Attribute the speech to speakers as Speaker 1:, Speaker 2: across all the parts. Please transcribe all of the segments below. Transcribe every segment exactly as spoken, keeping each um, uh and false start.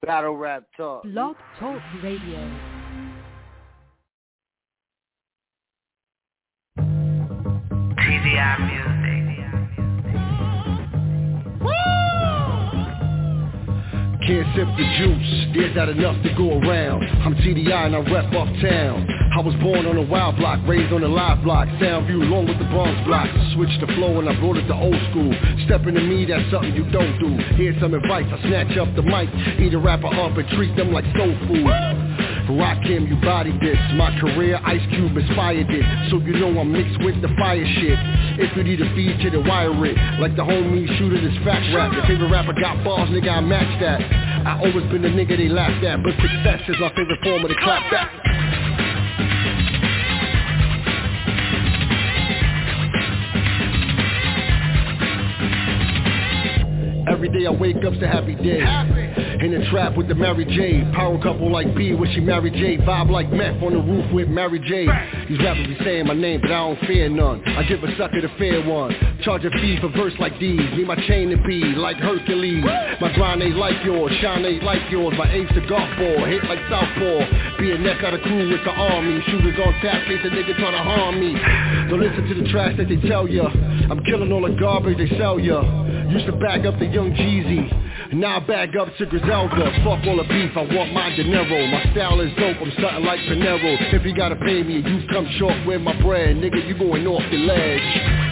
Speaker 1: Battle Rap Talk.
Speaker 2: Blog Talk Radio.
Speaker 3: T V I Music. Woo!
Speaker 4: Can't sip the juice, there's not enough to go around. I'm T D I and I rep uptown. I was born on a wild block, raised on a live block. Soundview along with the Bronx block. Switched the flow and I brought it to old school. Stepping to me, that's something you don't do. Here's some advice, I snatch up the mic. Eat a rapper up and treat them like soul food. Rock him, you body this. My career, Ice Cube inspired it. So you know I'm mixed with the fire shit. If you need a feed to the wire it. Like the homie shooter, this fact rap. Your favorite rapper got balls, nigga, I match that. I always been the nigga they laughed at. But success is my favorite form of the clap back. Every day I wake up's a happy day. In the trap with the Mary J. Power couple like B when she married J. Vibe like meth on the roof with Mary J. These rappers be saying my name but I don't fear none. I give a sucker the fair one. Charge a fee for verse like these. Need my chain to be like Hercules. My grind ain't like yours, shine ain't like yours. My aim's the golf ball, hit like southpaw. Be a neck out of crew with the army. Shooters on tap, case a nigga tryna harm me. Don't listen to the trash that they tell ya. I'm killing all the garbage they sell ya. Used to bag up the young Jeezy, now I bag up to Griselda. Fuck all the beef, I want my dinero. My style is dope, I'm something like Panero. If you gotta pay me, you come short with my bread. Nigga, you going off the ledge.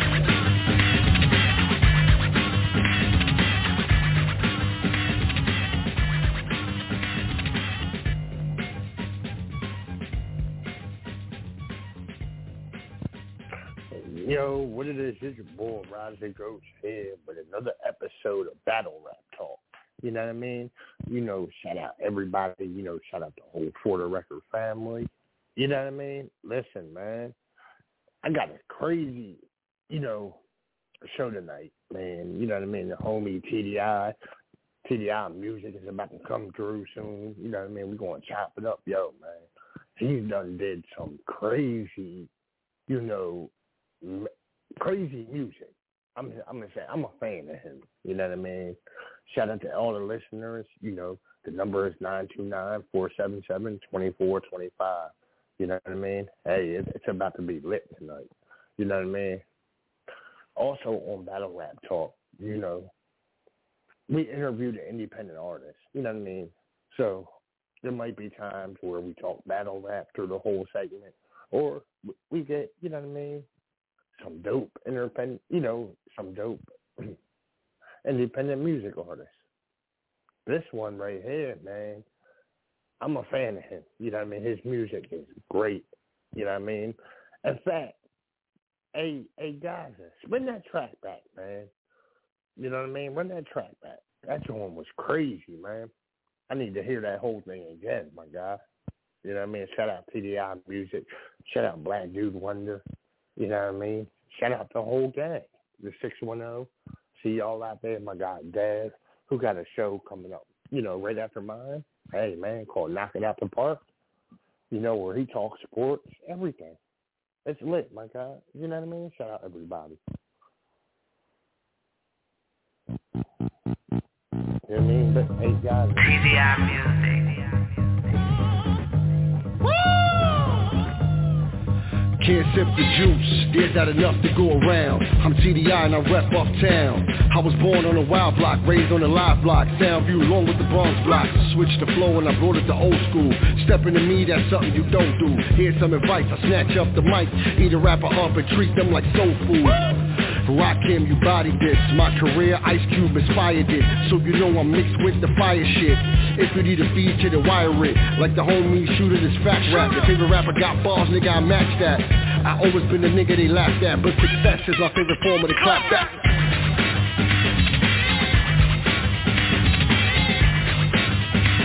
Speaker 1: Yo, what it is, it's your boy, Rising Ghost here with another episode of Battle Rap Talk. You know what I mean? You know, shout out everybody, you know, shout out the whole For the Record family. You know what I mean? Listen, man, I got a crazy, you know, show tonight, man. You know what I mean? The homie T D I, T D I Music is about to come through soon. You know what I mean? We're going to chop it up. Yo, man, he's done did some crazy, you know, crazy music. I'm I'm gonna say I'm a fan of him. You know what I mean? Shout out to all the listeners. You know, the number is nine two nine, four seven seven, two four two five. You know what I mean? Hey, it, it's about to be lit tonight. You know what I mean? Also on Battle Rap Talk, you know, we interview the independent artists. You know what I mean? So there might be times where we talk battle rap through the whole segment, or we get, you know what I mean, some dope independent, you know, some dope independent music artists. This one right here, man, I'm a fan of him. You know what I mean? His music is great. You know what I mean? In fact, hey, hey guys, spin that track back, man. You know what I mean? Run that track back. That one was crazy, man. I need to hear that whole thing again, my guy. You know what I mean? Shout out T D I Music. Shout out Black Dude Wonder. You know what I mean? Shout out the whole gang. The six one zero. See y'all out there. My guy, Daz, who got a show coming up, you know, right after mine. Hey, man, called Knock It Out the Park. You know, where he talks sports, everything. It's lit, my guy. You know what I mean? Shout out everybody. You know what I mean? But, hey, guys.
Speaker 3: T V I Music.
Speaker 4: Can't sip the juice, there's not enough to go around. I'm T D I and I rep uptown. I was born on a wild block, raised on a live block. Soundview along with the Bronx block. Switched the flow and I brought it to old school. Stepping to me, that's something you don't do. Here's some advice, I snatch up the mic. Eat a rapper up and treat them like soul food. Rock him, you body this. My career, Ice Cube inspired it. So you know I'm mixed with the fire shit. If you need a feed to the wire it. Like the homie shooter, this fact rap. Your favorite rapper got balls, nigga, I match that. I always been the nigga they laughed at. But success is my favorite form of the clap back.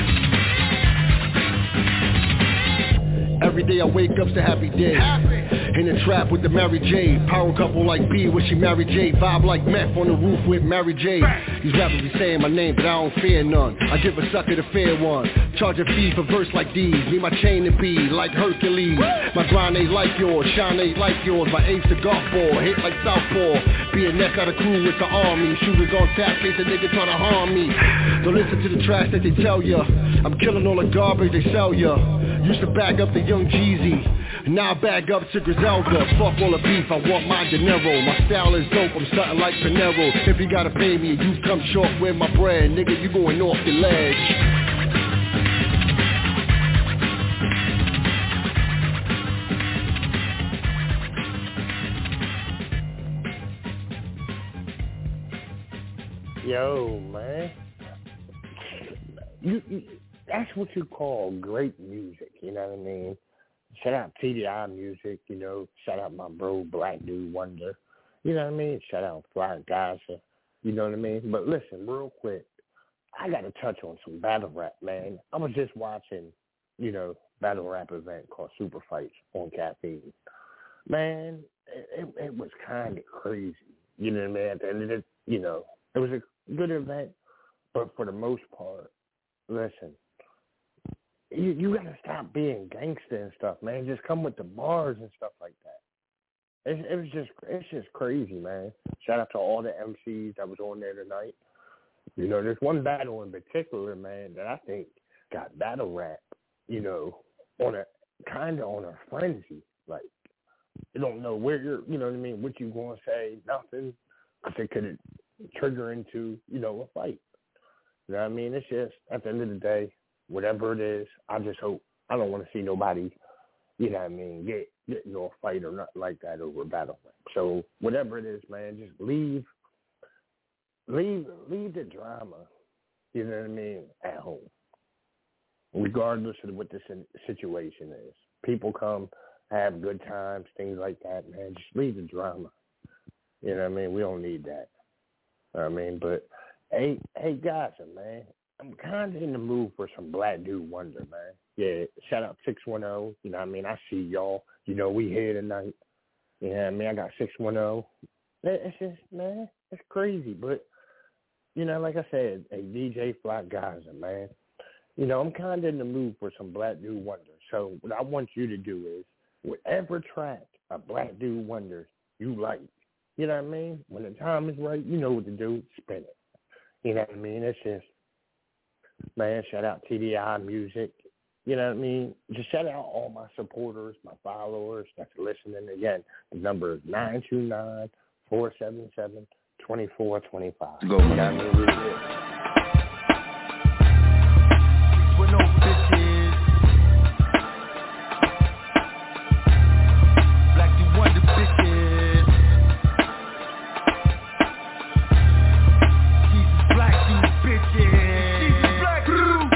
Speaker 4: Every day I wake up's a happy day. In the trap with the Mary J. Power couple like B when she Mary J. Vibe like meth on the roof with Mary J. These rappers be saying my name, but I don't fear none. I give a sucker the fair one. Charge a fee for verse like these. Me my chain to be like Hercules. My grind ain't like yours, shine ain't like yours. My ace to golf ball, hit like southpaw. B N S got a crew with the army. Shooters on tap, face a nigga trying to harm me. Don't listen to the trash that they tell ya. I'm killing all the garbage they sell ya. Used to back up the young Jeezy, now I back up to Griselda. Fuck all the beef, I want my dinero. My style is dope, I'm something like Panero. If you gotta pay me, you come short with my bread. Nigga, you going off the ledge.
Speaker 1: Yo, man. You, you, that's what you call great music, you know what I mean? Shout out T D I Music, you know. Shout out my bro, Black Dude Wonder. You know what I mean? Shout out Fly Gaza. You know what I mean? But listen, real quick, I got to touch on some battle rap, man. I was just watching, you know, battle rap event called Super Fights on Caffeine. Man, it, it, it was kind of crazy. You know what I mean? At the end of it, you know, it was a good event, but for the most part, listen, you, you got to stop being gangster and stuff, man. Just come with the bars and stuff like that. It, it was just, it's just crazy, man. Shout out to all the M Cs that was on there tonight. You know, there's one battle in particular, man, that I think got battle rap, you know, on a, kind of on a frenzy. Like, you don't know where you're, you know what I mean, what you going to say, nothing. I think could trigger into, you know, a fight. You know what I mean? It's just, at the end of the day, whatever it is, I just hope, I don't want to see nobody, you know what I mean, get, get into a fight or nothing like that over battle rap. So whatever it is, man, just leave, leave, leave the drama, you know what I mean, at home. Regardless of what the situation is. People come, have good times, things like that, man. Just leave the drama. You know what I mean? We don't need that. You know what I mean? But, hey, hey, guys, man, I'm kind of in the mood for some Black Dude Wonder, man. Yeah, shout out six one zero. You know what I mean? I see y'all. You know, we here tonight. You know what I mean? I got six one zero. It's just, man, it's crazy. But, you know, like I said, a D J Fly Gaza, man. You know, I'm kind of in the mood for some Black Dude Wonder. So what I want you to do is, whatever track a Black Dude Wonder you like, you know what I mean? When the time is right, you know what to do. Spin it. You know what I mean? It's just, man, shout out T D I Music. You know what I mean? Just shout out all my supporters, my followers that's listening. Again, the number is nine two nine, four seven seven, two four two five.
Speaker 2: Go,
Speaker 1: you know what I mean? Really good.
Speaker 2: With no bitches. Black Dude Wonder bitches. Jesus Black Dude bitches. Jesus Black Dude.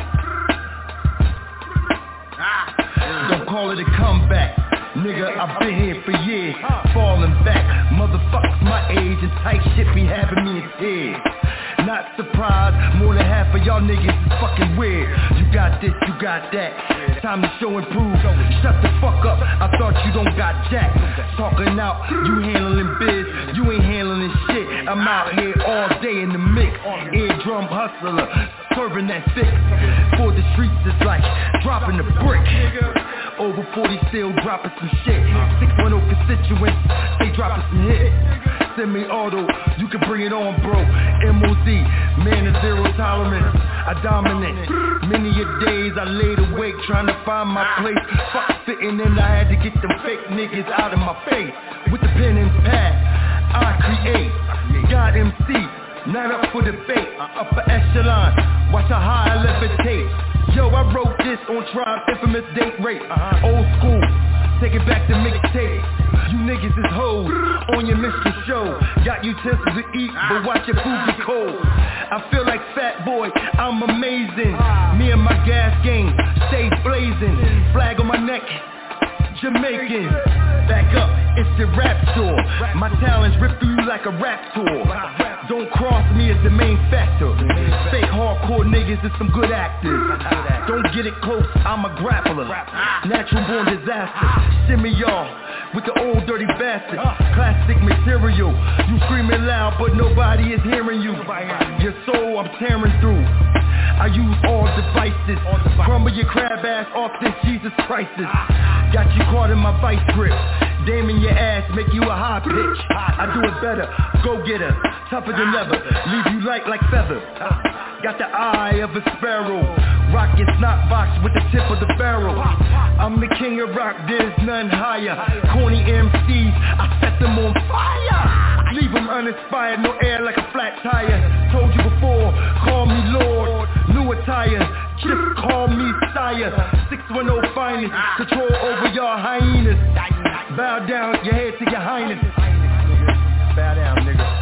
Speaker 2: Ah. Don't call it a comeback. Nigga, I've been here for years. Falling back. Motherfuckers my age and tight shit be having me in tears. Not surprised, more than half of y'all niggas is fucking weird. You got this, you got that. Time to show and prove. Shut the fuck up, I thought you don't got jack. Talking out, you handling biz, you ain't handling shit. I'm out here all day in the mix. Eardrum hustler, serving that fix. For the streets it's like dropping a brick. Over forty still dropping some shit. six one zero constituents, they dropping some hits. Semi-auto, you can bring it on, bro. M O Z, man of zero tolerance. I dominate. Many a days I laid awake trying to find my place. Fuck sitting in, I had to get them fake niggas out of my face. With the pen and pad, I create. God M C, not up for debate. Upper echelon, watch how high I levitate. Yo, I wrote this on Tribe, infamous date rape. Old school, take it back to mixtape. You niggas is hoes on your Mister Show. Got utensils to eat, but watch your food get cold. I feel like Fat Boy, I'm amazing. Me and my gas gang stay blazing. Flag on my neck, Jamaican, back up, it's the rap store. My talents rip through you like a rap tour. Don't cross me as the main factor. Fake hardcore niggas is some good actors. Don't get it close, I'm a grappler. Natural born disaster. Shimmy y'all with the old dirty bastard. Classic material. You screaming loud but nobody is hearing you. Your soul I'm tearing through. I use all devices. Crumble your crab ass off this Jesus crisis. Got you caught in my vice grip. Dame in your ass, make you a high pitch. I do it better, go get her. Tougher than ever, leave you light like feather. Got the eye of a sparrow. Rocket snot box with the tip of the barrel. I'm the king of rock, there's none higher. Corny M Cs, I set them on fire. Leave them uninspired, no air like a flat tire. Told you before, call me Lord. New attire, just call me sire. six one oh finest, control over your hyenas. Bow down your head to your highness. Bow down, nigga.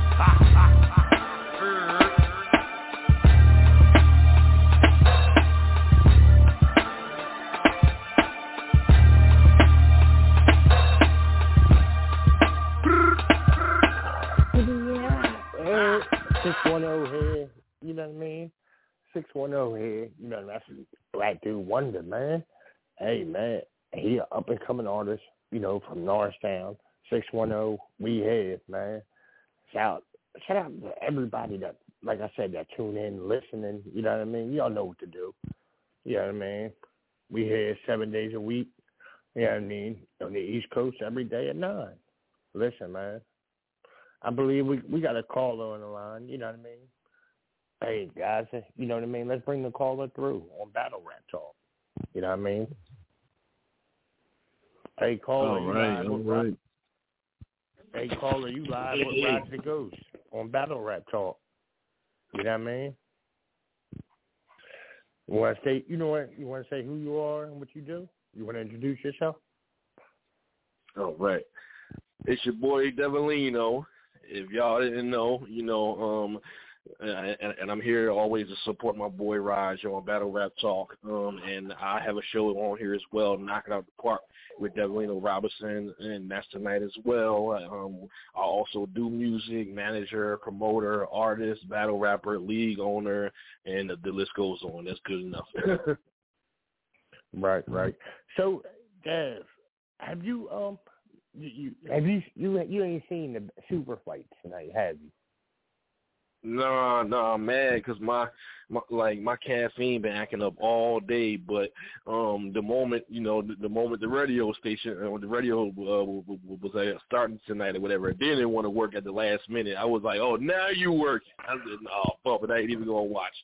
Speaker 1: six one oh here, you know what I mean? six one oh here, you know, that's a Black Dude Wonder, man. Hey, man, he an up-and-coming artist, you know, from Norristown. six one oh, we here, man. Shout, shout out to everybody that, like I said, that tune in, listening, you know what I mean? Y'all know what to do, you know what I mean? We here seven days a week, you know what I mean, on the East Coast every day at nine. Listen, man. I believe we we got a caller on the line, you know what I mean? Hey, guys, you know what I mean? Let's bring the caller through on Battle Rap Talk. You know what I mean? Hey, caller,
Speaker 5: all
Speaker 1: you
Speaker 5: right,
Speaker 1: live
Speaker 5: all
Speaker 1: with
Speaker 5: right.
Speaker 1: Hey, caller, you live with Rise the Ghost on Battle Rap Talk. You know what I mean? You want to say, you know what? You want to say who you are and what you do? You want to introduce yourself?
Speaker 5: All right. It's your boy Devilino. If y'all didn't know, you know, um, and, and I'm here always to support my boy Raj on Battle Rap Talk. Um, and I have a show on here as well, Knock It Out the Park with Devilino Robinson, and that's tonight as well. Um, I also do music, manager, promoter, artist, battle rapper, league owner, and the, the list goes on. That's good enough.
Speaker 1: Right, right. So, Dev, have you um? You, you have you you you ain't seen the super fights tonight, have you?
Speaker 5: No, no, I'm mad because my, my like my caffeine been acting up all day. But um, the moment you know, the, the moment the radio station or the radio uh, was uh, starting tonight or whatever, they didn't want to work at the last minute. I was like, oh, now you work. I said, no, fuck, but I ain't even gonna watch.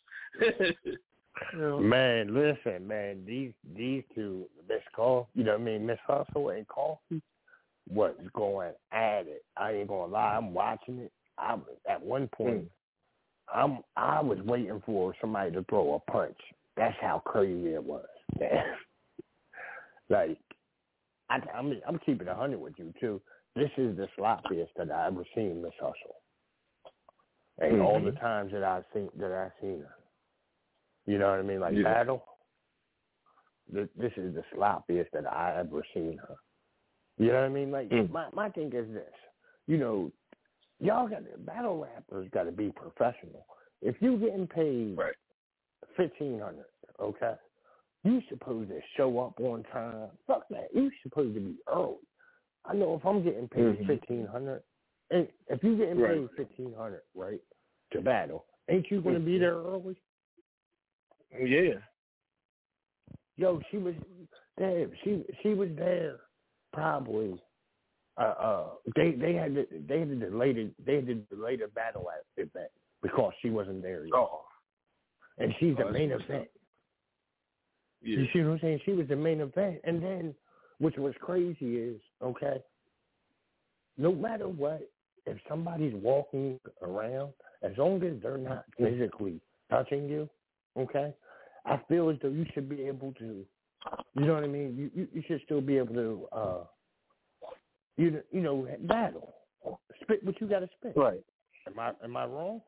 Speaker 1: Man, listen, man, these these two, Miss Call, you know what I mean, Miss Hustle and Coffee. What's going at it? I ain't gonna lie. I'm watching it. I at one point, mm. I'm I was waiting for somebody to throw a punch. That's how crazy it was. Like, I, I'm I'm keeping a hundred with you too. This is the sloppiest that I ever seen Miss Hustle, and mm-hmm. all the times that I've seen that I've seen her. You know what I mean? Like yeah. battle. This, this is the sloppiest that I ever seen her. You know what I mean? Like, mm. my, my thing is this. You know, y'all got battle rappers got to be professional. If you getting paid
Speaker 5: right.
Speaker 1: fifteen hundred, okay, you supposed to show up on time. Fuck that. You supposed to be early. I know if I'm getting paid mm-hmm. fifteen hundred, and if you getting
Speaker 5: right.
Speaker 1: paid fifteen hundred, right, to battle, ain't you gonna mm-hmm. be there early?
Speaker 5: Yeah.
Speaker 1: Yo, she was there. She she was there. Probably, uh, uh, they they had to, they had to delay the, they had to delay the battle event because she wasn't there yet.
Speaker 5: Oh,
Speaker 1: and she's
Speaker 5: oh,
Speaker 1: the main event.
Speaker 5: Yeah.
Speaker 1: You see what I'm saying? She was the main event, and then, which was crazy is okay. No matter what, if somebody's walking around, as long as they're not physically touching you, okay, I feel as though you should be able to. You know what I mean? You, you you should still be able to, uh, you you know, battle, spit what you got to spit.
Speaker 5: Right?
Speaker 1: Am I am I wrong?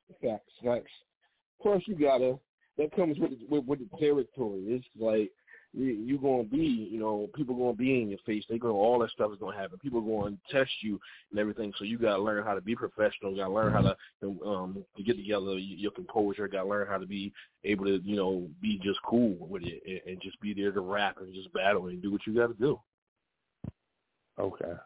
Speaker 5: Facts, facts. Of course, you gotta. That comes with with, with the territory. It's like you, you're going to be, you know, people going to be in your face. They going all that stuff is going to happen. People going to test you and everything. So you got to learn how to be professional. You got to learn how to um to get together your composure. Got to learn how to be able to, you know, be just cool with it and, and just be there to rap and just battle and do what you got to do.
Speaker 1: Okay.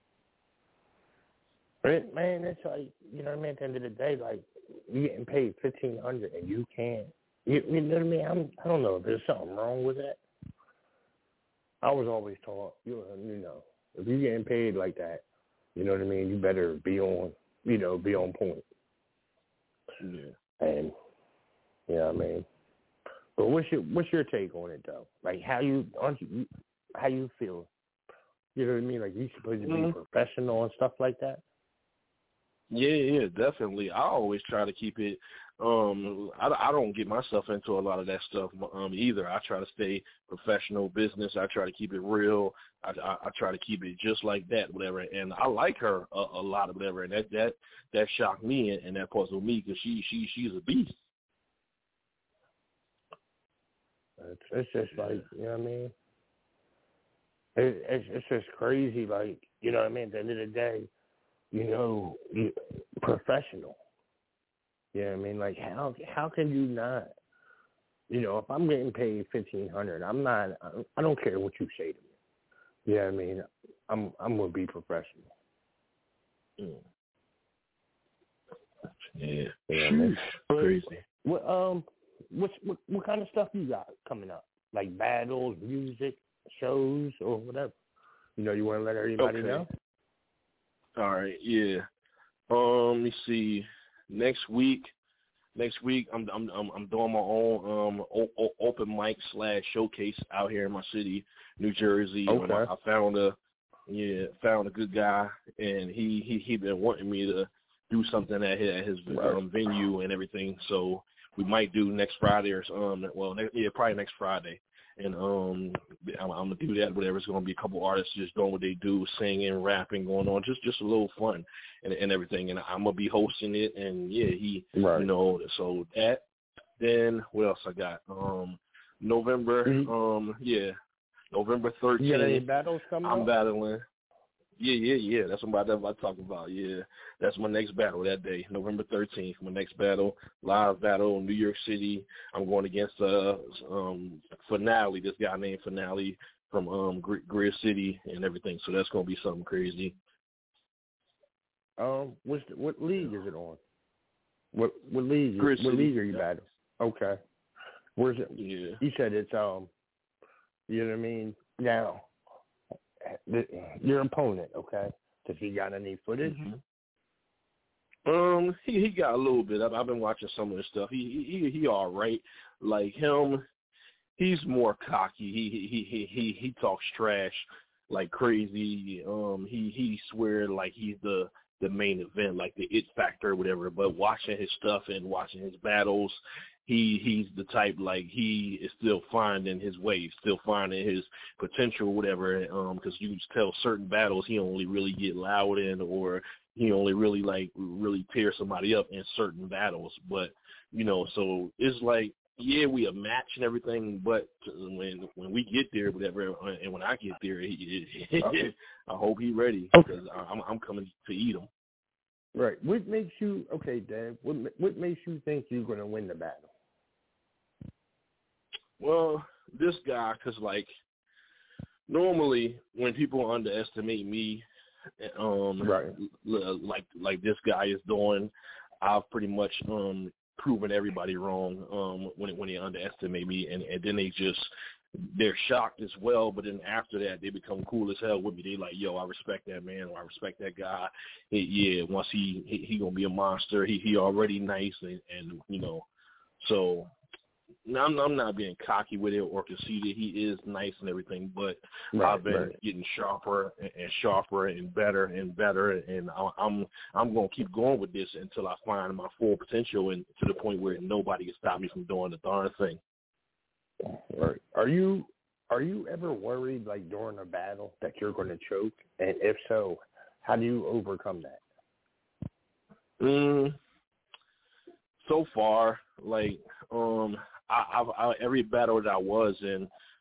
Speaker 1: But, man, it's like, you know what I mean, at the end of the day, like, you're getting paid fifteen hundred dollars and you can't, you, you know what I mean? I'm, I don't know if there's something wrong with that. I was always taught, you, you know, if you're getting paid like that, you know what I mean, you better be on, you know, be on point.
Speaker 5: Yeah.
Speaker 1: And, you know what I mean? But what's your, what's your take on it, though? Like, how you, aren't you, how you feel? You know what I mean? Like, you supposed to be mm-hmm. professional and stuff like that?
Speaker 5: Yeah, yeah, definitely. I always try to keep it. Um, I, I don't get myself into a lot of that stuff um, either. I try to stay professional business. I try to keep it real. I, I, I try to keep it just like that, whatever. And I like her a, a lot of whatever. And that that that shocked me and, and that puzzled me because she she she's a beast.
Speaker 1: It's, it's just like, you know what I mean? It, it's it's just crazy. Like, you know what I mean? At the end of the day, you know, you, professional. You know what I mean? Like, how how can you not? You know, if I'm getting paid fifteen hundred dollars, I'm not. I don't care what you say to me. You know what I mean? I'm I'm gonna be professional.
Speaker 5: Mm. Yeah,
Speaker 1: you know what I mean?
Speaker 5: Crazy.
Speaker 1: What um, what what what kind of stuff you got coming up? Like battles, music, shows, or whatever. You know, you want to let everybody
Speaker 5: okay.
Speaker 1: know.
Speaker 5: All right, yeah. Um, let me see. Next week, next week I'm I'm I'm, I'm doing my own um o- o- open mic slash showcase out here in my city, New Jersey.
Speaker 1: Okay.
Speaker 5: Um, I, I found a yeah found a good guy, and he he he been wanting me to do something at his, at his
Speaker 1: right.
Speaker 5: um, venue and everything. So we might do next Friday or um well next, yeah probably next Friday. And um, I'm, I'm gonna do that. Whatever, it's gonna be a couple artists just doing what they do, singing, rapping, going on, just just a little fun and, and everything. And I'm gonna be hosting it. And yeah, he,
Speaker 1: right.
Speaker 5: you know, so that. Then what else I got? Um, November. Mm-hmm. Um, yeah, November thirteenth.
Speaker 1: You got any battles coming
Speaker 5: I'm
Speaker 1: up?
Speaker 5: battling. Yeah, yeah, yeah. That's what I'm about to talk about. Yeah, that's my next battle that day, November thirteenth. My next battle, live battle in New York City. I'm going against uh um Finale. This guy named Finale from um Greer City and everything. So that's gonna be something crazy.
Speaker 1: Um, what's the, what league is it on? What what league?
Speaker 5: Greer
Speaker 1: what
Speaker 5: City.
Speaker 1: league are you
Speaker 5: yeah.
Speaker 1: battling? Okay. Where's it?
Speaker 5: Yeah.
Speaker 1: You said it's um. You know what I mean? Now. The, your opponent, okay? Does he got any footage?
Speaker 5: Mm-hmm. Um, he he got a little bit. I've, I've been watching some of his stuff. He he he all right. Like him, he's more cocky. He he he he he talks trash like crazy. Um, he he swear like he's the the main event, like the it factor or whatever. But watching his stuff and watching his battles, he he's the type like he is still finding his way, still finding his potential or whatever. Um, because you can tell certain battles he only really get loud in, or he only really like really tear somebody up in certain battles. But you know, so it's like, yeah, we a match and everything, but when when we get there, whatever, and when I get there, he, he, I hope he's ready because I'm I'm coming to eat him.
Speaker 1: Right. What makes you okay, Dad? What what makes you think you're going to win the battle?
Speaker 5: Well, this guy, because like normally when people underestimate me, um,
Speaker 1: right.
Speaker 5: like like this guy is doing, I've pretty much um. proven everybody wrong um, when when they underestimate me, and, and then they just they're shocked as well. But then after that, they become cool as hell with me. They like, yo, I respect that man, or I respect that guy. He, yeah, once he, he he gonna be a monster. He he already nice, and, and you know, so now I'm, I'm not being cocky with it or conceited. He is nice and everything, but right, I've been right. getting sharper and, and sharper and better and better, and I, I'm I'm gonna keep going with this until I find my full potential, and to the point where nobody can stop me from doing the darn thing.
Speaker 1: Right. Are you are you ever worried, like during a battle, that you're going to choke? And if so, how do you overcome that?
Speaker 5: Mm, so far, like um. I, I've, I, every battle that I was in,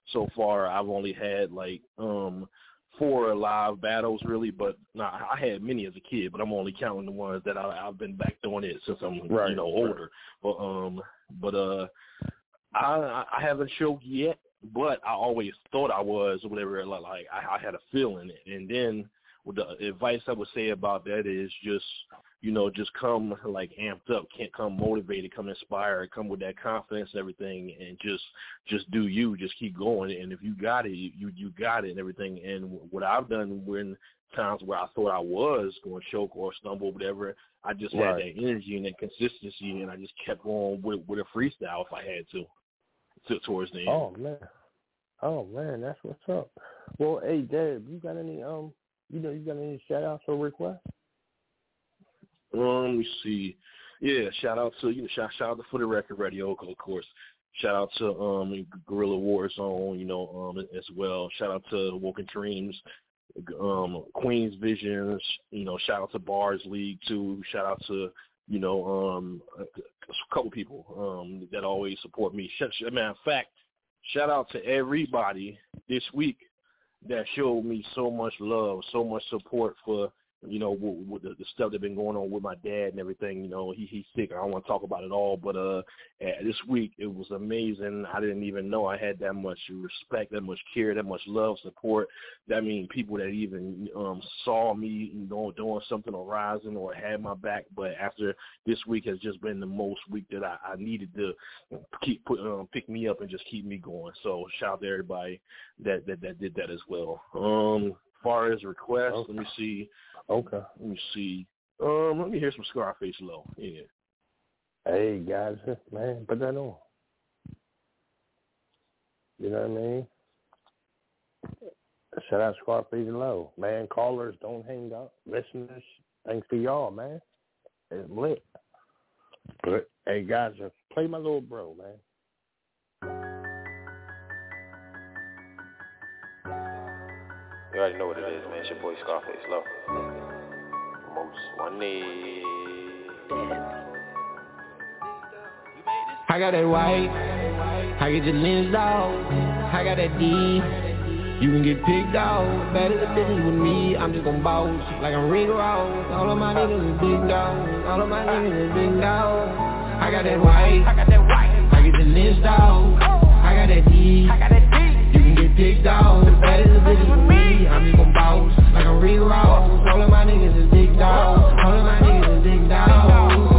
Speaker 5: so far I've only had like um four live battles really, but nah, I had many as a kid, but I'm only counting the ones that I, I've been back doing it since I'm right, you know older. Right. But um, but uh, I I haven't choked yet, but I always thought I was or whatever. Like, like I, I had a feeling, and then with the advice I would say about that is just you know just come like amped up, can't come motivated, come inspired, come with that confidence and everything, and just just do you, just keep going. And if you got it, you you got it and everything. And what I've done when times where I thought I was going to choke or stumble or whatever, I just right. had that energy and that consistency, and I just kept on with with a freestyle if I had to, to towards the end.
Speaker 1: Oh man, oh man, that's what's up. Well, hey Deb, you got any um, you know, you got any shout outs or requests?
Speaker 5: Um, let me see. Yeah, shout out to you know, shout shout out to For the Record Radio, of course. Shout out to um Guerrilla War Zone, you know, um as well. Shout out to Woken Dreams, um Queen's Visions, you know. Shout out to Bars League too. Shout out to you know um a couple people um that always support me. Matter of fact, shout out to everybody this week that showed me so much love, so much support for. You know, with, with the, the stuff that's been going on with my dad and everything. You know, he he's sick. I don't want to talk about it all, but uh, this week it was amazing. I didn't even know I had that much respect, that much care, that much love, support. That means people that even um, saw me, you know, doing something or rising or had my back. But after this week has just been the most week that I, I needed to keep put, um, pick me up and just keep me going. So shout out to everybody that that, that did that as well. Um, as far as requests, okay. let me see.
Speaker 1: Okay.
Speaker 5: Let me see. Um, let me hear some Scarface Low. Yeah.
Speaker 1: Hey guys, man, put that on. You know what I mean? Shout out Scarface Low, man. Callers, don't hang up. Listeners, thanks to y'all, man. It's lit. But hey guys, just play my little bro, man.
Speaker 6: You already know what it is, man. It's your boy Scarface Low. Most wanted.
Speaker 7: I got that white. I get your lens out. I got that D. You can get picked out. Better the business with me. I'm just gon' bounce like I'm Rick Ross. All of my niggas is big dogs. All of my niggas is big dogs. I got that white. I got that white. I get your lens out. I got that D. I got that D. You can get picked out. Better the business with me. I'm just gon' bounce like I'm Rick Ross. All of my niggas is big dogs. All of my niggas is big dogs.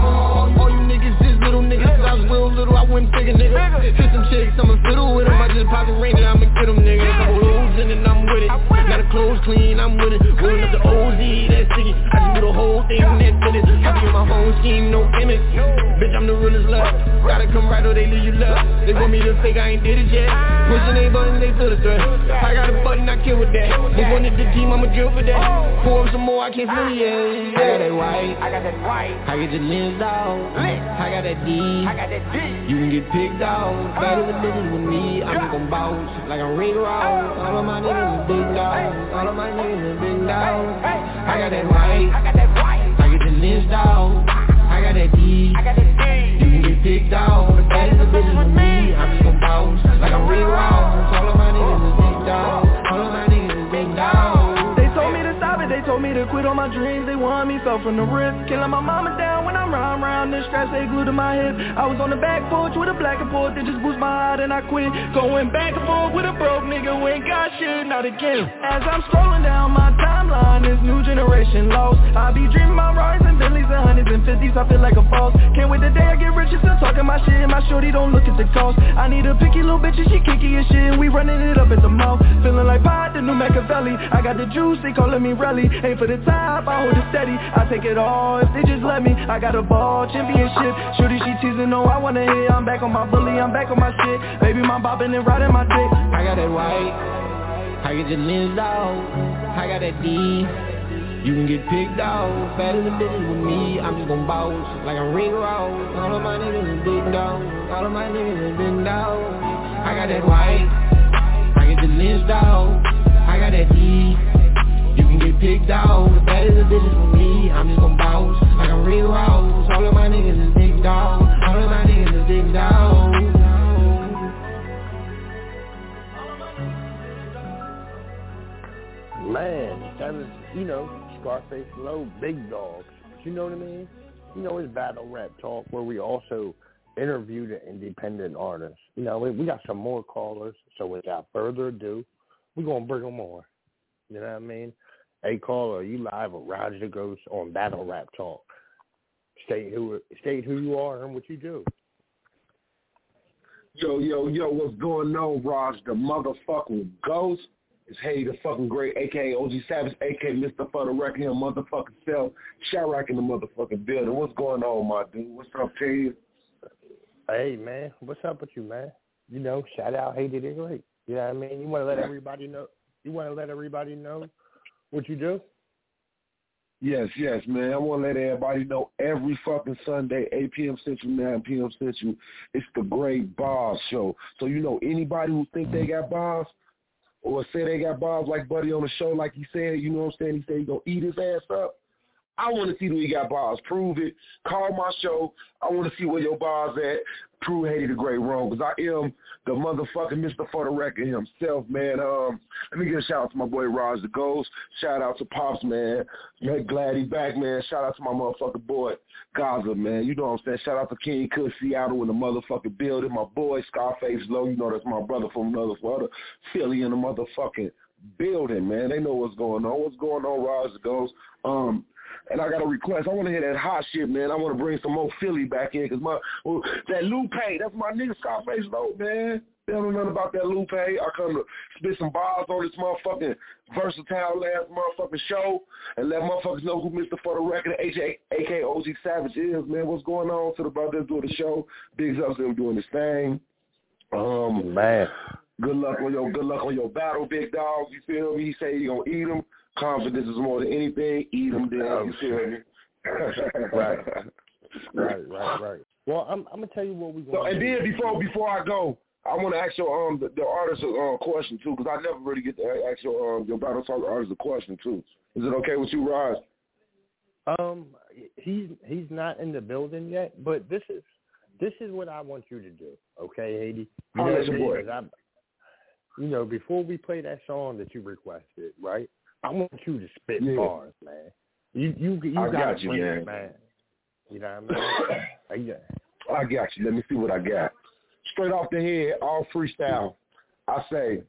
Speaker 7: All you niggas is little niggas. I was real little, I went bigger, nigga. Hit some chicks, I'ma fiddle with them. I just pocket rain and I'ma get them, nigga. Couple loads in and I'm with it. Got the clothes clean, I'm with it. Rolling up the O Z, that sticky. I just do the whole thing in that minute. I be in my whole scheme, no image. Bitch, I'm the realest left. Gotta come right or they leave you left. They want me to fake, I ain't did it yet. Pushing they buttons, they feel the threat. I got a button, I kill with that. Move on to the team, I'ma drill for that. Pour up some more, I can't feel it yet. I got that white. I got that white. I get your lens out. I got that D. I got that D. You can get picked out. Better the business with me. I'm just gon' bounce like I'm Rick Ross. All of my niggas is big dogs. All of my niggas is big dogs. I got that white. I got that white. I get your lens out. I got that D. I got that D. You can get picked out. Better the business with me. I'm just gon' bounce like I'm Rick Ross. All of my niggas is big dogs. All of my niggas is big dogs. They told me to stop it. They told me to quit on my dreams. They want me fell from the risk. Killing my mama down when I'm round round. The straps they glued to my hip. I was on the back porch with a black and forth. They just boost my heart and I quit. Going back and forth with a broke nigga when God shit not again. As I'm scrolling down my timeline, this new generation lost. I be dreaming about Rars and Bentleys and hundreds and fifties. I feel like a boss. Can't wait the day I get rich and still talking my shit. My shorty don't look at the cost. I need a picky little bitch and she kicky as shit. And we running it up at the mouth. Feeling like Pod, the new Machiavelli. I got the juice, they calling me Relly. Ain't for the top, I hold it steady. I take it all if they just let me. I got a ball, championship. Shorty, she teasing, no, I wanna hit. I'm back on my bully, I'm back on my shit. Baby, my bopping and riding my dick. I got that white. I get your lens out. I got that D. You can get picked out. Better the business with me. I'm just gon' bounce like I'm Rick Ross. All of my niggas is big dogs. All of my niggas is big dogs. I got that white. I get the lens out. I got that D. You can get picked out. Better the business with me. I'm just gon' bounce like I'm Rick Ross. All of my niggas is big dogs. All of my niggas is big dogs.
Speaker 1: that was, you know, Scarface Low, Big Dogs. But you know what I mean? You know, it's Battle Rap Talk where we also interview the independent artists. You know, we, we got some more callers, so without further ado, we're going to bring them on. You know what I mean? Hey, caller, you live with Raj the Ghost on Battle Rap Talk. State who, state who you are and what you do.
Speaker 8: Yo, yo, yo, what's going on, Raj the motherfucking Ghost? It's Hey the fucking Great, a k a. O G Savage, a k a. Mister For the Record, him motherfucking self, Chirac in the motherfucking building. What's going on, my dude? What's up, Ted?
Speaker 1: Hey, man, what's up with you, man? You know, shout out Hey the Great. You know what I mean? You want to let everybody know, you want to let everybody know what you do?
Speaker 8: Yes, yes, man. I want to let everybody know every fucking Sunday, eight p.m. Central, nine p.m. Central, it's the Great Bars Show. So, you know, anybody who think they got bars or say they got bars like Buddy on the show, like he said, you know what I'm saying? He said he going to eat his ass up. I want to see that he got bars. Prove it. Call my show. I want to see where your bars at. Prove Haiti the Great wrong, because I am the motherfucking Mister For the Record himself, man. Um, let me give a shout out to my boy Raj the Ghost. Shout out to Pops, man. Man, glad he back, man. Shout out to my motherfucking boy Gaza, man. You know what I'm saying? Shout out to King Cook, Seattle in the motherfucking building. My boy Scarface Low. You know that's my brother from another brother. Philly in the motherfucking building, man. They know what's going on. What's going on, Raj the Ghost? Um, And I got a request. I want to hear that hot shit, man. I want to bring some more Philly back in because my well, that Lupe, that's my nigga Scarface Low, man. They don't know nothing about that Lupe. I come to spit some bars on this motherfucking versatile last motherfucking show and let motherfuckers know who Mister For the Record, a k a. O G Savage is, man. What's going on to the brothers doing the show? Big ups to them doing this thing. Um,
Speaker 1: man.
Speaker 8: Good luck on your good luck on your battle, big dog. You feel me? He say he gonna eat them. Confidence is more than anything. Eat them down. You feel me?
Speaker 1: Right, right, right, right. Well, I'm I'm gonna tell you what we going.
Speaker 8: So, and then before before I go, I want to ask your um the, the artist a uh, question too, because I never really get to ask your um your battle talk artist a question too. Is it okay with you, Raj?
Speaker 1: Um, he's he's not in the building yet, but this is this is what I want you to do, okay, Haiti? You know,
Speaker 8: your boy.
Speaker 1: I, you know, before we play that song that you requested, right? I want you to spit
Speaker 8: yeah.
Speaker 1: bars, man. You you you
Speaker 8: I
Speaker 1: gotta
Speaker 8: got you,
Speaker 1: bring
Speaker 8: man.
Speaker 1: it, man. You know what I mean? yeah.
Speaker 8: I got you. Let me see what I got. Straight off the head, all freestyle. I say,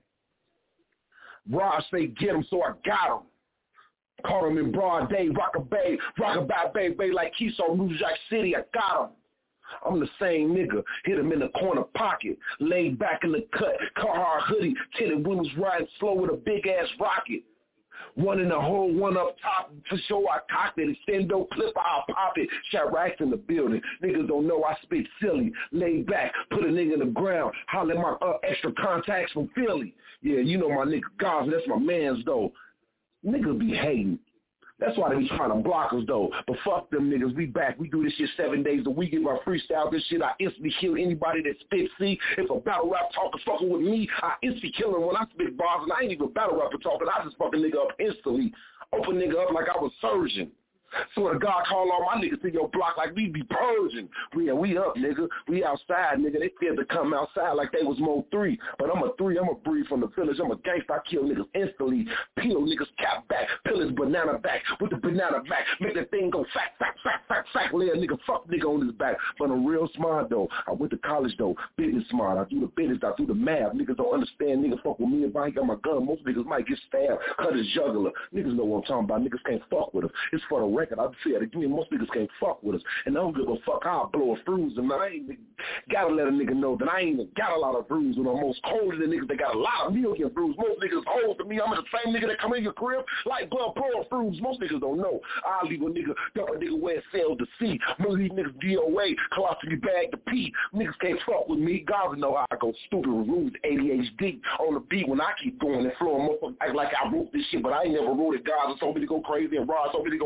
Speaker 8: Raj say, get him, so I got him. Caught him in broad day, rock a bay, rock about bay, bay like Keystone, New Jack City. I got him. I'm the same nigga. Hit him in the corner pocket, laid back in the cut, Carhartt hoodie, tinted windows riding slow with a big ass rocket. One in the hole, one up top. For sure I cocked it. Extendo clip, I'll pop it. Shot racks in the building. Niggas don't know I spit silly. Laid back, put a nigga in the ground. Holler my uh, extra contacts from Philly. Yeah, you know my nigga Gaza, that's my mans though. Niggas be hating. That's why they be trying to block us, though. But fuck them niggas. We back. We do this shit seven days a week. If I freestyle this shit, I instantly kill anybody that spits. See, if a battle rap talker fucking with me, I instantly kill him when I spit bars. And I ain't even battle rapper talking. I just fucking nigga up instantly. Open nigga up like I was surgeon. So when God call all my niggas to your block like we be purging. We we up, nigga. We outside, nigga. They scared to come outside like they was Mo three. But I'm a three. I'm a breed from the village. I'm a gangsta. I kill niggas instantly. Peel niggas cap back. Peel his banana back with the banana back. Make that thing go fact, fact, fact, fact, fact. Lay a nigga, fuck nigga on his back. But I'm real smart, though. I went to college, though. Business smart. I do the business. I do the math. Niggas don't understand. Niggas fuck with me. If I ain't got my gun, most niggas might get stabbed. Cut his jugular. Niggas know what I'm talking about. Niggas can't fuck with us. It's for the record. I say it again. Most niggas can't fuck with us. And I don't give a fuck. I'll blow a bruise. And I ain't gotta let a nigga know that I ain't even got a lot of bruise. When I'm most colder than niggas that got a lot of million bruise. Most niggas old to me. I'm the same nigga that come in your crib like blood blow a bruise. Most niggas don't know. I'll leave a nigga, dump a nigga where it sailed to sea. Most of these niggas D O A, colostomy bag to pee. Niggas can't fuck with me. God know how I go stupid with rules, A D H D on the beat when I keep going and flowing. Motherfucker act like I wrote this shit, but I ain't never wrote it. God told me to go crazy and Rod told me to go crazy. I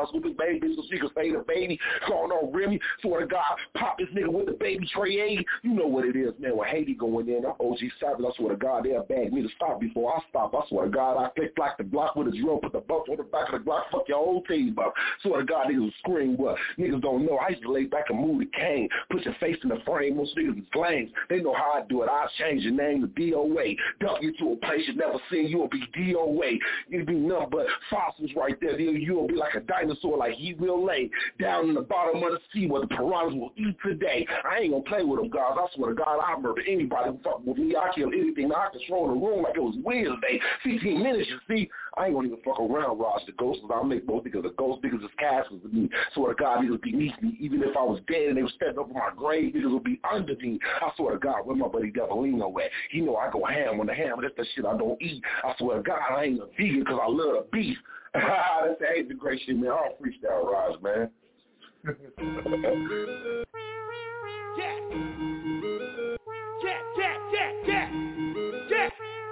Speaker 8: house with the baby so she could stay the baby. Calling on Remy, swear to God, pop this nigga with the baby Trey A. You know what it is, man. When Haiti going in, I'm O G Savage. I swear to God, they'll bag me to stop before I stop. I swear to God, I click like the block with a drill, put the bump on the back of the block, fuck your whole team up. Swear to God, niggas will scream, but niggas don't know. I used to lay back and move the cane, put your face in the frame. Most niggas is lames. They know how I do it. I'll change your name to D O A. Duck you to a place you never seen. You'll be D O A. You'll be nothing but fossils right there. You'll be like a dinosaur like he will lay down in the bottom of the sea where the piranhas will eat today. I ain't gonna play with them, guys. I swear to God, I'll murder anybody who fuck with me. I kill anything. I control the room like it was Wednesday. fifteen minutes, you see. I ain't gonna even fuck around, Raj the Ghost, because I'll make both because the ghost niggas is castles of me. Swear to God, niggas would be beneath me. Even if I was dead and they were stepping up in my grave, niggas would be under me. I swear to God, where my buddy Devilino at? He know I go ham on the ham, that's the shit I don't eat. I swear to God, I ain't a vegan because I love the beef. That's the, ain't the great shit, man. I'll freestyle, Raj, man.
Speaker 9: Yeah. Yeah, yeah, yeah, yeah. Yeah.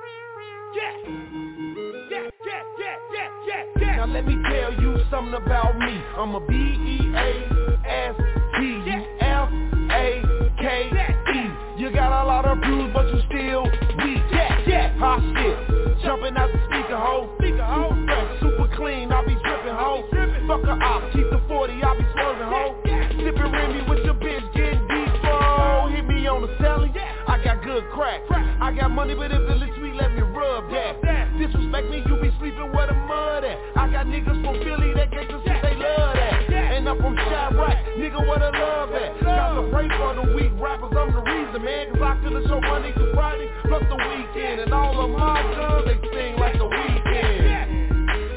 Speaker 9: Yeah. Yeah, yeah, yeah, yeah, yeah, yeah. Now let me tell you something about me. I'm a B E A S T U F A K E. You got a lot of bruise, but you still weak. Yeah, yeah. Hot shit. Jumping out the speaker hole. Speaker hole. Super fresh, super clean. I be tripping hoe. Fuck a op. Keep the forty. I be swerving hoe. Sipping Remy with your bitch getting deep. Oh, hit me on the celly. I got good crack. I got money, but if it looks sweet, let me rub that. Disrespect me, you be sleeping where the mud at. I got niggas from Philly that get to shit they love that. And I'm from Chirac, nigga where the love at. Got to pray for the weak rappers, I'm the reason, man. Cause I could've show Monday to Friday, plus the weekend. And all of my guns, they sing like the weekend.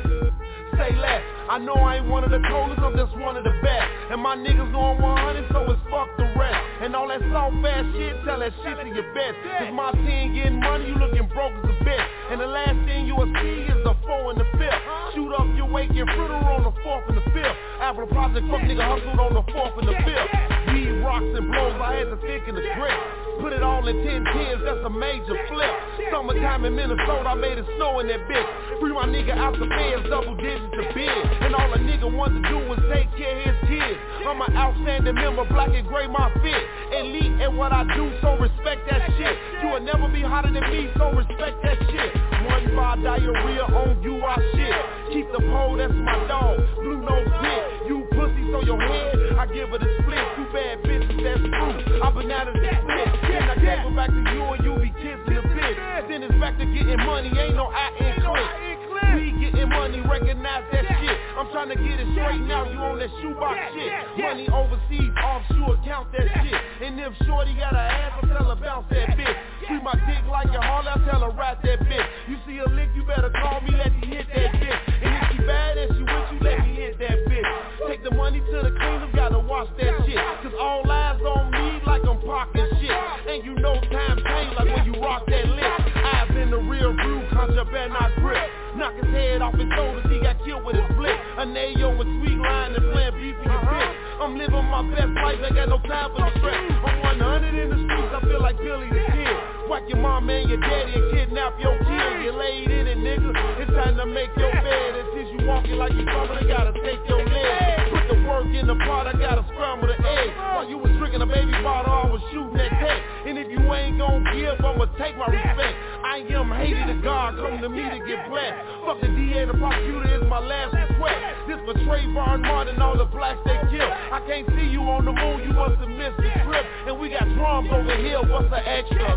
Speaker 9: Say less. I know I ain't one of the coldest, I'm just one of the best. And my niggas know I'm one hundred, so it's fuck the rest. And all that soft ass shit, tell that shit to your best. Cause my team getting money, you looking broke as a bitch. And the last thing you will see is the four and the fifth. Shoot up your wake and fritter on the fourth and the fifth. After the project, fuck nigga hustled on the fourth and the fifth. Weed rocks and blows, I had to thick in the grip. Put it all in ten tens, that's a major flip. Summertime in Minnesota, I made it snow in that bitch. Free my nigga out the feds, double digits to bid. And all a nigga wants to do is take care of his kids. I'm an outstanding member, black and gray my fit. Elite at what I do, so respect that shit. You will never be hotter than me, so respect that shit. One bar diarrhea on you, I shit. Keep the pole, that's my dog. Blue nose bitch, you pussy, so your head, I give it a split. Two bad bitches, that's true. I bananas and split. Then I gave it back to you and you be kissing a bitch. Then it's back to getting money, ain't no I in click. We getting money, recognize that shit. I'm trying to get it straight now, you on that shoebox shit. Money overseas, offshore, count that shit. And if shorty got a ass, I tell her bounce that bitch. Treat my dick like a hall, I tell her ride that bitch. You see a lick, you better call me, let me hit that bitch. And if she bad and she with you, let me hit that bitch. Take the money to the kingdom, gotta watch that shit. Cause all eyes on me like I'm parking shit. And you know time change like when you rock that lick. Eyes in the rear view, contra better not grip. Knock his head off his shoulders, he got killed with his blick. A nayo with sweet line and playing beef in your bitch. I'm living my best life, ain't got no time for the stress. I'm one hundred in the streets, I feel like Billy the Kid. Whack your mom and your daddy and kidnap your kid. You laid in it, nigga, it's time to make your bed. And since you walking like you coming, I gotta take your leg. Put the work in the pot, I gotta scramble the egg. While you was drinking a baby bottle, I was shooting that tech. And if you ain't gon' give, I'ma take my respect. I am Haiti the God, come to me to get blessed. Fuck the D A, the prosecutor is my last request. This for Trayvon Martin, all the blacks they kill. I can't see you on the moon, you must have missed the trip. And we got drums over here, what's the extra?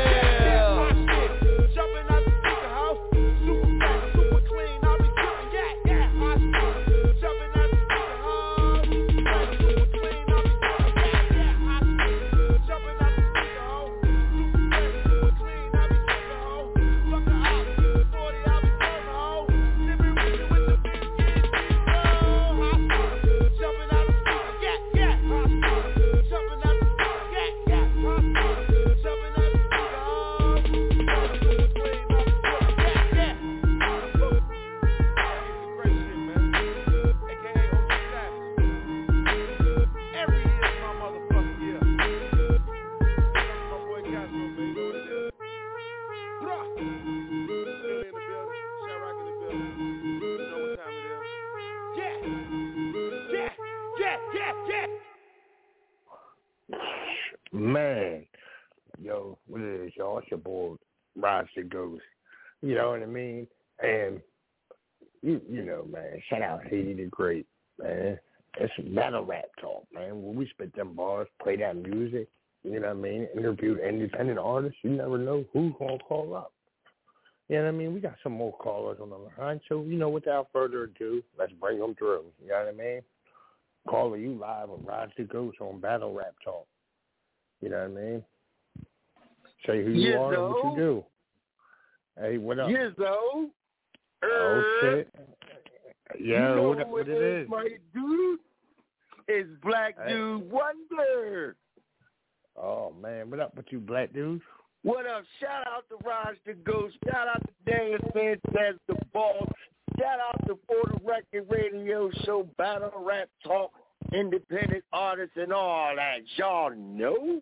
Speaker 9: Well, jumping out the speaker house, super fast, super clean, I'll be killing, yeah, yeah, my shit. Jumping out the speaker house, super fast, super clean, I'll be killing, yeah, yeah, my shit. Jumping out the speaker house, super fast, super clean, I'll be killing, ho. Fuck the op, keep the forty, I'll be killing, ho. Sipping Remy with the bitch, getting deep, oh, hot shit. Jumping out the speaker, yeah, yeah, hot shit. Jumping out the speaker, yeah, yeah, hot shit. Jumping out the speaker.
Speaker 1: it is, y'all. It's your boy, Raj the Ghost. You know what I mean? And, you you know, man, shout out Haiti the Great, man. It's battle rap talk, man. When we spit them bars, play that music, you know what I mean? Interview independent artists, you never know who's going to call up. You know what I mean? We got some more callers on the line. So, you know, without further ado, let's bring them through. You know what I mean? Calling you live with Raj the Ghost on Battle Rap Talk. You know what I mean? Say who you
Speaker 10: Yes,
Speaker 1: are and what you do. Hey, what up?
Speaker 10: Yes, though.
Speaker 1: Oh, shit. Yeah,
Speaker 10: you know
Speaker 1: what, what it is?
Speaker 10: My dude is Black
Speaker 1: hey.
Speaker 10: Dude Wonder.
Speaker 1: Oh, man. What up with you, Black Dude?
Speaker 10: What up? Shout out to Raj the Ghost. Shout out to Daniel Sanchez, the boss. Shout out to For the Record Radio Show, Battle Rap Talk, independent artists, and all that. Y'all know?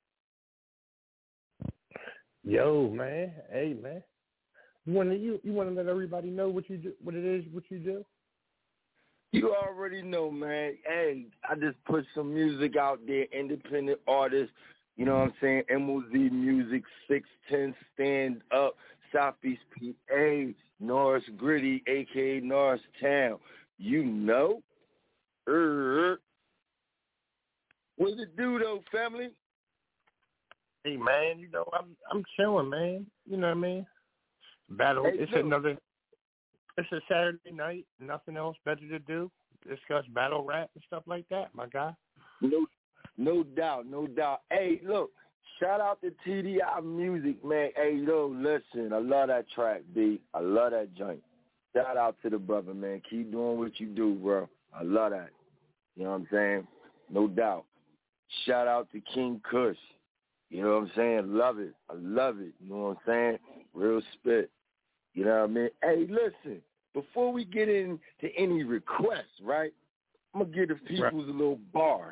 Speaker 1: Yo, man. Hey, man. You want to you, you want to let everybody know what you do, what it is, what you do?
Speaker 10: You already know, man. Hey, I just put some music out there, independent artists. You know what I'm saying? M O Z Music, six ten, Stand Up, Southeast P A, Norris Gritty, a k a. Norris Town. You know? Er, what's it do, though, family?
Speaker 1: Hey, man, you know, I'm I'm chilling, man. You know what I mean? Battle,
Speaker 10: hey,
Speaker 1: it's
Speaker 10: look.
Speaker 1: another, it's a Saturday night, nothing else better to do. Discuss battle rap and stuff like that, my guy.
Speaker 10: No No doubt, no doubt. Hey, look, shout out to T D I Music, man. Hey, yo, listen, I love that track, B. I love that joint. Shout out to the brother, man. Keep doing what you do, bro. I love that. You know what I'm saying? No doubt. Shout out to King Kush. You know what I'm saying? Love it. I love it. You know what I'm saying? Real spit. You know what I mean? Hey, listen, before we get into any requests, right, I'm going to give the people's right. a little bars.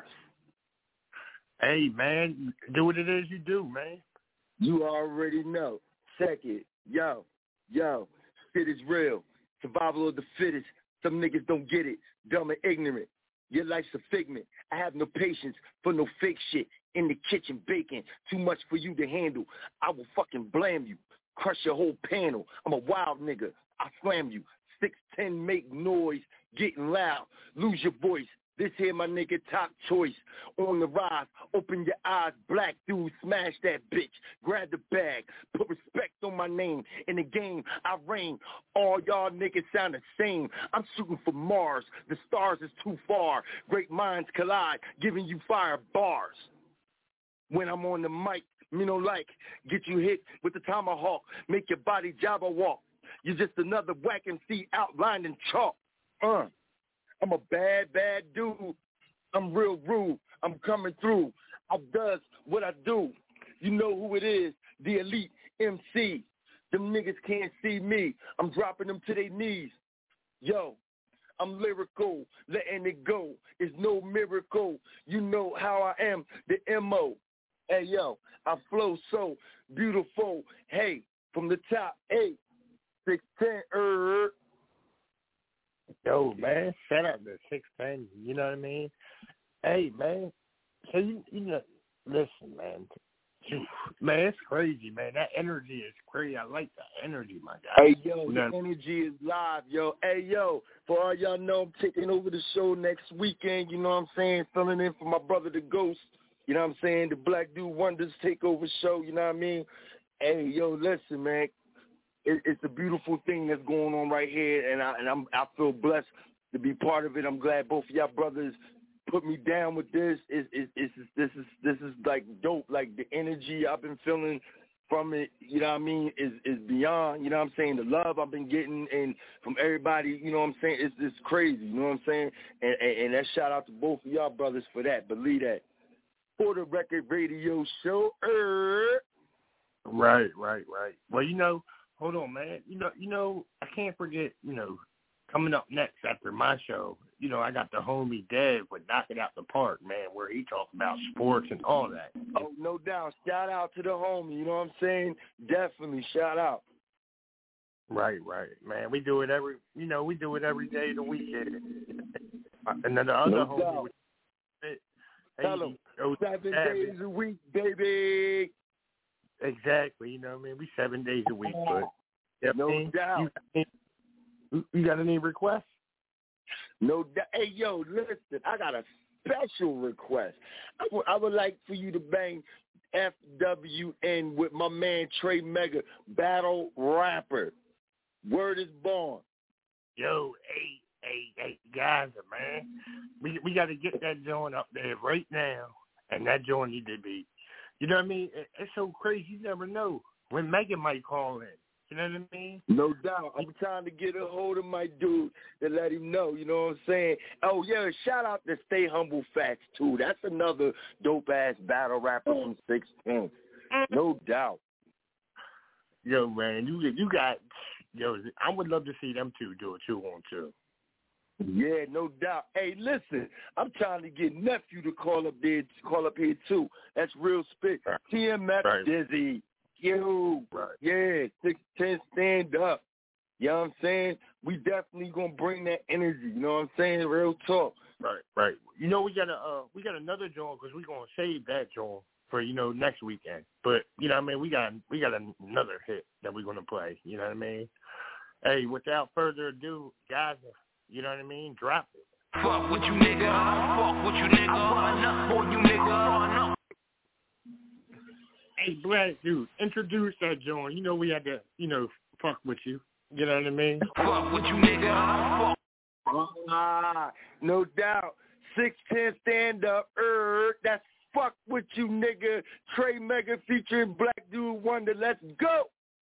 Speaker 1: Hey, man, do what it is you do, man.
Speaker 10: You already know. Second, yo, yo, shit is real. Survival of the fittest. Some niggas don't get it. Dumb and ignorant. Your life's a figment. I have no patience for no fake shit. In the kitchen baking. Too much for you to handle. I will fucking blame you. Crush your whole panel. I'm a wild nigga. I slam you. six ten make noise. Getting loud. Lose your voice. This here my nigga top choice. On the rise, open your eyes, Black Dude, smash that bitch. Grab the bag, put respect on my name. In the game, I reign. All y'all niggas sound the same. I'm shooting for Mars. The stars is too far. Great minds collide, giving you fire bars. When I'm on the mic, me no like. Get you hit with the tomahawk. Make your body jabba walk. You're just another whack M C outlined in chalk. Uh. I'm a bad, bad dude. I'm real rude. I'm coming through. I does what I do. You know who it is, the elite M C. Them niggas can't see me. I'm dropping them to their knees. Yo, I'm lyrical, letting it go. It's no miracle. You know how I am, the M O. Hey, yo, I flow so beautiful. Hey, from the top, eight, six, ten, er.
Speaker 1: Yo, man, shout out to six ten, you know what I mean? Hey, man, so you, you know, listen, man, man, it's crazy, man. That energy is crazy. I like that energy, my guy.
Speaker 10: Hey, yo,
Speaker 1: you
Speaker 10: the
Speaker 1: know?
Speaker 10: energy is live, yo. Hey, yo, for all y'all know, I'm taking over the show next weekend, you know what I'm saying? Filling in for my brother, the Ghost, you know what I'm saying? The Black Dude Wonders Takeover show, you know what I mean? Hey, yo, listen, man. It's a beautiful thing that's going on right here, and I and I'm I feel blessed to be part of it. I'm glad both of y'all brothers put me down with this. It's, it's, it's, this is this is like dope. Like the energy I've been feeling from it, you know what I mean, is is beyond. You know what I'm saying? The love I've been getting and from everybody, you know what I'm saying? It's it's crazy. You know what I'm saying? And and, and that shout out to both of y'all brothers for that. Believe that. For the Record Radio Show. Er.
Speaker 1: Right, right, right. Well, you know. Hold on, man. You know, you know, I can't forget, you know, coming up next after my show, you know, I got the homie Dev with Knock It Out the Park, man, where he talks about sports and all that.
Speaker 10: Oh, no doubt. Shout out to the homie, you know what I'm saying? Definitely, shout out.
Speaker 1: Right, right, man. We do it every, you know, we do it every day of the weekend. And then the other
Speaker 10: no
Speaker 1: homie,
Speaker 10: doubt.
Speaker 1: Hey,
Speaker 10: Tell him, seven days a week, baby.
Speaker 1: exactly. You know what I mean? We seven days a week, but yeah,
Speaker 10: no
Speaker 1: man,
Speaker 10: doubt.
Speaker 1: You, you got any requests?
Speaker 10: No doubt. Hey, yo, listen, I got a special request. I, w- I would like for you to bang F W N with my man Trey Mega, battle rapper. Word is born.
Speaker 1: Yo, hey, hey, hey, guys, man, we we got to get that joint up there right now, and that joint need to be, you know what I mean? It, it's so crazy, you never know when Megan might call in. You know what I mean?
Speaker 10: No doubt. I'm trying to get a hold of my dude to let him know, you know what I'm saying? Oh, yeah, shout out to Stay Humble Facts, too. That's another dope-ass battle rapper from six ten. No doubt.
Speaker 1: Yo, man, you you got, yo, I would love to see them two do a two-on-two.
Speaker 10: Yeah, no doubt. Hey, listen, I'm trying to get nephew to call up there, call up here, too. That's real spit. Right. T M F right. Dizzy. Yo,
Speaker 1: right.
Speaker 10: Yeah, six ten stand up. You know what I'm saying? We definitely gonna bring that energy. You know what I'm saying? Real talk.
Speaker 1: Right, right. You know we got a uh, we got another joint because we're gonna save that joint for you know next weekend. But you know what I mean we got we got another hit that we're gonna play. You know what I mean? Hey, without further ado, guys, you know what I mean? Drop it.
Speaker 9: Fuck with you, nigga. Fuck with you, nigga. Run up for you, nigga. Run up.
Speaker 1: Hey, Black dude, introduce that joint. You know we had to, you know, fuck with you. You know what I mean?
Speaker 9: Fuck with you, nigga.
Speaker 10: Ah, no doubt. six ten stand up. Er, that's fuck with you, nigga. Trey Mega featuring Black Dude Wonder. Let's go.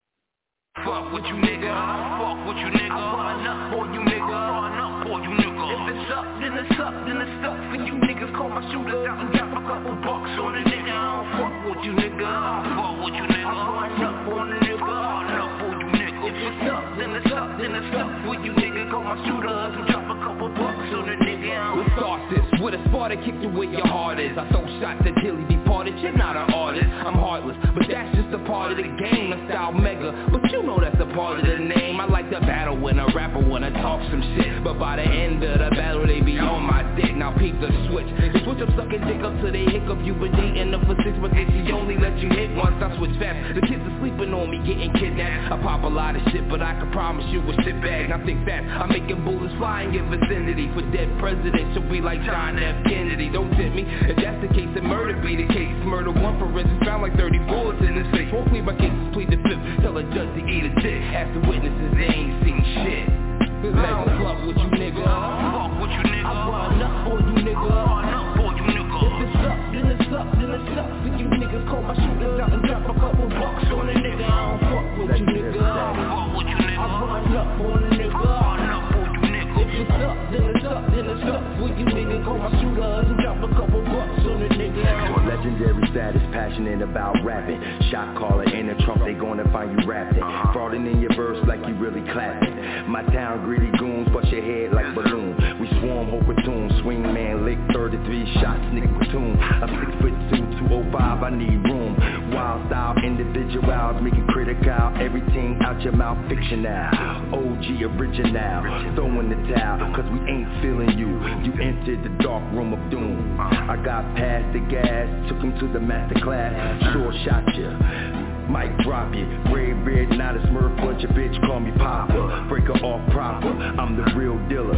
Speaker 9: Fuck with you, nigga. Fuck with you, nigga. Run up for you, nigga. Run up for you, nigga. If it's up, then it's up, then it's up for you niggas. Call my shooters out and drop a couple bucks on a nigga. I don't fuck with you, nigga. Fuck with you, nigga. Run up on a nigga. Run up for you, nigga. If it's up, then it's up, then it's up for you nigga. Call my shooters and drop a couple bucks on a nigga.
Speaker 11: Let's start this with a Sparta, kick you where your heart is. I throw shots until he departed. You're not an artist, I'm heartless, but that's just a part of the game. I style Mega, but you know that's a part of the name. I like to battle when a rapper wanna talk some shit, but by the end of the battle they be on my dick. Now peep the switch, they switch up sucking dick up till they hiccup. You been dating them for six months, she only let you hit once. I switch fast, the kids are sleeping on me, getting kidnapped. I pop a lot of shit, but I can promise you a shit bag. Now think fast, I'm making bullets fly in your vicinity. For dead presidents, you'll be like John F. Kennedy. Don't tempt me, if that's the case, then murder be the case. Murder one for instance, found like thirty bullets in his face. Won't plead my cases, plead the fifth. Tell a judge to eat a dick. Ask the witnesses, they ain't seen shit. I don't fuck with you, nigga.
Speaker 9: Fuck with you, nigga.
Speaker 11: I run up for you, nigga.
Speaker 9: Run up for you, nigga.
Speaker 11: If it's up, then it's up, then it's up for you niggas. Call my shooters out and drop a couple bucks on a nigga. I don't fuck with you, nigga.
Speaker 9: Fuck with you, nigga.
Speaker 11: I run up for a nigga.
Speaker 9: Run up for you, nigga.
Speaker 11: If it's up, then it's up, then it's up for you nigga. Call my shooters and drop a couple bucks on a nigga.
Speaker 12: Legendary status, passionate about rapping. Shot caller in the trunk, they gonna find you rapping. Frauding in your verse like you really clapping. My town greedy goons, bust your head like balloon. We swarm, whole platoon, swing man, lick thirty-three shots, sneak platoon. I'm six foot two, two oh five, I need room. Wild style, individuals, make it critical. Everything out your mouth, fiction now. O G original, throwing the towel, cause we ain't feeling you. You entered the dark room of doom. I got past the gas, took him to the master class. Sure shot ya, might drop you. Red beard, not a smurf, but your bitch call me Papa. Break her off proper, I'm the real dealer.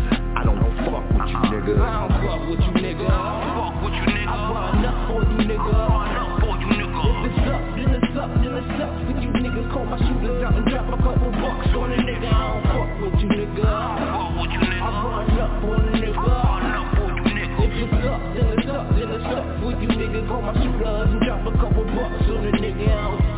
Speaker 12: I don't fuck with you, nigga.
Speaker 11: I don't fuck with you, nigga.
Speaker 9: Fuck with you, nigga.
Speaker 11: I run up for you, nigga.
Speaker 9: Run up for you, nigga.
Speaker 11: If it's up, then it's up, then it's up for you niggas. Call my shooters out and drop a couple bucks on a nigga. I don't fuck with you, nigga.
Speaker 9: Fuck with you, nigga.
Speaker 11: I run up for a nigga.
Speaker 9: Run up for you, nigga.
Speaker 11: If it's up, then it's up, then it's up for you nigga. Call my shooters and drop a couple bucks on a nigga. I don't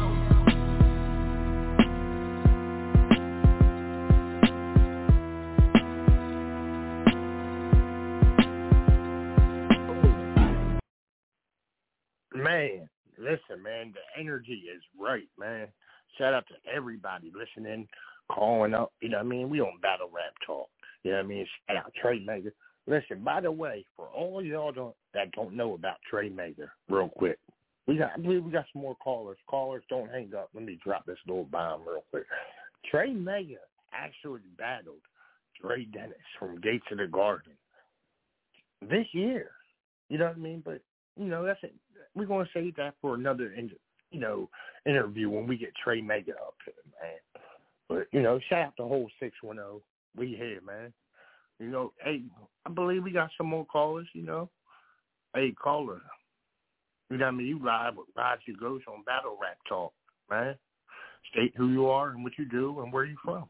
Speaker 1: Man, listen, man, the energy is right, man. Shout out to everybody listening, calling up. You know what I mean? We on Battle Rap Talk. You know what I mean? Shout out Trey Mega. Listen, by the way, for all y'all don't, that don't know about Trey Mega, real quick, we got, I believe we got some more callers. Callers, don't hang up. Let me drop this little bomb real quick. Trey Mega actually battled Dre Dennis from Gates of the Garden this year. You know what I mean? But, you know, that's it. We're going to save that for another you know, interview when we get Trey Mega up here, man. But, you know, shout out to whole six one zero. We here, man. You know, hey, I believe we got some more callers, you know. Hey, caller. You know what I mean? You live with Roger Ghost on Battle Rap Talk, man. State who you are and what you do and where you from.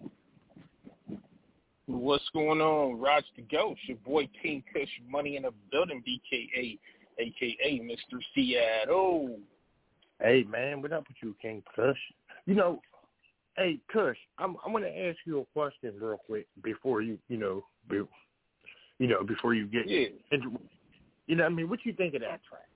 Speaker 13: What's going on, Roger the Ghost? Your boy King Kush Money in the building, B K A, A K A Mister Seattle.
Speaker 1: Hey, man, what up with you, King Kush? You know, hey, Kush, I'm I'm going to ask you a question real quick before you, you know, be, you know, before you get
Speaker 13: yeah.
Speaker 1: into, you know what I mean? What you think of that track?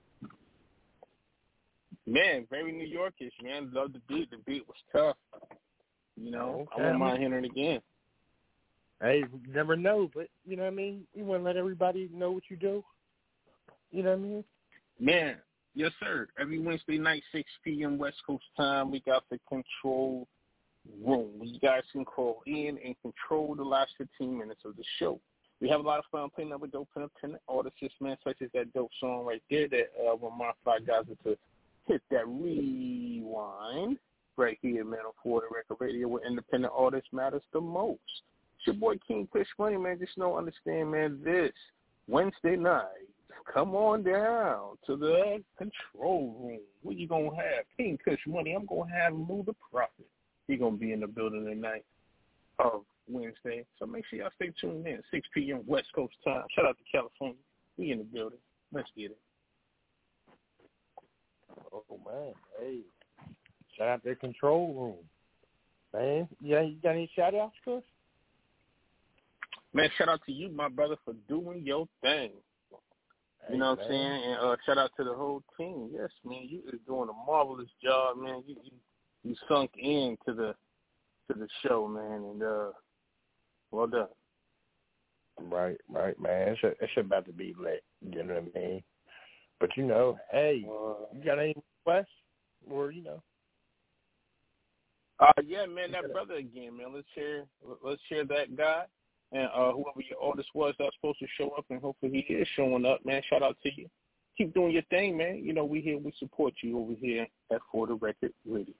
Speaker 13: Man, very New Yorkish, man. Love the beat. The beat was tough. You know,
Speaker 1: okay.
Speaker 13: I wouldn't mind hearing it again.
Speaker 1: Hey, you never know, but, you know what I mean? You want to let everybody know what you do? You know what I mean?
Speaker 13: Man, yes, sir. Every Wednesday night, six p.m. West Coast time, we got the control room. You guys can call in and control the last fifteen minutes of the show. We have a lot of fun playing up with dope independent artists, man, such as that dope song right there that uh, will modify guys to hit that rewind right here, man, on Florida Record Radio, where independent artists matters the most. It's your boy King Kush Money, man. Just know, understand, man, this Wednesday night, come on down to the control room. What you going to have? King Kush Money. I'm going to have Lou the Prophet. He's going to be in the building tonight of Wednesday. So make sure y'all stay tuned in, six p.m. West Coast time. Shout out to California. We in the building. Let's get it.
Speaker 1: Oh, man. Hey, shout out to the control room. Man, yeah, you got any shout-outs, Kush?
Speaker 13: Man, shout out to you, my brother, for doing your thing. You know what I'm saying? And uh, shout out to the whole team. Yes, man, you is doing a marvelous job, man. You you, you sunk into the to the show, man, and uh, well done.
Speaker 1: Right, right, man. It's, a, it's about to be lit. You know what I mean? But you know, hey, uh, you got any requests, or you know?
Speaker 13: Uh, yeah, man, that brother again, man. Let's share, let's share that guy. And uh, whoever your artist was that's supposed to show up, and hopefully he is showing up, man. Shout out to you. Keep doing your thing, man. You know, we here, we support you over here at Florida Record Radio.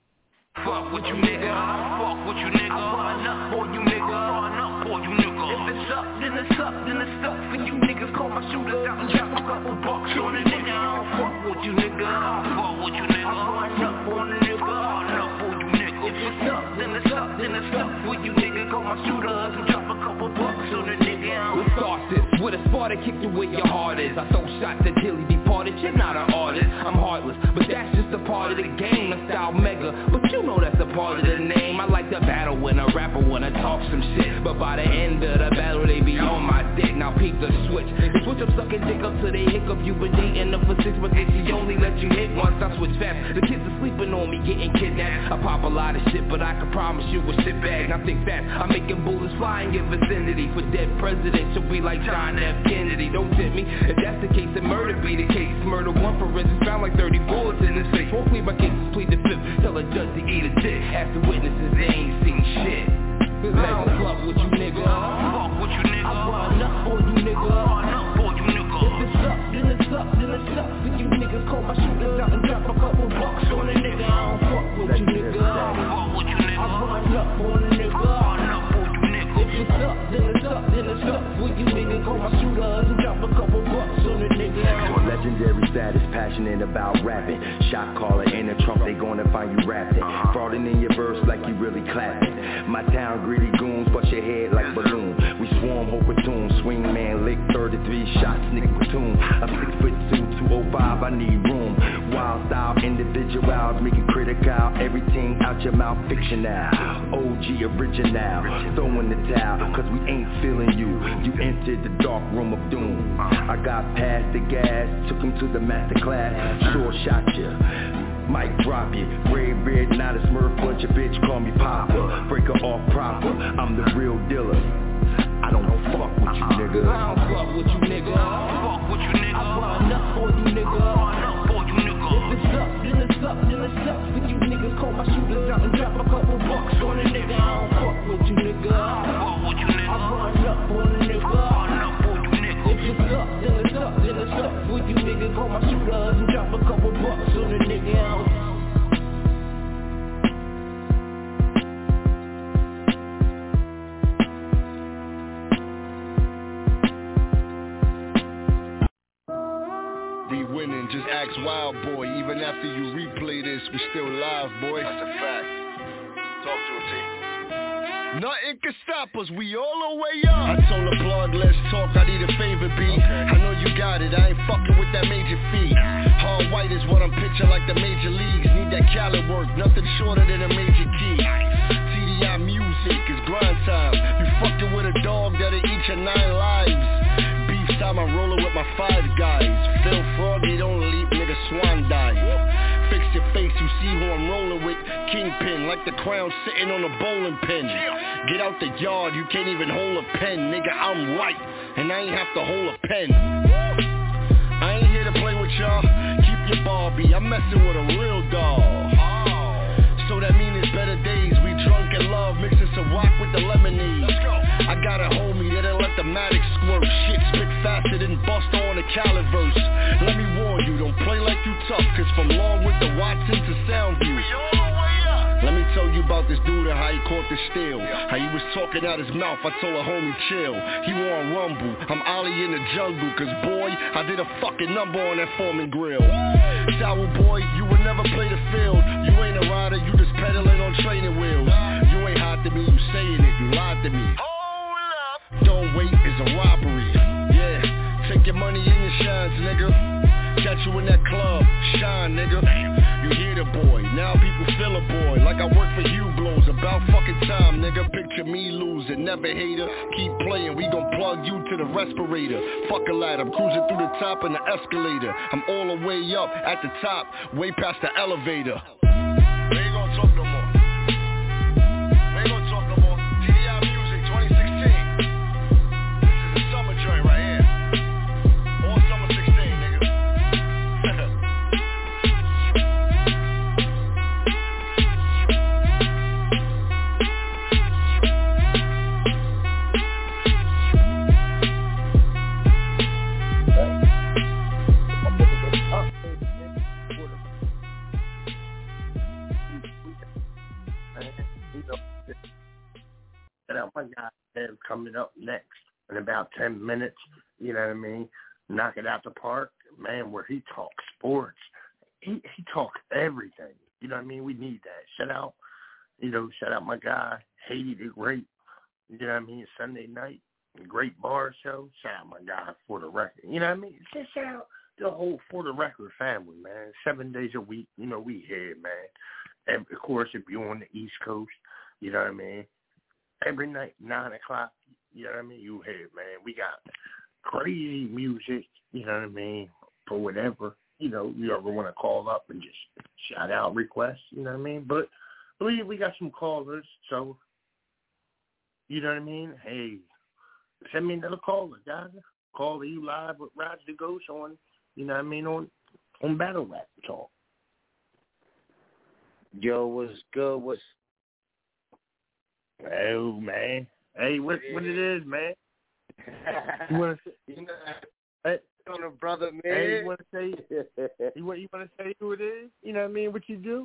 Speaker 11: Fuck with you, nigga. Fuck with you, nigga. I run up for you, nigga. I run up for you, nigga. If it's up, then it's up, then it's up for you niggas. Call my shooters out and drop a couple bucks on a nigga. I don't fuck with you, nigga. I don't fuck with you, nigga. I run up for the nigga. I run up for you, nigga. If it's up, then it's up, then it's up for you nigga. Call my shooters and drop a couple bucks on a nigga. Let's start this with a spot to kick you where your heart is. I throw shots at till he departed. You're not an artist. I'm heartless, but that's just a part of the game. I style mega, but you know that's a part of the name. I like to battle when a rapper wanna talk some shit, but by the end of the battle they be on my dick. Now peep the switch. The switch up sucking dick up till they hiccup. You been dating up for six months, she only let you hit once. I switch fast. The kids are sleeping on me, getting kidnapped. I pop a lot of shit, but I can promise you a shit bag. Now think fast. I'm making bullets fly in your vicinity. For dead presidents, you'll be like John F. Kennedy. Don't tempt me. If that's the case, then murder be the case. Murder one for instance, found like thirty bullets in his face. Won't plead my case, plead the fifth. Tell a judge to eat a dick. Ask the witnesses, they ain't seen shit. I don't fuck with you, nigga. Fuck with you, nigga. I run up for you, nigga. I run up for you, nigga. If it's up, then it's up, then it's up for you niggas. Call my shooters out and drop a couple bucks on a nigga. I don't fuck with you, nigga. I don't fuck with you, nigga. I run up for the nigga. I run up for you, nigga. If it's up, then it's up, then it's up for you nigga. Call my shooters and drop a couple bucks on a nigga.
Speaker 12: Legendary status, passionate about rapping. Shot caller in the trunk, they gonna find you rapping. Frauding in your verse like you really clapping. My town greedy goons, bust your head like balloon. We swarm, whole platoon, swing man, lick thirty-three shots, nigga platoon. I'm six foot two, two oh five, I need room. Wild style, individuals, making critical. Everything out your mouth, fiction now. O G original, throwing the towel, cause we ain't feeling you. You entered the dark room of doom. I got past the gas, took him to the master class. Sure shot ya, might drop you. Gray beard, not a smurf, bunch of bitch, call me Papa. Breaker off proper, I'm the real dealer. I don't fuck with you, nigga.
Speaker 11: I don't fuck with you, nigga. I don't fuck with you, nigga. I run up for you, nigga. I run up for you, nigga. If it's up, then it's up, then it's up for you niggas. Call my shooters out and drop a couple bucks on a nigga. I don't fuck with you, nigga. I don't fuck with you, nigga. I run up for the nigga. I run up for you, nigga. If it's up, then it's up, then it's up for you niggas. Call my shooters and drop a couple bucks on a nigga.
Speaker 4: after you replay this, we still live, boy.
Speaker 8: That's a fact. Talk to it, T.
Speaker 4: Nothing can stop us, we all the way up. I told the plug, let's talk, I need a favor, B. Okay. I know you got it, I ain't fucking with that major fee. Hard white is what I'm pitching like the major leagues. Need that Cali work, nothing shorter than a major key. T D I music is grind time. You fucking with a dog that'll eat your nine lives. Beef time, I'm rolling with my five guys. Phil Froggy, don't leap, nigga, swan dive. Fix your face, you see who I'm rolling with. Kingpin, like the crown sitting on a bowling pin. Get out the yard, you can't even hold a pen. Nigga, I'm white, and I ain't have to hold a pen. I ain't here to play with y'all. Keep your Barbie, I'm messing with a real dog. So that mean it's better days. We drunk in love, mixing some rock with the lemonade. I got a homie that'll let the Matic squirt. Shit spit faster than Buster on the Caliverse. Let me warn you, don't play like you tough, cause from Long with the Watson to Soundview. Let me tell you about this dude and how he caught the steal. How he was talking out his mouth, I told a homie chill. He won Rumble, I'm Ollie in the jungle. Cause boy, I did a fucking number on that Foreman grill. Sour boy, you would never play the field. You ain't a rider, you just pedaling on training wheels. You ain't hot to me, you saying it, you lied to me. Don't wait, it's a robbery. Yeah, take your money in the shines, nigga. Catch you in that club, shine, nigga. You hear the boy, now people feel a boy. Like I work for Hugh Blows, about fucking time, nigga. Picture me losing, never hater. Keep playing, we gon' plug you to the respirator. Fuck a lad, I'm cruising through the top in the escalator. I'm all the way up, at the top, way past the elevator. We ain't gonna talk no more. We ain't gonna talk no more. T D I Music twenty sixteen. This is a summer joint right here. All summer sixteen, nigga.
Speaker 1: My guy is coming up next in about ten minutes, you know what I mean? Knock it out the park, man, where he talks sports. He he talks everything, you know what I mean? We need that. Shout out, you know, shout out my guy, Haiti the Great, you know what I mean? Sunday night, great bar show. Shout out my guy For the Record, you know what I mean? Just shout out the whole For the Record family, man. Seven days a week, you know, we here, man. And of course, if you're on the East Coast, you know what I mean? Every night, nine o'clock, you know what I mean? You hear it, man. We got crazy music, you know what I mean? For whatever, you know, you ever want to call up and just shout out requests, you know what I mean? But I believe we got some callers, so, you know what I mean? Hey, send me another caller, guys. Call you live with Raj the Ghost on, you know what I mean, on, on Battle Rap Talk.
Speaker 14: Yo, what's good? What's
Speaker 1: Oh man, hey, what what it is, man? You want to,
Speaker 14: you know,
Speaker 1: hey,
Speaker 14: on a brother, man.
Speaker 1: Hey, you want to say, you want you want to say who it is? You know what I mean? What you do?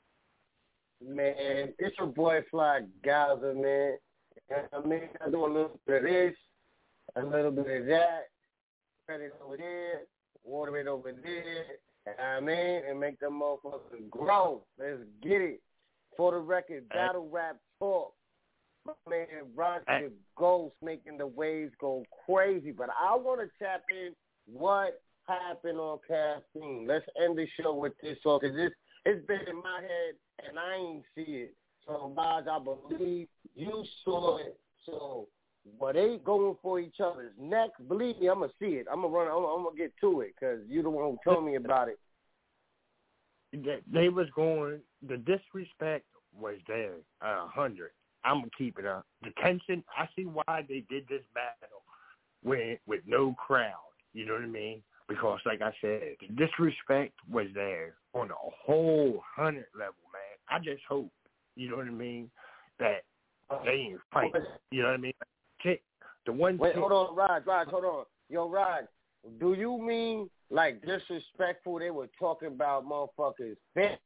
Speaker 14: Man, it's your boy Fly Gaza, man. You know what I mean, I do a little bit of this, a little bit of that, spread it over there, water it over there. You know what I mean, and make them motherfuckers grow. Let's get it. For the Record, Battle Rap Talk. My man Roger Ghost making the waves go crazy. But I want to tap in what happened on Caffeine. Let's end the show with this song because this it's been in my head and I ain't see it. So, Raj, I believe you saw it. So, what they going for each other's next, believe me, I'm going to see it. I'm going to run. I'm, I'm going to get to it because you're the one who told me about it.
Speaker 1: They was going, the disrespect was there, a hundred. I'm going to keep it up. The tension, I see why they did this battle with, with no crowd. You know what I mean? Because, like I said, the disrespect was there on a whole hundred level, man. I just hope, you know what I mean, that they ain't fight. You know what I mean? The one
Speaker 14: Wait,
Speaker 1: tick,
Speaker 14: hold on, Raj, Raj, hold on. Yo, Raj, do you mean, like, disrespectful? They were talking about motherfuckers.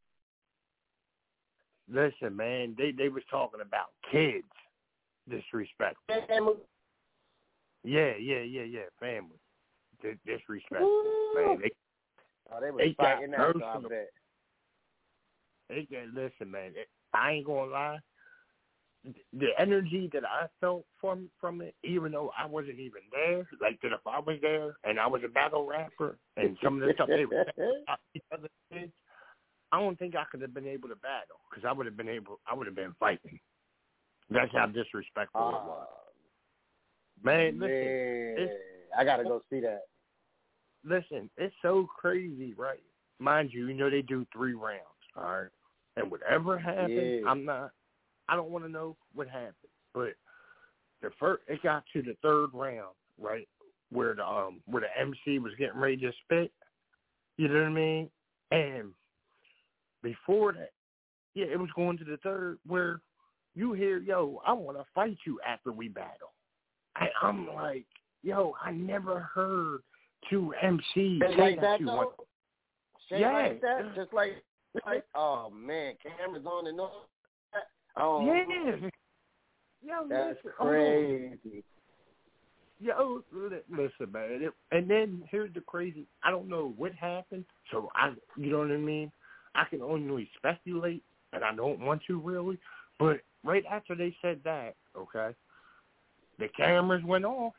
Speaker 1: Listen, man, they, they was talking about kids disrespectful.
Speaker 14: Family.
Speaker 1: Yeah, yeah, yeah, yeah, family. D- disrespectful.
Speaker 14: Ooh.
Speaker 1: Man, they,
Speaker 14: oh, they were
Speaker 1: they
Speaker 14: fighting
Speaker 1: got
Speaker 14: that,
Speaker 1: personal.
Speaker 14: so I bet.
Speaker 1: it, listen, man, it, I ain't gonna lie. The energy that I felt from from it, even though I wasn't even there, like that if I was there and I was a battle rapper and some of the stuff they were saying about each other kids, I don't think I could have been able to battle because I would have been able, I would have been fighting. That's how disrespectful uh, it was. Man, listen,
Speaker 14: man, I gotta go see that.
Speaker 1: Listen, it's so crazy, right? Mind you, you know they do three rounds, all right? And whatever happens, yeah. I'm not, I don't want to know what happened. But the first, it got to the third round, right, where the um where the M C was getting ready to spit. You know what I mean? And before that, yeah, it was going to the third where you hear, yo, I want to fight you after we battle. I, I'm like, yo, I never heard two M Cs
Speaker 14: just
Speaker 1: say
Speaker 14: like
Speaker 1: that,
Speaker 14: that
Speaker 1: to
Speaker 14: though?
Speaker 1: one.
Speaker 14: Shit
Speaker 1: Yeah.
Speaker 14: like that? Just like, like, oh, man, cameras on and on. Oh,
Speaker 1: yeah. Yo,
Speaker 14: that's
Speaker 1: listen,
Speaker 14: crazy.
Speaker 1: Oh, yo, listen, man. It, and then here's the crazy. I don't know what happened, so I, you know what I mean? I can only speculate, and I don't want to really. But right after they said that, okay, the cameras went off.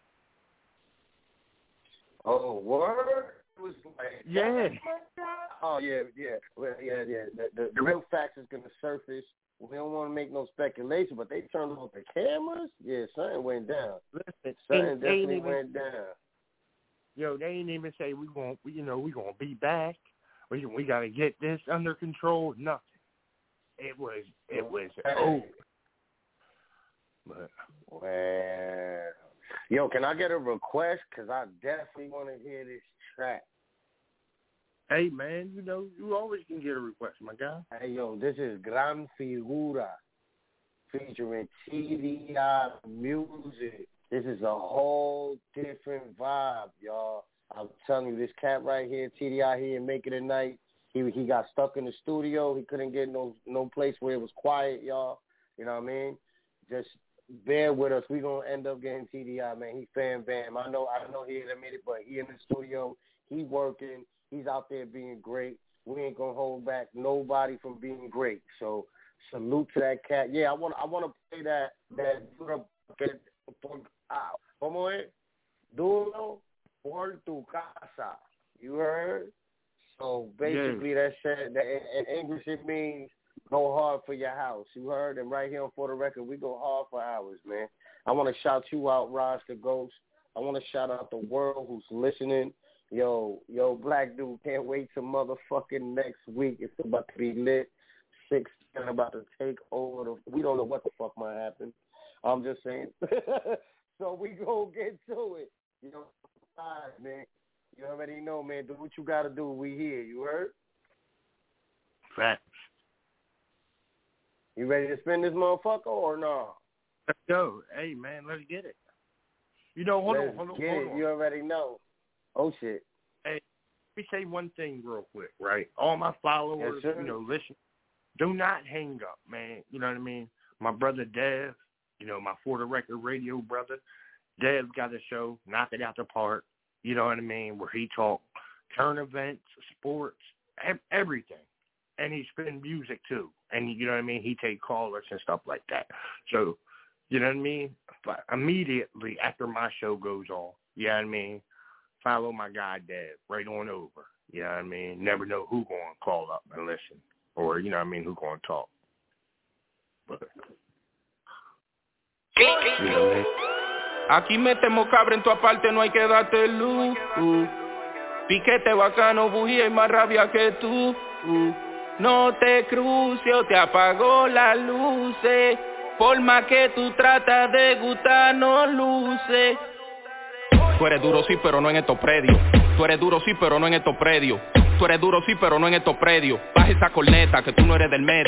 Speaker 14: Oh, word? It was like,
Speaker 1: yeah.
Speaker 14: Oh, yeah, yeah. Well, yeah, yeah. The, the, the real facts is going to surface. We don't want to make no speculation, but they turned off the cameras? Yeah, something went down.
Speaker 1: Listen,
Speaker 14: something definitely
Speaker 1: even,
Speaker 14: went down.
Speaker 1: Yo, they ain't even say we going, you know, we gonna be back. We we got to get this under control. Nothing. It was it was
Speaker 14: hey.
Speaker 1: over. But,
Speaker 14: well, yo, can I get a request? Because I definitely want to hear this track.
Speaker 1: Hey, man, you know, you always can get a request, my guy.
Speaker 14: Hey, yo, this is Gran Figura featuring T D I Music. This is a whole different vibe, y'all. I'm telling you, this cat right here, T D I, he didn't make it at night. He he got stuck in the studio. He couldn't get no no place where it was quiet, y'all. You know what I mean? Just bear with us. We gonna end up getting T D I, man. He fan bam. I know I know he didn't admit it, but he in the studio. He working. He's out there being great. We ain't gonna hold back nobody from being great. So salute to that cat. Yeah, I want I want to play that that como es duro por tu casa. You heard? So basically, yeah. that said that in, in English it means go hard for your house. You heard? And right here on For the Record, we go hard for ours, man. I want to shout you out, Raj the Ghost. I want to shout out the world who's listening. Yo, yo, black dude, can't wait till motherfucking next week. It's about to be lit. Six and about to take over. The, we don't know what the fuck might happen. I'm just saying. So we go get to it. You know, man. You already know, man. Do what you got to do. We here. You heard?
Speaker 1: Facts.
Speaker 14: You ready to spin this motherfucker or no?
Speaker 1: Let's go. Hey, man, let's get it. You know, hold
Speaker 14: let's
Speaker 1: on, hold on,
Speaker 14: get
Speaker 1: hold
Speaker 14: it.
Speaker 1: on.
Speaker 14: You already know. Oh, shit.
Speaker 1: Hey, let me say one thing real quick, right? All my followers,
Speaker 14: yes,
Speaker 1: you know, listen, do not hang up, man. You know what I mean? My brother Dev, you know, my For the Record radio brother, Dev's got a show, Knock It Out the Park, you know what I mean, where he talk current events, sports, everything. And he spin music, too. And, you know what I mean, he take callers and stuff like that. So, you know what I mean? But immediately after my show goes on, you know what I mean, follow my guy, Dev, right on over. You know what I mean? Never know who going to call up and listen. Or, you know what I mean, who going to talk. But, you know,
Speaker 15: aquí metemos cabra en tu aparte, no hay que darte luz. Uh. Piquete bacano, bujía y más rabia que tú. Uh. No te cruces o te apagó las luces. Por más que tú tratas de gustar, no luce. Tú eres duro sí, pero no en estos predios. Tú eres duro sí, pero no en estos predios. Tú eres duro sí, pero no en estos predios. Baja esa corneta que tú no eres del medio.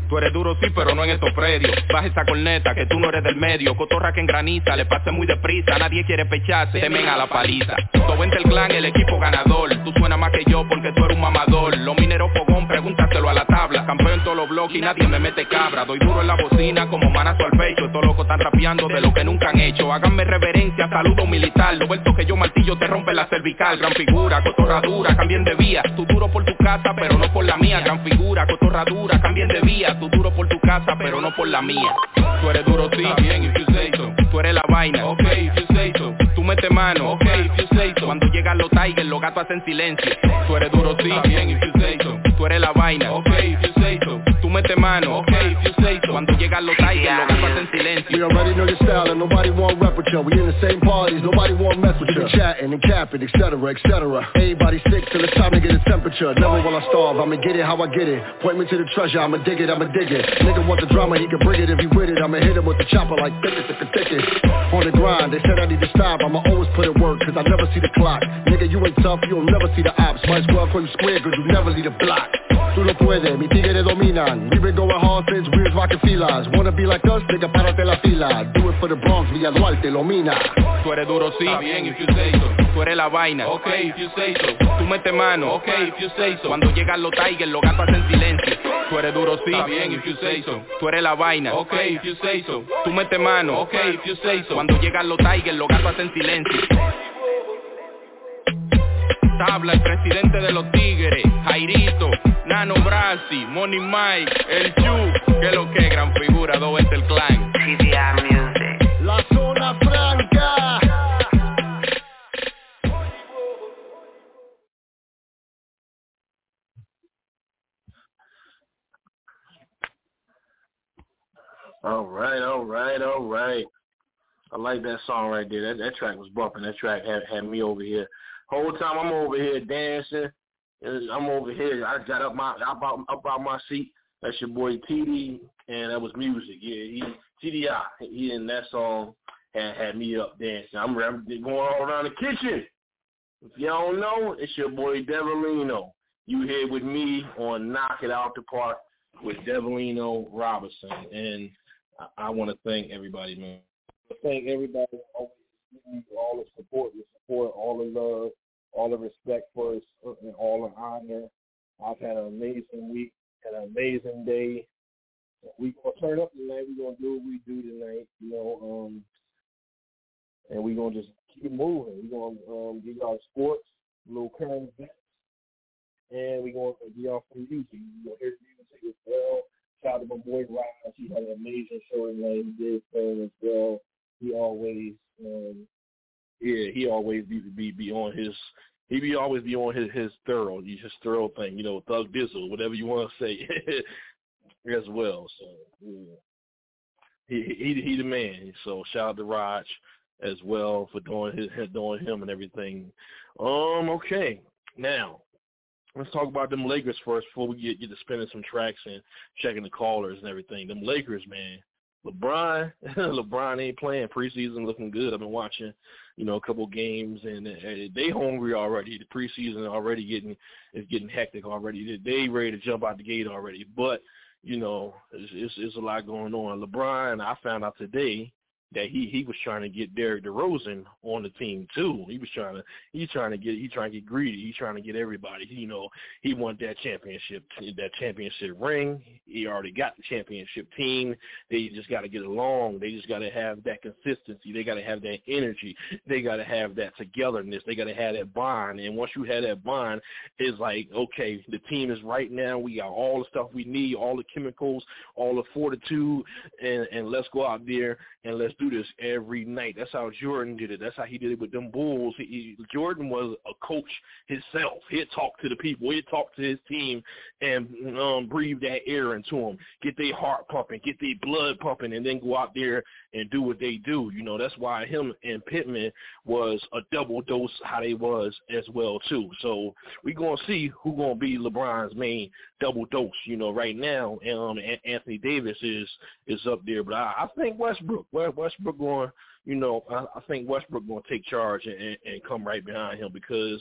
Speaker 15: Tú eres duro sí, pero no en estos predios. Baja esa corneta que tú no eres del medio. Cotorra que engraniza, le pase muy deprisa. Nadie quiere pecharse, temen a la paliza. Todo vente el clan, el equipo ganador. Tú suenas más que yo porque tú eres un mamador. Los mineros fogón, pregúntaselo a la tabla. Campeo en todos los bloques y nadie me mete cabra. Doy duro en la bocina como manazo al pecho. Estos locos están rapeando de lo que nunca han hecho. Háganme reverencia, saludo militar. Lo vuelto que yo martillo te rompe la cervical. Gran figura, cotorra dura, cambien de vía. Tú duro por tu casa, pero no por la mía. Gran figura, cotorra dura, cambien de vía. Tú duro por tu casa, pero no por la mía. Tú eres duro sí, bien, if you say so. Tú eres la vaina, ok, if you say so. Tú mete mano, ok, if you say so. Cuando llegan los tigers, los gatos hacen silencio. Tú eres duro sí, bien, if you say so. Tú eres la vaina, ok, if you say so. Tú mete mano, ok, if you say so. Cuando llegan los tigers, los gatos hacen silencio.
Speaker 4: We already know your style and nobody want rep with you. We in the same parties, nobody want mess with you. We chatting and capping, et cetera, et cetera. Everybody sick till it's time to get a temperature. Never will I starve, I'ma get it how I get it. Point me to the treasure, I'ma dig it, I'ma dig it. Nigga want the drama, he can bring it if he with it. I'ma hit him with the chopper like thicket, thicket, thicket. On the grind, they said I need to stop. I'ma always put in work, cause I never see the clock. Nigga, you ain't tough, you'll never see the ops. My squad call you square, cause you never leave the block. Tú no puedes, mi tigres dominan. We've been going hard since we was rocking filas. Wanna be like us, nigga, párate la fila. Do it for the Bronx, Villa Duarte, Lomina.
Speaker 15: Tú eres duro sí, bien, if you say so. Tú eres la vaina, ok, if you say so. Tú mete mano, ok, if you say so. Cuando llegan los tigers, los gatos hacen silencio. Tú eres duro sí, bien, if you say so. Tú eres la vaina, ok, if you say so. Tú mete mano, ok, if you say so. Cuando llegan los tigers, los gatos hacen silencio. Tabla, el presidente de los tigres, Jairito, Nano Brasi, Money Mike, el Chu, que lo que gran figura, dos veces el clan.
Speaker 3: T V I Music.
Speaker 4: La zona franca.
Speaker 5: All right, all right, all right. I like that song right there. That that track was bumping. That track had had me over here. Whole time I'm over here dancing. I'm over here. I got up my up out, up out my seat. That's your boy T D, and that was music. Yeah, he T D I. He in that song had had me up dancing. I'm, I'm going all around the kitchen. If y'all don't know, it's your boy Devilino. You here with me on Knock It Out the Park with Devilino Robinson, and I, I want to thank everybody, man. I thank everybody always giving you all the support, the support, all the love, all the respect for us, and all the honor. I've had an amazing week, had an amazing day. We gonna turn up tonight. We gonna do what we do tonight, you know, um, and we gonna just keep moving. We gonna um, give y'all sports, little current events, and we gonna give y'all some music. You gonna hear the music as well. Shout out to my boy Raj. He had an amazing show tonight. He did thing as well. He always, um, yeah, he always be be be on his. He be always be on his his thorough, his thorough thing. You know, Thug Dizzle, whatever you want to say, as well. So yeah. he he he the man. So shout out to Raj as well for doing his doing him and everything. Um, okay, now let's talk about them Lakers first before we get get to spinning some tracks and checking the callers and everything. Them Lakers, man. LeBron, LeBron ain't playing preseason, looking good. I've been watching, you know, a couple games, and they hungry already. The preseason already getting is getting hectic already. They ready to jump out the gate already. But you know, it's, it's, it's a lot going on. LeBron, I found out today that he, he was trying to get Derrick DeRozan on the team too. He was trying to he's trying to get he trying to get greedy. He's trying to get everybody. You know, he want that championship that championship ring. He already got the championship team. They just got to get along. They just got to have that consistency. They got to have that energy. They got to have that togetherness. They got to have that bond. And once you have that bond, it's like, okay, the team is right now. We got all the stuff we need, all the chemicals, all the fortitude, and, and let's go out there and let's do this every night. That's how Jordan did it. That's how he did it with them Bulls. He, he, Jordan was a coach himself. He'd talk to the people. He'd talk to his team and um, breathe that air into them, get their heart pumping, get their blood pumping, and then go out there and do what they do. You know, that's why him and Pittman was a double dose how they was as well, too. So we're going to see who's going to be LeBron's main double dose. You know, right now, um, Anthony Davis is is up there. But I, I think Westbrook, Westbrook going, you know, I, I think Westbrook going to take charge and, and come right behind him because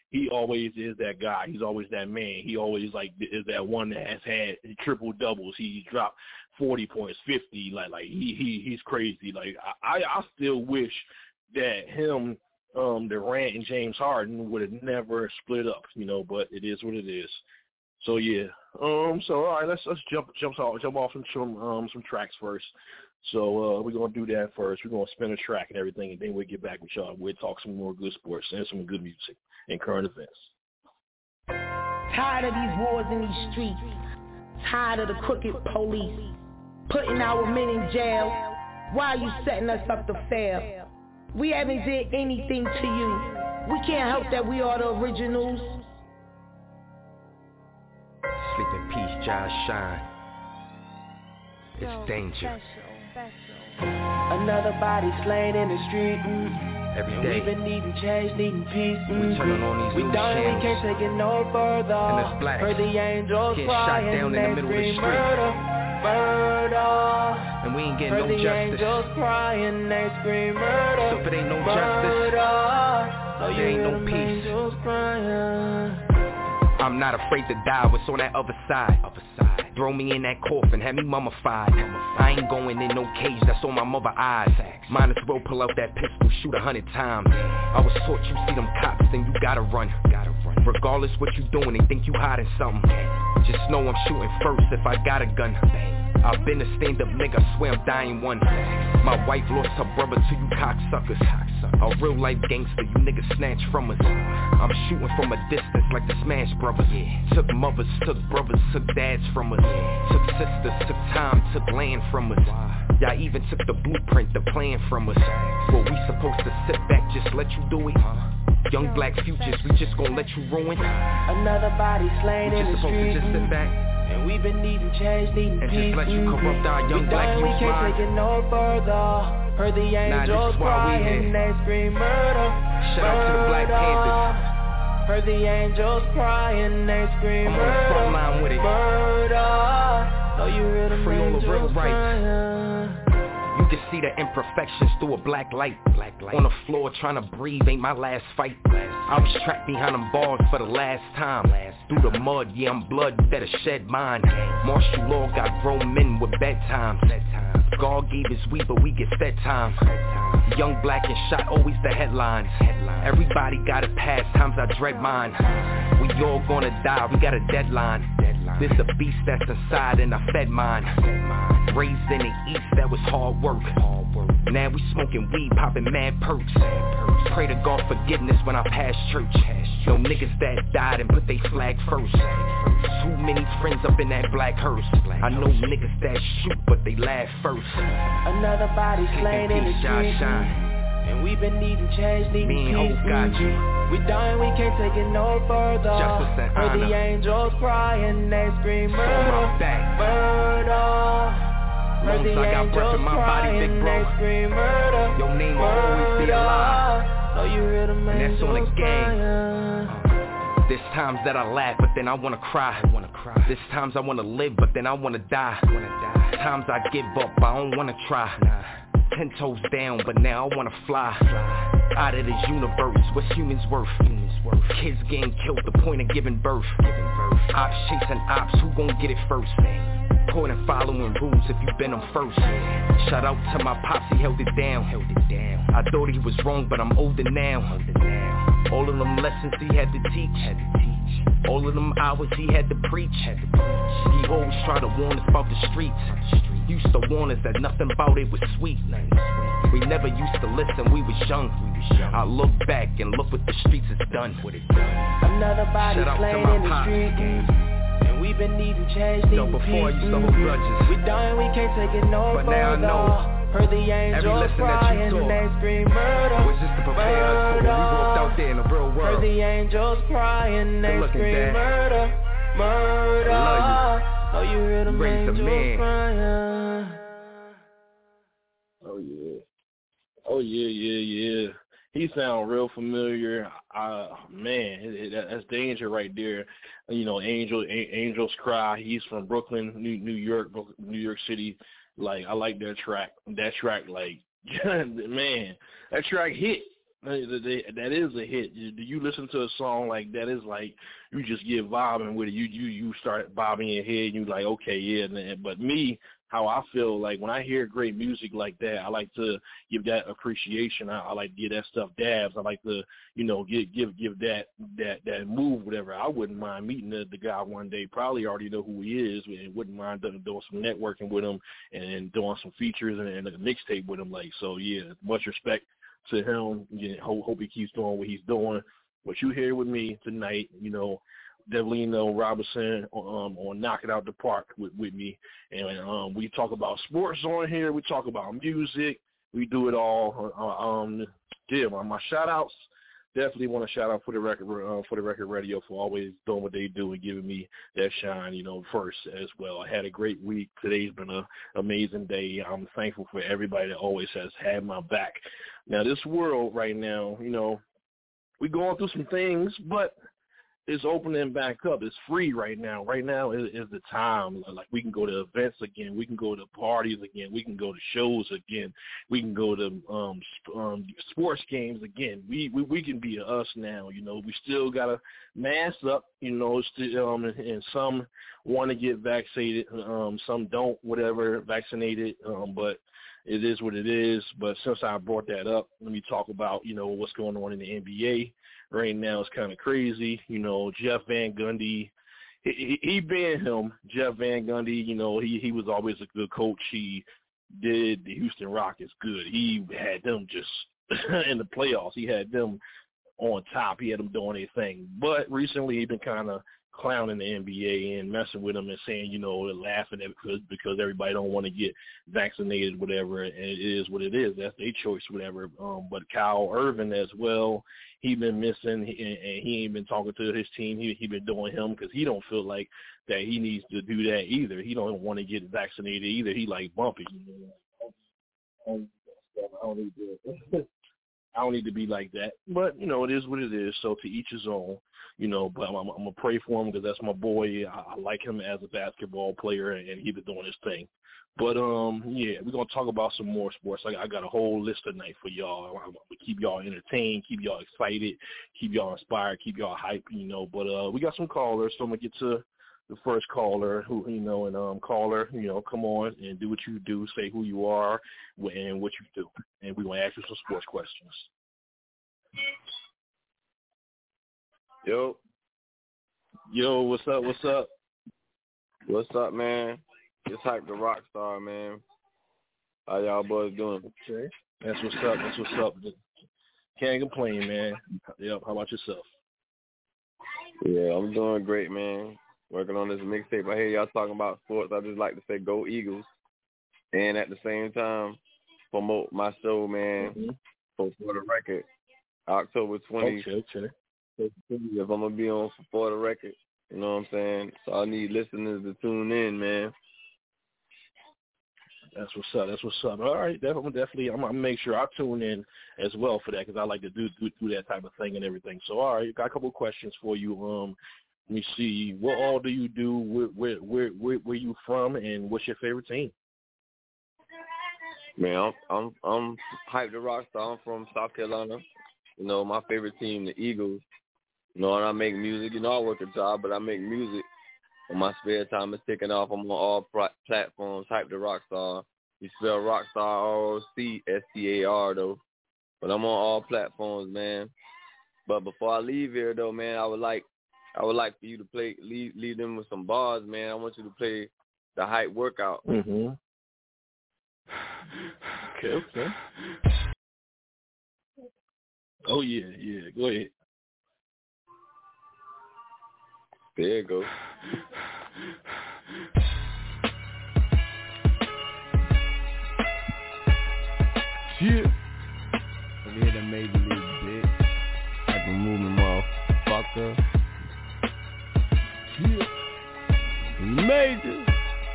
Speaker 5: he always is that guy. He's always that man. He always like is that one that has had triple doubles. He dropped forty points, fifty. Like like he he he's crazy. Like I I still wish that him, um, Durant and James Harden would have never split up. You know, but it is what it is. So yeah. Um. So all right, let's let's jump jump off jump off some some um some tracks first. So uh, we're gonna do that first. We're gonna spin a track and everything, and then we'll get back with y'all. We'll talk some more good sports and some good music and current events.
Speaker 16: Tired of these wars in these streets. Tired of the crooked police putting our men in jail. Why are you setting us up to fail? We haven't did anything to you. We can't help that we are the originals.
Speaker 12: Sleep in peace, Josh Shine. It's danger.
Speaker 17: Another body slain in the street. Mm.
Speaker 12: Every day.
Speaker 17: We've been needing change, needing peace. Mm.
Speaker 12: We turning on these
Speaker 17: we
Speaker 12: new
Speaker 17: done,
Speaker 12: channels.
Speaker 17: We can't take it no further.
Speaker 12: And it's black.
Speaker 17: Heard the angels
Speaker 12: getting
Speaker 17: crying,
Speaker 12: shot down in the middle of the street.
Speaker 17: Murder, murder.
Speaker 12: And we ain't getting
Speaker 17: Heard
Speaker 12: no
Speaker 17: the
Speaker 12: justice.
Speaker 17: angels crying, they scream murder.
Speaker 12: So if it ain't no
Speaker 17: murder,
Speaker 12: justice,
Speaker 17: no,
Speaker 12: there ain't no peace. I'm not afraid to die. What's on that other side? Other side. Throw me in that coffin, have me mummified. I ain't going in no cage, that's on my mother eyes. Might as well pull out that pistol, shoot a hundred times. I was taught you see them cops, then you gotta run. Regardless what you doing, they think you hiding something. Just know I'm shooting first if I got a gun. I've been a stand-up nigga, I swear I'm dying one. My wife lost her brother to you cocksuckers. A real life gangster, you niggas snatch from us. I'm shooting from a distance like the Smash Brothers. Took mothers, took brothers, took dads from us. Took sisters, took time, took land from us. Y'all even took the blueprint, the plan from us. Were we supposed to sit back, just let you do it? Young black futures, we just gon' let you ruin.
Speaker 17: Another body slain
Speaker 12: we
Speaker 17: in the
Speaker 12: just supposed
Speaker 17: street.
Speaker 12: to just sit back
Speaker 17: and we've been needing change, needing
Speaker 12: and
Speaker 17: peace.
Speaker 12: just let you corrupt our young
Speaker 17: we
Speaker 12: black youth
Speaker 17: we can't
Speaker 12: mind.
Speaker 17: take it no further. Heard the angels
Speaker 12: nah,
Speaker 17: crying, they scream murder.
Speaker 12: Shout
Speaker 17: murder.
Speaker 12: out to the Black Panthers.
Speaker 17: Heard the angels crying, they scream
Speaker 12: I'm
Speaker 17: murder.
Speaker 12: on the front line with it.
Speaker 17: Murder. Know you hear the
Speaker 12: free all the real rights.
Speaker 17: Crying.
Speaker 12: You can see the imperfections through a black light. Black light. On the floor trying to breathe, ain't my last fight. I was trapped behind them bars for the last time. Through the mud, yeah, I'm blood, you better shed mine. Martial law got grown men with bedtime. God gave his weed, but we get fed time. Young, black, and shot, always the headlines. Everybody got a past, times I dread mine. We all gonna die, we got a deadline. There's a beast that's inside and I fed mine. Raised in the east, that was hard work. Now we smoking weed, popping mad perks. Pray to God forgiveness when I pass church. No niggas that died and put they flag first. Too many friends up in that black hearse. I know niggas that shoot, but they laugh first.
Speaker 17: Another body slain in the street. And we've been needing change, needing
Speaker 12: Me and
Speaker 17: peace.
Speaker 12: Hope got you.
Speaker 17: We dying, we can't take it no further.
Speaker 12: Justice and
Speaker 17: Heard
Speaker 12: honor.
Speaker 17: the angels crying, they scream
Speaker 12: So
Speaker 17: murder,
Speaker 12: my back.
Speaker 17: murder. Heard the
Speaker 12: I got breath in my body, big
Speaker 17: crying,
Speaker 12: bro.
Speaker 17: they scream murder,
Speaker 12: Your name will always be alive.
Speaker 17: know you hear the
Speaker 12: And that's on the
Speaker 17: angels
Speaker 12: gang.
Speaker 17: crying.
Speaker 12: There's times that I laugh, but then I wanna cry. I wanna cry. There's times I wanna live, but then I wanna die. I wanna die. Times I give up, I don't wanna try. Nah. Ten toes down, but now I wanna fly. fly. Out of this universe, what's humans worth? Humans worth. Kids getting killed, the point of giving birth. Giving birth. Ops chasing ops, who gon' get it first? Point and following rules if you been them first. Shout out to my pops, he held it down. Held it down. I thought he was wrong, but I'm older now. Older now. All of them lessons he had to teach. Had to teach. All of them hours he had to preach. Had to preach. He always tried to warn us about the streets. Used to warn us that nothing about it was sweet. We never used to listen, we was young. I look back and look what the streets has done.
Speaker 17: Another body
Speaker 12: Shout out
Speaker 17: slain
Speaker 12: to my
Speaker 17: in the
Speaker 12: pops.
Speaker 17: street. And we've been needing change, needing
Speaker 12: Yo, before I
Speaker 17: peace.
Speaker 12: used to hold grudges.
Speaker 17: We dying, we can't take it no
Speaker 12: But
Speaker 17: further.
Speaker 12: now I know.
Speaker 17: Heard the
Speaker 12: Every
Speaker 17: angels
Speaker 12: lesson that you
Speaker 17: crying,
Speaker 12: taught
Speaker 17: they scream murder,
Speaker 12: was just to prepare us for when we walked out there in the real
Speaker 17: Heard
Speaker 12: world.
Speaker 17: the angels crying, they
Speaker 12: Good looking,
Speaker 17: scream
Speaker 12: Dad.
Speaker 17: murder, murder.
Speaker 12: I love
Speaker 17: Oh, you hear them
Speaker 12: Raised a
Speaker 17: angels
Speaker 12: man.
Speaker 17: crying.
Speaker 5: Oh yeah, oh yeah, yeah, yeah. He sound real familiar. Uh, man, it, it, that's danger right there. You know, Angel, A- Angels Cry. He's from Brooklyn, New, New York, New York City. Like, I like that track. That track, like, man, that track hit. that is a hit. Do you listen to a song like that? Is like you just get vibing with it. You you you start bobbing your head. And you like, okay, yeah. Man. But me, how I feel like when I hear great music like that, I like to give that appreciation. I, I like to give that stuff dabs. I like to, you know, give give give that that that move, whatever. I wouldn't mind meeting the, the guy one day. Probably already know who he is, and wouldn't mind doing, doing some networking with him and doing some features and, and a mixtape with him. Like, so yeah, much respect to him. Yeah, hope, hope he keeps doing what he's doing. What you hear with me tonight, you know, Develino Robinson um, on Knock It Out the Park with, with me. And um, we talk about sports on here. We talk about music. We do it all. Uh, um, yeah, my, my shout-outs, definitely want to shout out for the record uh, for the record radio for always doing what they do and giving me that shine, you know, first as well. I had a great week. Today's been an amazing day. I'm thankful for everybody that always has had my back. Now, this world right now, you know, we're going through some things, but it's opening back up. It's free right now. Right now is, is the time. Like, we can go to events again. We can go to parties again. We can go to shows again. We can go to um, um, sports games again. We, we we can be us now. You know, we still gotta mask up. You know, still, um, and some want to get vaccinated. Um, some don't. Whatever, vaccinated. Um, but it is what it is. But since I brought that up, let me talk about, you know, what's going on in the N B A. Right now it's kind of crazy. You know, Jeff Van Gundy, he, he, he banned him. Jeff Van Gundy, you know, he, he was always a good coach. He did the Houston Rockets good. He had them just in the playoffs. He had them on top. He had them doing their thing. But recently he's been kind of clowning the N B A and messing with them and saying, you know, laughing at it because, because everybody don't want to get vaccinated, whatever, and it is what it is. That's their choice, whatever. Um, but Kyle Irving as well, he been missing, and he ain't been talking to his team. He he been doing him because he don't feel like that he needs to do that either. He don't want to get vaccinated either. He like bumpy. I don't need to. I don't need to be like that, but you know, it is what it is. So to each his own, you know. But I'm, I'm gonna pray for him because that's my boy. I, I like him as a basketball player, and, and he been doing his thing. But um, yeah, we're gonna talk about some more sports. I, I got a whole list tonight for y'all. I'm gonna keep y'all entertained, keep y'all excited, keep y'all inspired, keep y'all hyped, you know. But uh, we got some callers, so I'm gonna get to the first caller, who you know, and um, caller, you know, come on and do what you do, say who you are and what you do, and we're gonna ask you some sports questions.
Speaker 18: Yo,
Speaker 5: yo, what's up? What's up?
Speaker 18: What's up, man? Just Hype the Rockstar, man. How y'all boys doing?
Speaker 5: Okay, that's what's up. That's what's up. Can't complain, man. Yep. How about yourself?
Speaker 18: Yeah, I'm doing great, man. Working on this mixtape. I hear y'all talking about sports. I just like to say go Eagles. And at the same time, promote my show, man, mm-hmm. for, for the record. October twentieth.
Speaker 5: Okay, okay.
Speaker 18: If I'm going to be on for the record, you know what I'm saying? So I need listeners to tune in, man.
Speaker 5: That's what's up. That's what's up. All right, definitely, definitely. I'm, I'm going to make sure I tune in as well for that because I like to do, do do that type of thing and everything. So, all right, got a couple of questions for you. Um, Let me see. What all do you do? Where where where where, where you from, and what's your favorite team?
Speaker 18: Man, I'm I'm I'm Hype the Rockstar. I'm from South Carolina. You know, my favorite team, the Eagles. You know, and I make music. You know, I work a job, but I make music. And my spare time is taking off. I'm on all pr- platforms. Hype the Rockstar. You spell Rockstar R O C S T A R though. But I'm on all platforms, man. But before I leave here though, man, I would like I would like for you to play leave leave them with some bars, man. I want you to play the Hype Workout.
Speaker 5: Mm-hmm. Okay, okay. Oh yeah, yeah. Go ahead.
Speaker 18: There you go.
Speaker 19: Yeah. I'm here to make a little bit. Like a moving motherfucker. Yeah. Major.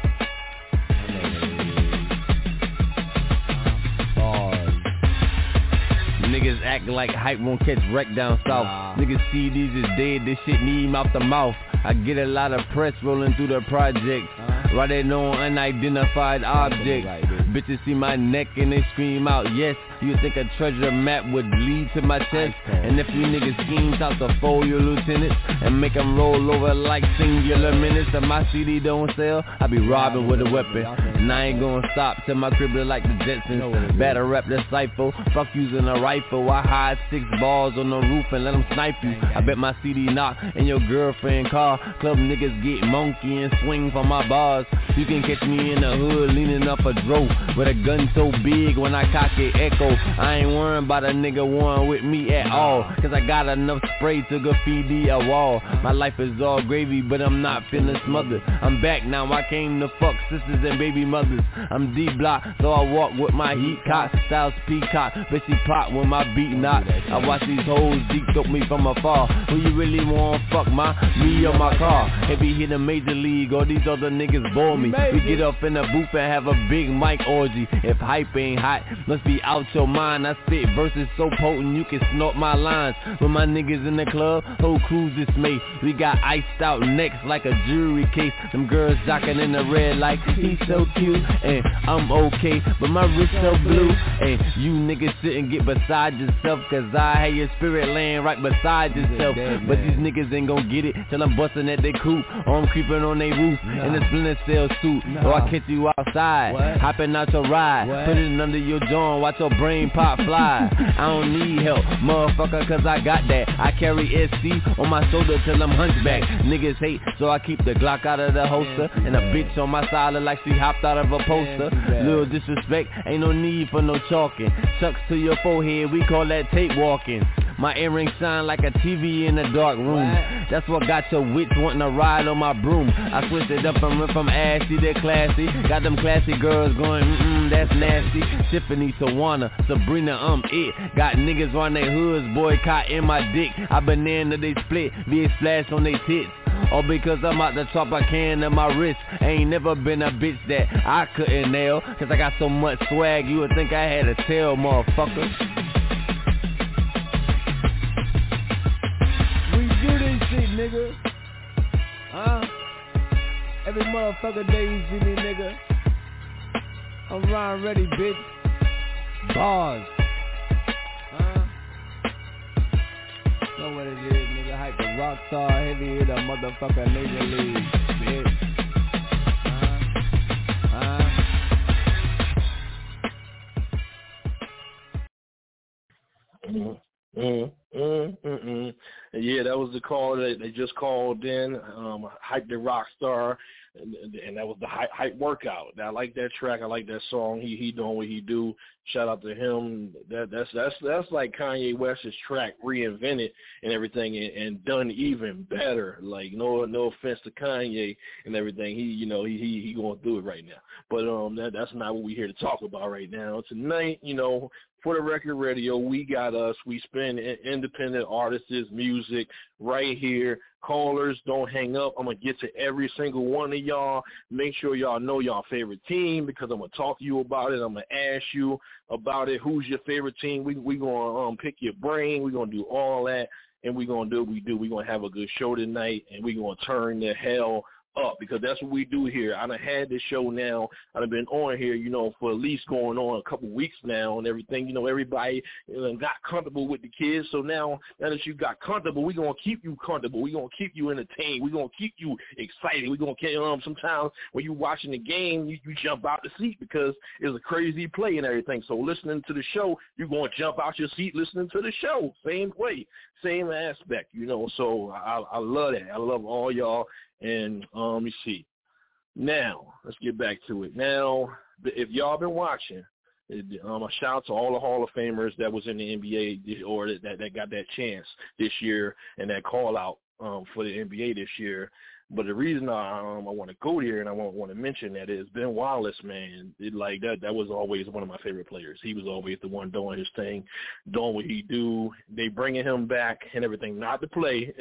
Speaker 19: Bars. Niggas acting like Hype won't catch wreck down south. Nah. Niggas C Ds is dead, this shit need him out the mouth. I get a lot of press rolling through the project. Uh-huh. Riding on unidentified objects. Right, Bitches see my neck and they scream out, yes. You think a treasure map would lead to my chest? And if you niggas schemes out to fold your lieutenants and make them roll over like singular minutes, and my C D don't sell, I be robbing with a weapon. And I ain't gonna stop till my crib look like the Jetsons. Better rap the cypher, fuck using a rifle. I hide six balls on the roof and let them snipe you. I bet my C D knock in your girlfriend car. Club niggas get monkey and swing for my bars. You can catch me in the hood leaning up a dro with a gun so big when I cock it echo. I ain't worrying about a nigga warring with me at all, cause I got enough spray to graffiti a wall. My life is all gravy, but I'm not feeling smothered. I'm back now, I came to fuck sisters and baby mothers. I'm D-block, so I walk with my heat cock. Styles peacock, bitch she pop when my beat knock. I watch these hoes deep throat me from afar. Who you really want fuck, my me or my car? If he hit a major league, all these other niggas bore me. We get up in the booth and have a big mic orgy. If hype ain't hot, must be out your mind. I spit verses so potent you can snort my lines. When my niggas in the club, whole crew's dismay. We got iced out necks like a jewelry case. Them girls jocking in the red like he's so cute and I'm okay, but my wrist so blue. And you niggas shouldn't get beside yourself, cause I had your spirit laying right beside yourself. But these niggas ain't gon' get it till I'm busting at their coupe, or I'm creeping on their roof in a Splinter Cell suit, or I catch you outside, hopping out your ride, put it under your jaw, watch your brain pop fly. I don't need help, motherfucker, cause I got that. I carry S C on my shoulder till I'm hunchback. Niggas hate, so I keep the Glock out of the holster, and a bitch on my side look like she hopped out of a poster. Little disrespect, ain't no need for no chalking. Chucks to your forehead, we call that tape walking. My earrings shine like a T V in a dark room. That's what got your witch wanting to ride on my broom. I switched it up and went from assy to classy. Got them classy girls going, mm-mm, that's nasty. Tiffany, Tawana, Sabrina, I'm it. Got niggas on their hoods, boycotting my dick. I banana they split, be a splash on they tits. All because I'm out the top I can in my wrist. Ain't never been a bitch that I couldn't nail, cause I got so much swag you would think I had a tail, motherfucker. Nigga, huh? Every motherfucker day you see me, nigga. I'm Ryan ready, bitch. Bars, huh? Know what it is, nigga. Hype the rock star, heavy hitter, motherfucker, major league, bitch. Huh? Huh?
Speaker 5: Mm-hmm. Mm, mm, mm, mm. Yeah, that was the call that they just called in. Um, Hype the Rockstar, and, and that was the hype, hype workout. I like that track. I like that song. He he doing what he do. Shout out to him. That that's that's that's like Kanye West's track reinvented and everything, and, and done even better. Like no no offense to Kanye and everything. He you know he he, he going through it right now. But um that that's not what we're here to talk about right now. Tonight, you know. For the Record Radio, we got us. We spin independent artists' music right here. Callers, don't hang up. I'm going to get to every single one of y'all. Make sure y'all know y'all favorite team because I'm going to talk to you about it. I'm going to ask you about it. Who's your favorite team? We're we going to um, pick your brain. We're going to do all that, and we're going to do what we do. We're going to have a good show tonight, and we're going to turn the hell up because that's what we do here. I done had this show now. I've been on here, you know, for at least going on a couple weeks now and everything. You know, everybody you know, got comfortable with the kids. So now, now that you got comfortable, we're going to keep you comfortable. We're going to keep you entertained. We're going to keep you excited. We're going to, um, sometimes when you're watching the game, you, you jump out the seat because it's a crazy play and everything. So listening to the show, you're going to jump out your seat listening to the show. Same way, same aspect, you know. So I, I love that. I love all y'all. And um, let me see. Now, let's get back to it. Now, if y'all been watching, um, a shout out to all the Hall of Famers that was in the N B A or that, that got that chance this year and that call out um, for the N B A this year. But the reason I um, I want to go there and I want want to mention that is Ben Wallace, man. It, like that that was always one of my favorite players. He was always the one doing his thing, doing what he do. They bringing him back and everything, not to play,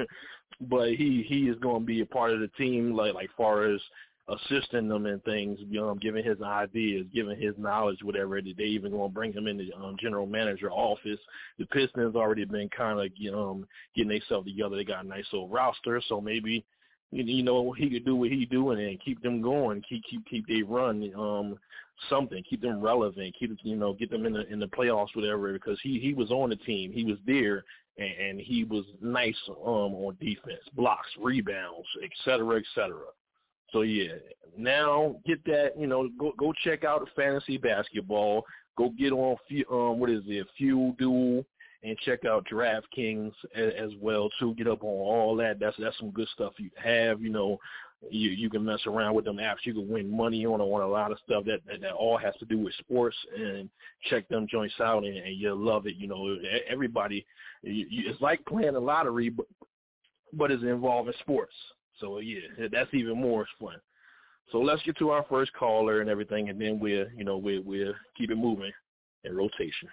Speaker 5: but he he is going to be a part of the team, like like far as assisting them and things, um, giving his ideas, giving his knowledge, whatever. They even going to bring him in the um, general manager office. The Pistons already been kind of um, getting themselves together. They got a nice little roster, so maybe. you, you know, he could do what he do and, and keep them going, keep keep keep they run um something, keep them relevant, keep you know, get them in the in the playoffs, whatever. Because he, he was on the team, he was there, and, and he was nice um on defense, blocks, rebounds, et cetera, et cetera. So yeah, now get that, you know, go go check out fantasy basketball. Go get on um what is it, Fuel Duel, and check out DraftKings as, as well too. Get up on all that. That's that's some good stuff you have. You know, you you can mess around with them apps. You can win money on on a lot of stuff that that, that all has to do with sports. And check them joints out, and, and you'll love it. You know, everybody, you, you, it's like playing the lottery, but but it's involving sports. So yeah, that's even more fun. So let's get to our first caller and everything, and then we'll, you know, we'll, we'll keep it moving in rotation.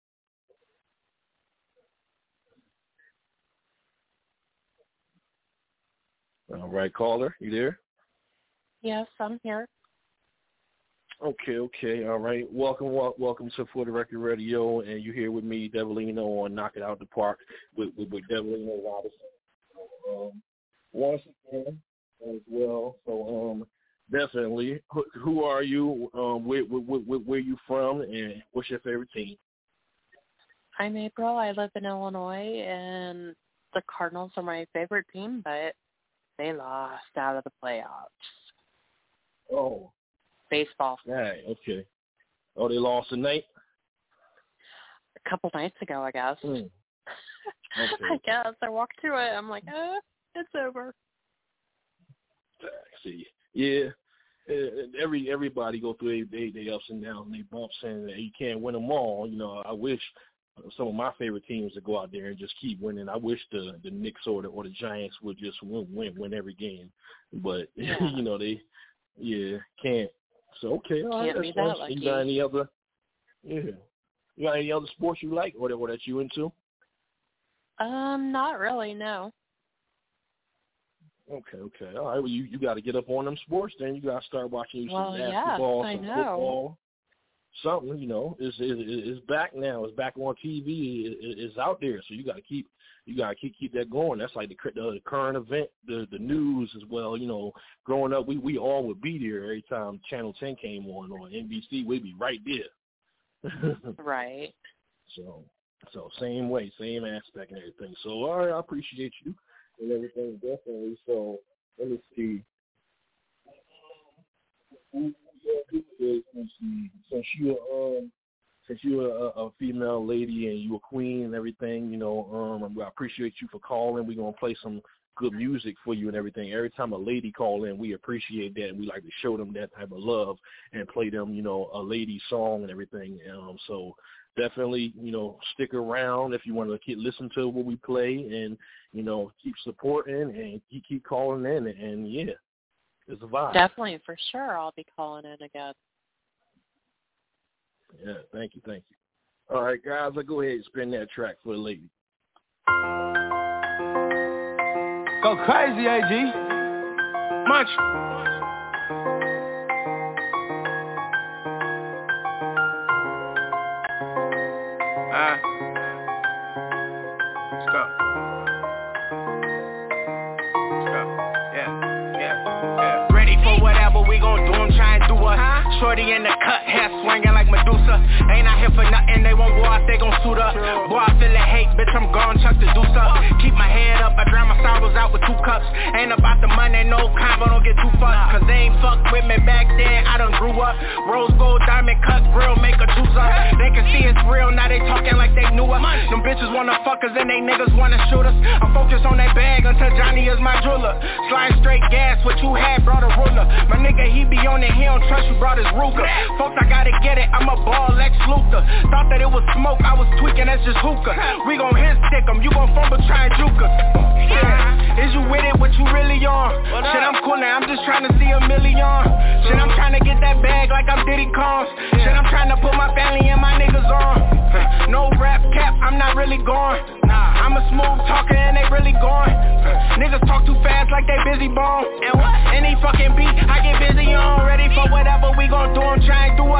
Speaker 5: All right, caller, you there?
Speaker 20: Yes, I'm here.
Speaker 5: Okay, okay, all right. Welcome, welcome to For the Record Radio, and you're here with me, Devilino, on Knock It Out the Park with, with, with Devilino Robinson. Um, once again, as well, so um. Definitely. Who, who are you? Um, where, where, where, where you from, and what's your favorite team?
Speaker 20: I'm April. I live in Illinois, and the Cardinals are my favorite team, but they lost out of the playoffs.
Speaker 5: Oh.
Speaker 20: Baseball.
Speaker 5: Right, okay. Oh, they lost tonight?
Speaker 20: A couple nights ago, I guess.
Speaker 5: Mm. Okay.
Speaker 20: I guess. I walked through it. I'm like, oh, it's over.
Speaker 5: I see. Yeah, every everybody go through they they ups and downs and they bumps, and you can't win them all. You know, I wish some of my favorite teams to go out there and just keep winning. I wish the the Knicks or the or the Giants would just win win win every game, but yeah. you know they yeah can't. So okay, all right.
Speaker 20: Can't be that lucky.
Speaker 5: You got any other yeah? You got any other sports you like or that or that you into?
Speaker 20: Um, not really, no.
Speaker 5: Okay, okay. All right, well, you, you got to get up on them sports then. You got to start watching you
Speaker 20: well,
Speaker 5: some basketball,
Speaker 20: yes,
Speaker 5: some
Speaker 20: I know.
Speaker 5: football, something, you know. It's, it, it's back now. It's back on T V. It, it, it's out there, so you got to keep you got to keep keep that going. That's like the, the current event, the the news as well. You know, growing up, we, we all would be there every time Channel ten came on or N B C. We'd be right there.
Speaker 20: Right.
Speaker 5: So, so same way, same aspect and everything. So, all right, I appreciate you. And everything, definitely. So let me see. Since you um, since you're a, a female lady and you a queen and everything, you know, um, I appreciate you for calling. We're gonna play some good music for you and everything. Every time a lady call in, we appreciate that, and we like to show them that type of love and play them, you know, a lady song and everything. Um, so. Definitely, you know, stick around if you want to keep listen to what we play, and you know, keep supporting and keep keep calling in, and, and yeah, it's a vibe.
Speaker 20: Definitely, for sure, I'll be calling in again.
Speaker 5: Yeah, thank you, thank you. All right, guys, I'll go ahead and spin that track for the lady.
Speaker 9: Go crazy, A G. Munch. Uh, let's go. Let's go. Yeah, yeah, yeah. Ready for whatever we gon' do, I'm trying to do it. Shorty in the cut, hair swinging like Medusa. Ain't out here for nothing, they won't go out, they gon' suit up. Boy, I feel the hate, bitch, I'm gone, chuck the deuce up. Keep my head up, I drown my sorrows out with two cups. Ain't about the money, no combo, don't get too fucked. Cause they ain't fucked with me back then, I done grew up. Rose gold, diamond cut, grill, make a juice up. They can see it's real, now they talking like they knew us. Them bitches wanna fuck us and they niggas wanna shoot us. I'm focused on that bag until Johnny is my jeweler. Slide straight gas, what you had, brought a ruler. My nigga, he be on it, he don't trust you, brought his Ruger. Folks, I gotta get it, I'm a ball Lex Luthor. Thought that it was smoke, I was tweaking, that's just hookah. We gon' hit stick 'em, you gon' fumble, try and juke us. Yeah. Is you with it, what you really on? Shit, I'm cool now, I'm just trying to see a million. Shit, I'm trying to get that bag like I'm Diddy Combs. Shit, I'm trying to put my family and my niggas on. No rap cap, I'm not really going. I'm a smooth talker and they really going. Niggas talk too fast like they busy bone. And what? Any fucking beat, I get busy on. Ready for whatever we gon' do, I'm trying to do it.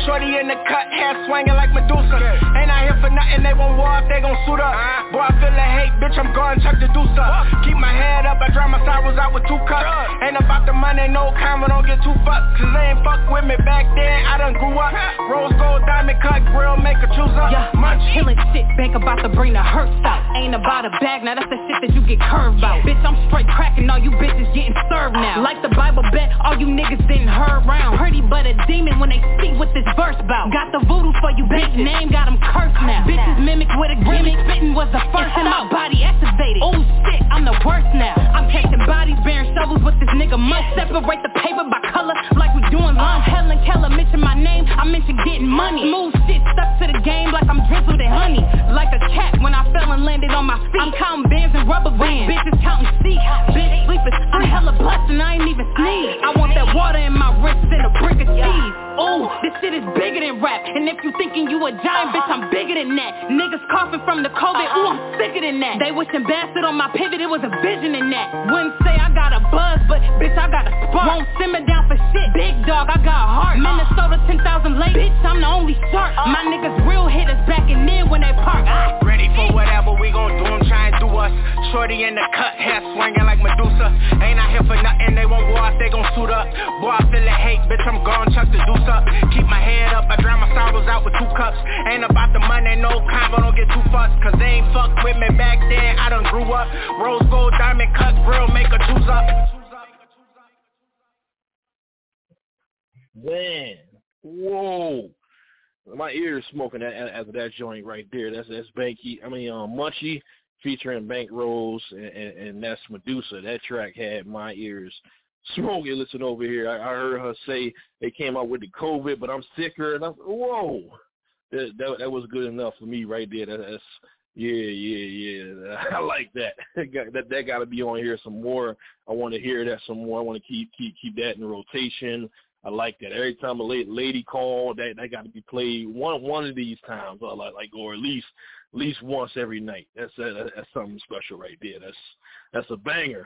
Speaker 15: Shorty in the cut, hair swinging like Medusa. Ain't out here for nothing, they won't war if they gon' suit up. Boy, I feel the hate, bitch, I'm going chuck the deuce up. Keep my head up, I dry my sorrows out with two cups. Ain't about the money, no comma, don't get too fucked. Cause they ain't fuck with me back then, I done grew up. Rose gold, diamond cut, grill, make a choose up.
Speaker 21: Yeah, munch, killing shit, bank about to bring the hurts out. Ain't about a bag, now that's the shit that you get curved out. Bitch, I'm straight cracking, all you bitches getting served now. Like the Bible bet, all you niggas didn't heard round. Pretty but a demon when they see what this verse bout. Got the voodoo for you, bitch, name got them cursed now. Bitches mimic with a gimmick, spitting was the first and my body activated. Oh shit, I'm the worst now. I'm catching bodies, bearing shovels with this nigga must separate the paper by color like we doing lunch. Helen Keller mention my name, I mention getting money. Smooth shit stuck to the game like I'm drizzled in honey. Like a cat when I fell and landed on my feet. I'm counting bands and rubber bands, bitches counting seats. Bitch sleeping, I'm hella blessed and I ain't even sneeze. I want that water in my wrist and a brick of cheese. Ooh, this shit is bigger than rap. And if you thinking you a giant, bitch, I'm bigger than that. Niggas coughing from the COVID, ooh, I'm sicker than that. They wishing bastard on my pivot, it was a vision in that. Wouldn't say I got a buzz, but bitch, I got a spark. Won't simmer down for shit, big dog, I got a heart. Minnesota ten thousand late, bitch, I'm the only shark. My niggas real hitters backing in when they park. I
Speaker 15: ready for whatever we gon' do, them try and do us. Shorty in the cut, hair swinging like Medusa. Ain't out here for nothing, they won't war if they gon' suit up. Boy, I feel the hate, bitch, I'm gon' chuck the deuce up. Keep my head up, I dry my sorrows out with two cups. Ain't about the money, no combo, don't get too fussed. Cause they ain't fuck with me back then, I done grew up. Rose gold, diamond cut, grill, make a choose up.
Speaker 5: Man, whoa. My ears smoking after that joint right there. That's that's Banky, I mean, um, Munchie featuring Bank Rose, and, and, and that's Medusa. That track had my ears smoking. Listen over here. I, I heard her say they came out with the COVID, but I'm sicker. And I'm, whoa. That, that that was good enough for me right there. That, that's, yeah, yeah, yeah. I like that. that that got to be on here some more. I want to hear that some more. I want to keep keep keep that in rotation. I like that. Every time a lady call, that that got to be played one one of these times, or like, like or at least at least once every night. That's uh, that's something special right there. That's that's a banger.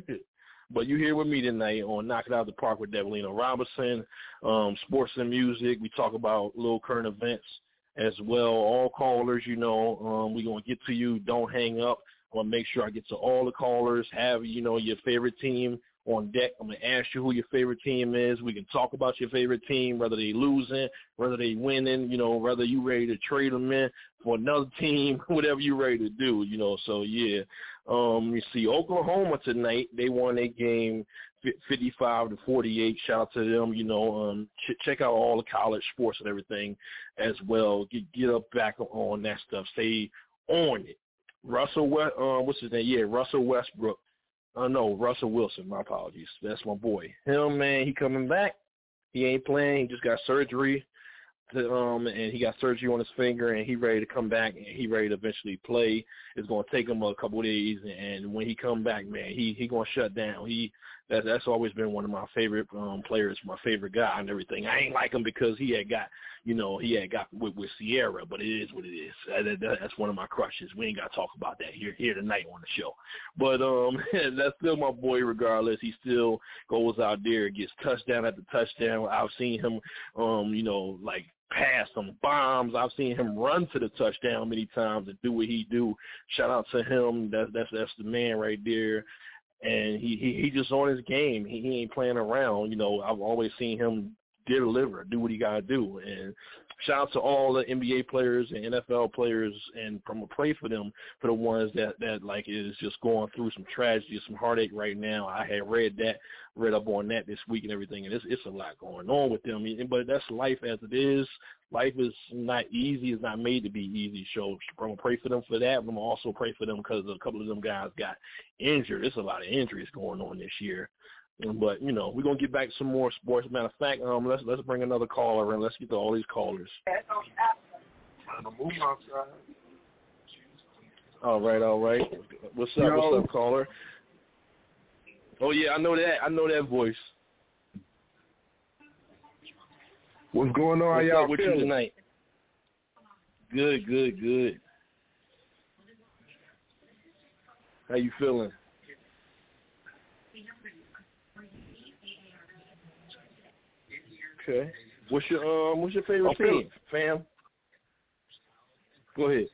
Speaker 5: But you here with me tonight on Knock It Out the Park with Devolino Robinson, um, sports and music. We talk about little current events as well. All callers, you know, um, we're going to get to you. Don't hang up. I want to make sure I get to all the callers. Have, you know, your favorite team on deck. I'm going to ask you who your favorite team is. We can talk about your favorite team, whether they losing, whether they winning, you know, whether you ready to trade them in for another team, whatever you ready to do, you know. So, yeah. Um, you see Oklahoma tonight. They won a game fifty-five to forty-eight. Shout out to them. You know, um, ch- check out all the college sports and everything as well. Get get up back on that stuff. Stay on it. Russell, West, uh, what's his name? Yeah, Russell Westbrook. Uh, no, Russell Wilson. My apologies. That's my boy. Him, man, he coming back. He ain't playing. He just got surgery. To, um, and he got surgery on his finger, and he ready to come back, and he ready to eventually play. It's going to take him a couple of days, and when he come back, man, he he going to shut down. He that, That's always been one of my favorite um, players, my favorite guy and everything. I ain't like him because he had got, you know, he had got with, with Sierra, but it is what it is. That, that, that's one of my crushes. We ain't got to talk about that here here tonight on the show. But um, that's still my boy regardless. He still goes out there and gets touchdown after touchdown. I've seen him, um, you know, like, pass some bombs. I've seen him run to the touchdown many times and do what he do. Shout out to him. That's that's that's the man right there. And he he, he just on his game. He, he ain't playing around. You know, I've always seen him deliver, do what he gotta do. And shout out to all the N B A players and N F L players, and from a pray for them, for the ones that, that like is just going through some tragedy, some heartache right now. I had read that, read up on that this week and everything, and it's it's a lot going on with them. But that's life as it is. Life is not easy. It's not made to be easy. So I'm going to pray for them for that. I'm going to also pray for them because a couple of them guys got injured. There's a lot of injuries going on this year. But, you know, we're going to get back to some more sports. Matter of fact, um, let's let's bring another caller in. Let's get to all these callers. All right, all right. What's up? Yo. What's up, caller? Oh, yeah, I know that. I know that voice.
Speaker 8: What's going on?
Speaker 5: What's
Speaker 8: How y'all
Speaker 5: up with
Speaker 8: feeling?
Speaker 5: you tonight? Good, good, good. How you feeling? Okay. What's your um? What's your favorite
Speaker 8: okay.
Speaker 5: team, fam? Go ahead.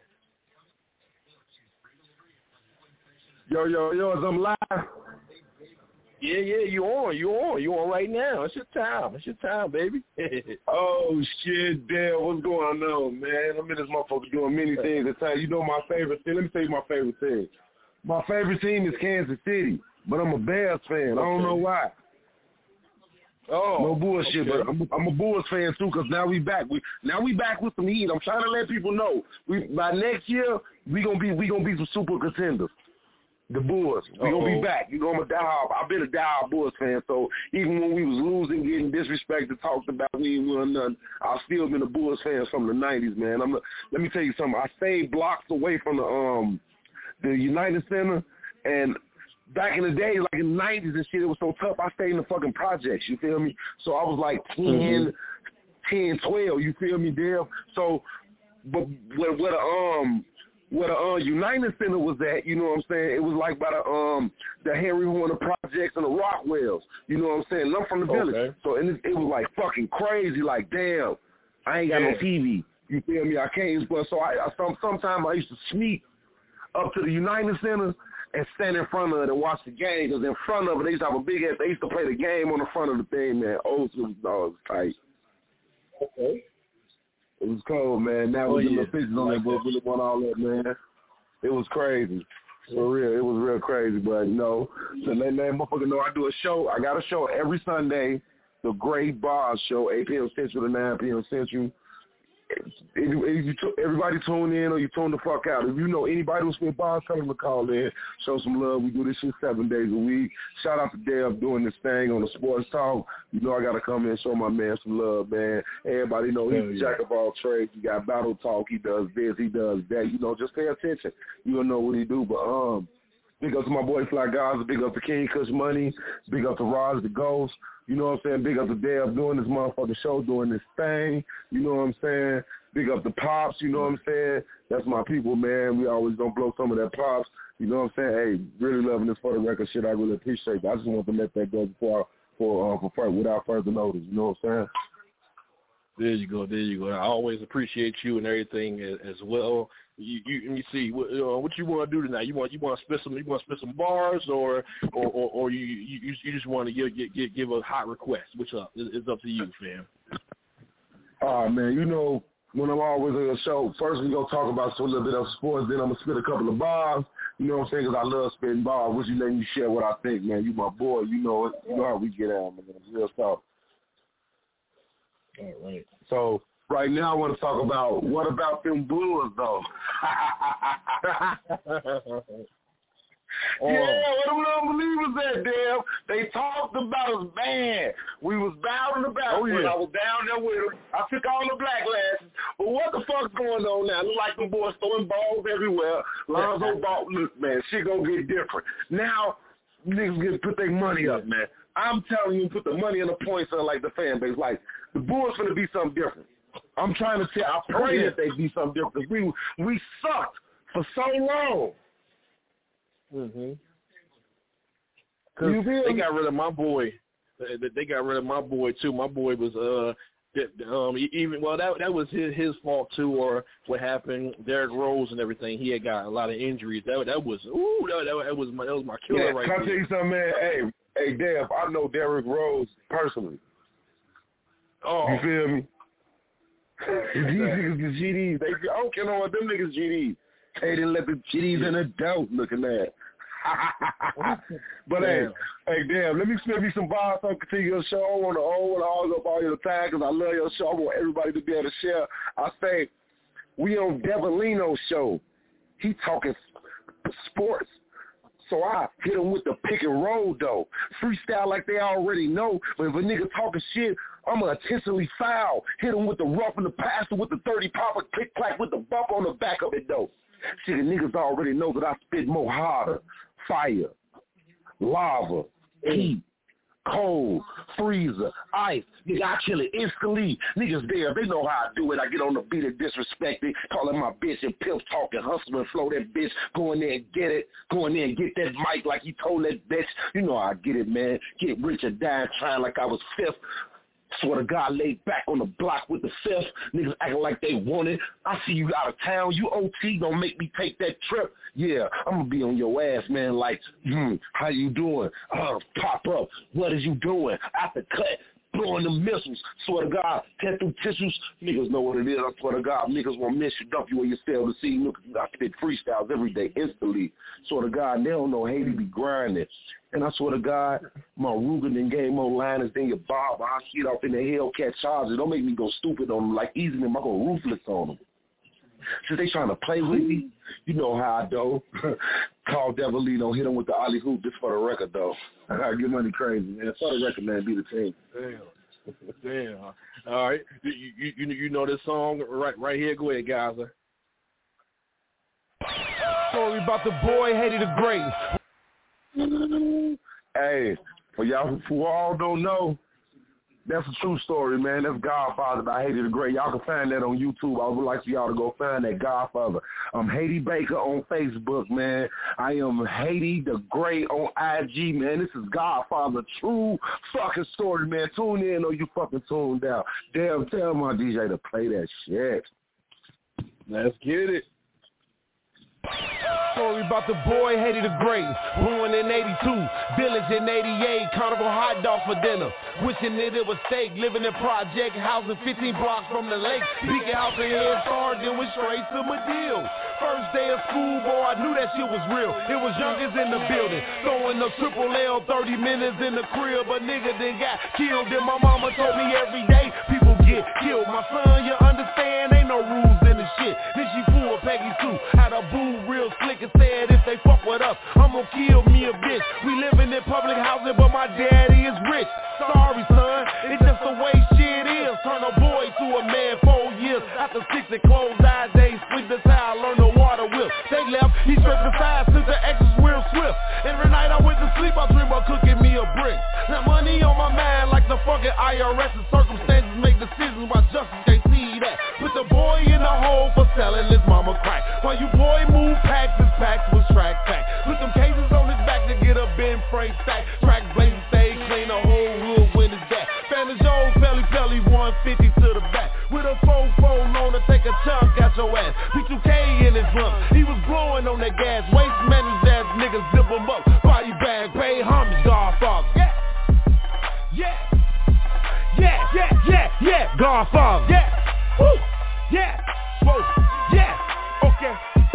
Speaker 8: Yo, yo, yo, is I'm live?
Speaker 5: Yeah, yeah, you on, you on, you on right now. It's your time, it's your time, baby.
Speaker 8: Oh shit, damn, what's going on, man? I'm in this motherfucker doing many things at times. You know my favorite thing. Let me tell you my favorite thing. My favorite team is Kansas City, but I'm a Bears fan. Okay. I don't know why.
Speaker 5: Oh,
Speaker 8: no bullshit,
Speaker 5: okay.
Speaker 8: but I'm, I'm a Bulls fan too. Cause now we back. We now we back with some heat. I'm trying to let people know. We by next year we gonna be we gonna be some super contenders. The Bulls. We gonna be back. You know I'm a diehard. I've been a diehard Bulls fan. So even when we was losing, getting disrespected, talked about, we ain't won nothing, I've still been a Bulls fan from the nineties, man. I'm. A, let me tell you something. I stayed blocks away from the um the United Center, and back in the day, like in the nineties and shit, it was so tough. I stayed in the fucking projects. You feel me? So I was like ten, mm-hmm. ten, twelve. You feel me, Dale? So, but where, where the um. Where the uh, United Center was at, you know what I'm saying? It was like by the um the Henry Warner Projects and the Rockwells, you know what I'm saying? And I'm from the village, okay. So and it, it was like fucking crazy. Like damn, I ain't got yeah. no T V. You feel me? I can't. But so I, I some sometimes I used to sneak up to the United Center and stand in front of it and watch the game. Cause in front of it, they used to have a big ass. They used to play the game on the front of the thing, man. Oh, it was, oh, it was tight. Okay. It was cold, man. Now we're getting the pictures on that, but we want all that, man. It was crazy. For real. It was real crazy, but you know, so let that motherfucker know I do a show. I got a show every Sunday, the Great Bars Show, eight p.m. Central to nine p.m. Central. If, if you t- everybody tune in or you tune the fuck out. If you know anybody who's spit bars, tell them to call in, show some love. We do this shit seven days a week. Shout out to Deb doing this thing on the Sports Talk. You know I got to come in and show my man some love, man. Everybody know he's a jack of all trades. He got Battle Talk. He does this. He does that. You know, just pay attention. You don't know what he do, but um, big up to my boy Fly Gaza. Big up to King Kush Money. Big up to Roz the Ghost. You know what I'm saying? Big up to Deb doing this motherfucking show, doing this thing. You know what I'm saying? Big up to Pops. You know what I'm saying? That's my people, man. We always gonna blow some of that Pops. You know what I'm saying? Hey, really loving this for the record shit. I really appreciate that. I just want to let that go before, for, uh, for without further notice. You know what I'm saying?
Speaker 5: There you go. There you go. I always appreciate you and everything as, as well. You, you, let me see. What, uh, what you want to do tonight? You want you want to spit some? You want to spit some bars, or or, or, or you, you you just want to give, give give a hot request? Which up? It's up to you, fam.
Speaker 8: Oh man, you know when I'm always on a show, first we gonna talk about a little bit of sports, then I'm gonna spit a couple of bars. You know what I'm saying? Because I love spitting bars. Which you letting you share what I think, man. You my boy. You know it. You know how we get out, man. Real talk.
Speaker 5: All right.
Speaker 8: So right now I want to talk about what about them Brewers though? Oh. Yeah, what them unbelievers at, damn. They talked about us bad. We was bowing the back. Oh, yeah. I was down there with them. I took all the black glasses. But what the fuck's going on now? Look like them boys throwing balls everywhere. Lonzo Ball, look, man, shit gonna get different. Now, niggas get put their money up, man. I'm telling you, put the money in the points on like the fan base. Like, the Bulls finna be something different. I'm trying to tell, I pray oh, yeah. that they be something different. We, we sucked for so long.
Speaker 5: Mm-hmm. Cause they got rid of my boy. They got rid of my boy too. My boy was uh, um, even well that that was his his fault too, or what happened. Derrick Rose and everything. He had got a lot of injuries. That that was ooh that, that, that was my that was my killer
Speaker 8: yeah,
Speaker 5: right
Speaker 8: can
Speaker 5: there.
Speaker 8: I tell you something, man? Hey, hey, Dave, I know Derrick Rose personally.
Speaker 5: Oh,
Speaker 8: you feel me? These niggas is G Ds. They I don't care no what them niggas G Ds. They didn't let the G Ds in a doubt looking at. But hey, hey, damn, let me spit me some bars so I can continue your show. I want to hog up all your time because I love your show. I want everybody to be able to share. I say, we on Devolino's show. He talking sports. So I hit him with the pick and roll, though. Freestyle like they already know. But if a nigga talking shit, I'm going to intentionally foul. Hit him with the rough and the passer with the thirty popper, click-clack with the bump on the back of it, though. See, the niggas already know that I spit more harder. Fire, lava, heat, cold, freezer, ice. Nigga, I kill it instantly. Niggas there, they know how I do it. I get on the beat and disrespect it, calling my bitch and pimp talking, hustle and flow that bitch. Go in there and get it. Go in there and get that mic like he told that bitch. You know how I get it, man. Get rich or die trying like I was fifth. Swear to God, laid back on the block with the fifth. Niggas acting like they want it. I see you out of town. You O T, don't make me take that trip. Yeah, I'm going to be on your ass, man. Like, hmm, how you doing? Uh, pop up. What is you doing? After cut. Blowing them missiles. Swear to God, tear through tissues. Niggas know what it is. I swear to God, niggas won't miss you, dump you in your cell to see. Look, I spit freestyles every day, instantly. Swear to God, they don't know Haiti be grinding. And I swear to God, my Ruger done gave more liners than your Bob. I shit off in the Hellcat Charger. Don't make me go stupid on them like easy them. I go ruthless on them. Since they trying to play with me, you know how I do. Carl Devolino hit him with the Ollie Hoop just for the record, though. I gotta get money crazy, man. For the record, man, be the team.
Speaker 5: Damn. Damn. All right. You, you, you, you know this song right right here. Go ahead, guys.
Speaker 9: Story about the boy Haiti the Great.
Speaker 8: Hey, for y'all who all don't know, that's a true story, man. That's Godfather by Haiti the Great. Y'all can find that on YouTube. I would like for y'all to go find that Godfather. I'm Haiti Baker on Facebook, man. I am Haiti the Great on I G, man. This is Godfather, true fucking story, man. Tune in or you fucking tuned out. Damn, tell my D J to play that shit.
Speaker 5: Let's get it.
Speaker 9: Story about the boy Haiti the Great. Born in eighty-two, Village in eighty-eight, Carnival hot dog for dinner. Wishing that it was steak, living in project housing fifteen blocks from the lake. Peeking out the head start, then went straight to Medill. First day of school, boy, I knew that shit was real. It was youngest in the building, throwing the triple L, thirty minutes in the crib. But nigga then got killed, and my mama told me every day people get killed. My son, you understand, ain't no rules in the shit. Then she fooled Peggy Sue, had a boo real slick and said if they fuck with us, I'm gonna kill me a bitch. We living in public housing, but my daddy is rich. Sorry, son, it's just the way shit is. Turn a boy to a man four years after six and closed eyes days. Sweep the towel, learn the water wheel. They left, he stripped the side, took the exes real swift. Every night I went to sleep, I dream of cooking me a brick. Now money on my mind like the fucking I R S, and circumstances make decisions while justice can't see that. Put the boy in the hole for selling his mama crack. While you boy move packs, his packs was track pack. Put them cases on his back to get a Ben Frank stack. Track blazing, stay clean, the whole hood when it's that. Fanny Jones, Pelly Pelly, one fifty to the back. With a phone phone on to take a chunk out your ass. P two K in his lump, he was blowing on that gas. Waste managed ass niggas zip him up. Body bag, pay homage, Godfather. Yeah, yeah, yeah, yeah, yeah, yeah, Godfather. Yeah, woo, yeah, whoa, yeah, okay.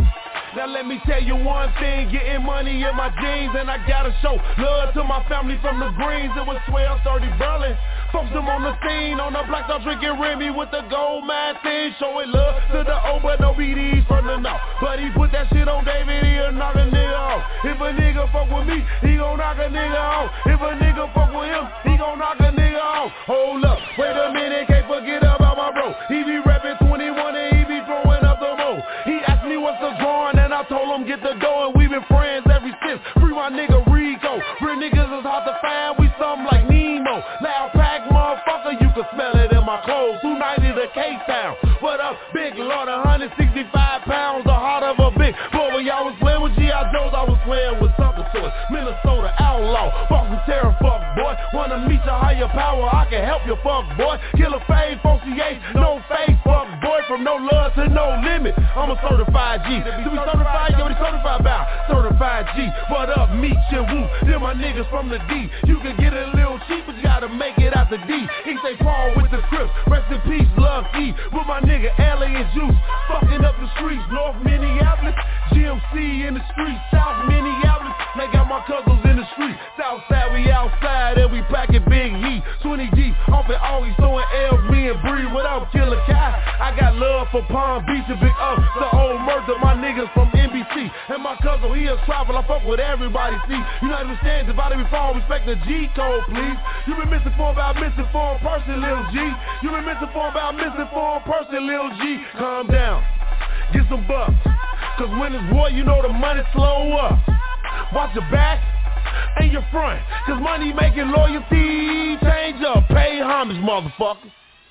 Speaker 9: Now let me tell you one thing, getting money in my jeans, and I gotta show love to my family from the Greens. It was twelve thirty Berlin. Folks them on the scene, on the block, start drinking Remy with the gold mine thing. Showing love to the old, but no B Ds from the north. But he put that shit on David, he'll knock a nigga off. If a nigga fuck with me, he gon' knock a nigga off. If a nigga fuck with him, he gon' knock a nigga off. Hold up, wait a minute, can't forget about my bro. He be rapping twenty-one and he be throwing up the mo. He asked me what's the drawing, and I told him get the dough, and we been friends ever since. Free my nigga Rico. Real niggas is hard to find, we something like Nemo. Loud pack, motherfucker, you can smell it in my clothes. two ninety to K-Town. What up, big lord, one hundred sixty-five pounds, the heart of a big boy. When y'all was playing with G I. Joes, I was playing with something to it. Minnesota outlaw, Boston terror, fuck boy. Wanna meet your higher power, I can help you, fuck boy. Killer fame, associate, no face, fuck boy. From no love to no limit, I'm a certified G. To be certified, you already certified about certified G. What up, meet you, woo. Them my niggas from the D. You can get it a little cheap, but you gotta make it out the D. He say Paul with the Crips, rest in peace, love E. With my nigga Alien Juice, fucking up the streets, North Minneapolis, G M C in the streets, South Minneapolis. They got my cousins in the streets, South side we outside and we packing big heat. twenty deep, off and always throwing L's, me and Bree. What up, Killer Kai? I got love for Palm Beach and big up the old murder, my niggas from N B C. And my cousin, he is travel, I fuck with everybody, see. You know understand, divided before, respect the G code, please. You been misinformed about misinformed person, Lil G. You been misinformed about misinformed person, Lil G. Calm down, get some bucks, cause when it's war, you know the money slow up. Watch your back and your front, cause money making loyalty change up. Pay homage, motherfucker.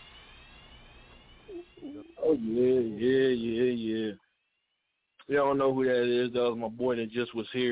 Speaker 5: Oh yeah, yeah, yeah, yeah. Y'all don't know who that is. That was my boy that just was here.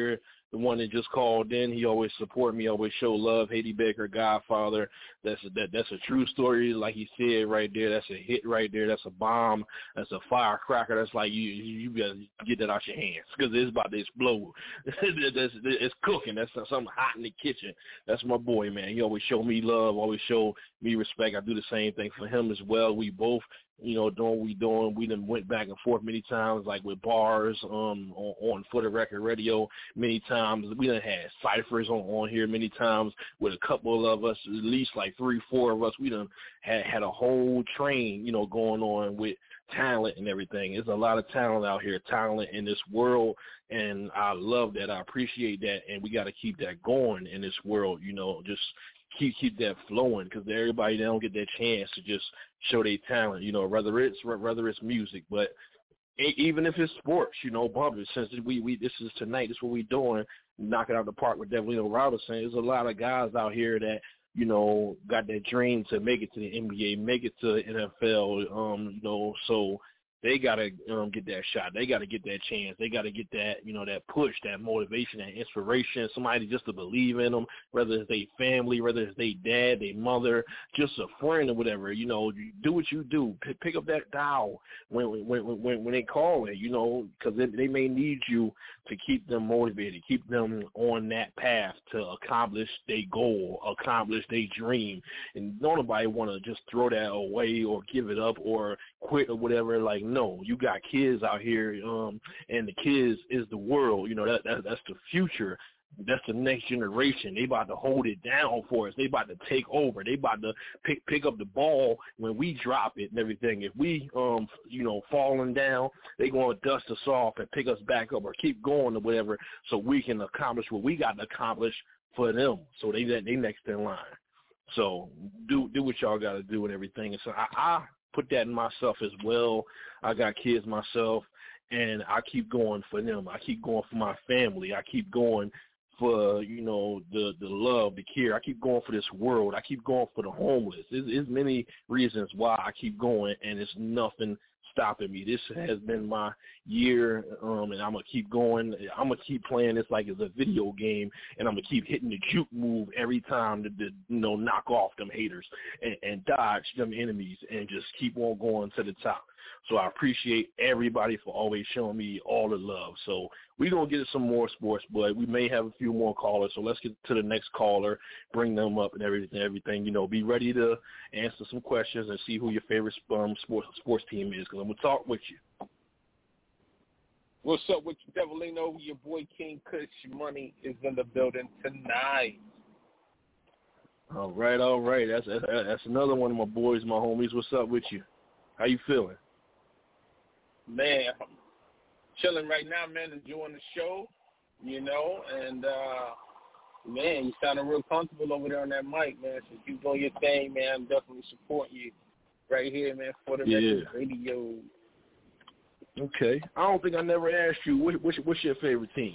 Speaker 5: the one that just called in. He always support me, always show love. Haiti Baker, Godfather. That's a, that, that's a true story. Like he said right there, that's a hit right there. That's a bomb. That's a firecracker. That's like you you got to get that out your hands because it's about to explode. that's, it's cooking. That's something hot in the kitchen. That's my boy, man. He always show me love, always show me respect. I do the same thing for him as well. We both, you know, doing what we doing. We done went back and forth many times, like with bars um, on, on For the Record Radio many times. We done had ciphers on, on here many times with a couple of us, at least like three, four of us. We done had, had a whole train, you know, going on with talent and everything. There's a lot of talent out here, talent in this world, and I love that. I appreciate that, and we got to keep that going in this world, you know, just keep keep that flowing because everybody, they don't get that chance to just show their talent, you know, whether it's whether it's music, but even if it's sports, you know, Bubba, since we, we this is tonight, this is what we doing, knocking out the park with Devolino Robinson. There's a lot of guys out here that, you know, got that dream to make it to the N B A, make it to the N F L, um, you know, so they got to um, get that shot. They got to get that chance. They got to get that, you know, that push, that motivation, that inspiration, somebody just to believe in them, whether it's their family, whether it's their dad, their mother, just a friend or whatever. You know, do what you do. P- pick up that dial when when when, when they call it, you know, because they, they may need you to keep them motivated, keep them on that path to accomplish their goal, accomplish their dream. And nobody want to just throw that away or give it up or quit or whatever. Like, no, you got kids out here, um, and the kids is the world. You know, that, that that's the future. That's the next generation. They about to hold it down for us. They about to take over. They about to pick pick up the ball when we drop it and everything. If we, um, you know, falling down, they going to dust us off and pick us back up or keep going or whatever, so we can accomplish what we got to accomplish for them. So they they next in line. So do do what y'all got to do and everything. And so I, I put that in myself as well. I got kids myself, and I keep going for them. I keep going for my family. I keep going for, you know, the, the love, the care. I keep going for this world. I keep going for the homeless. There's, there's many reasons why I keep going, and it's nothing stopping me. This has been my year, um, and I'm going to keep going. I'm going to keep playing this like it's a video game, and I'm going to keep hitting the juke move every time to, to you know, knock off them haters and, and dodge them enemies and just keep on going to the top. So I appreciate everybody for always showing me all the love. So we're going to get some more sports, but we may have a few more callers. So let's get to the next caller, bring them up and everything, everything. You know, be ready to answer some questions and see who your favorite um, sports sports team is, because I'm going to talk with you.
Speaker 13: What's up with you, Devolino? Your boy King Kush Money is in the building tonight.
Speaker 5: All right, all right. That's, that's, that's another one of my boys, my homies. What's up with you? How you feeling?
Speaker 13: Man, I'm chilling right now, man, enjoying the show, you know, and, uh, man, you sounding real comfortable over there on that mic, man, so keep doing your thing, man. I'm definitely supporting you right here, man, for the
Speaker 5: yeah.
Speaker 13: radio.
Speaker 5: Okay. I don't think I never asked you, what, what's, what's your favorite team?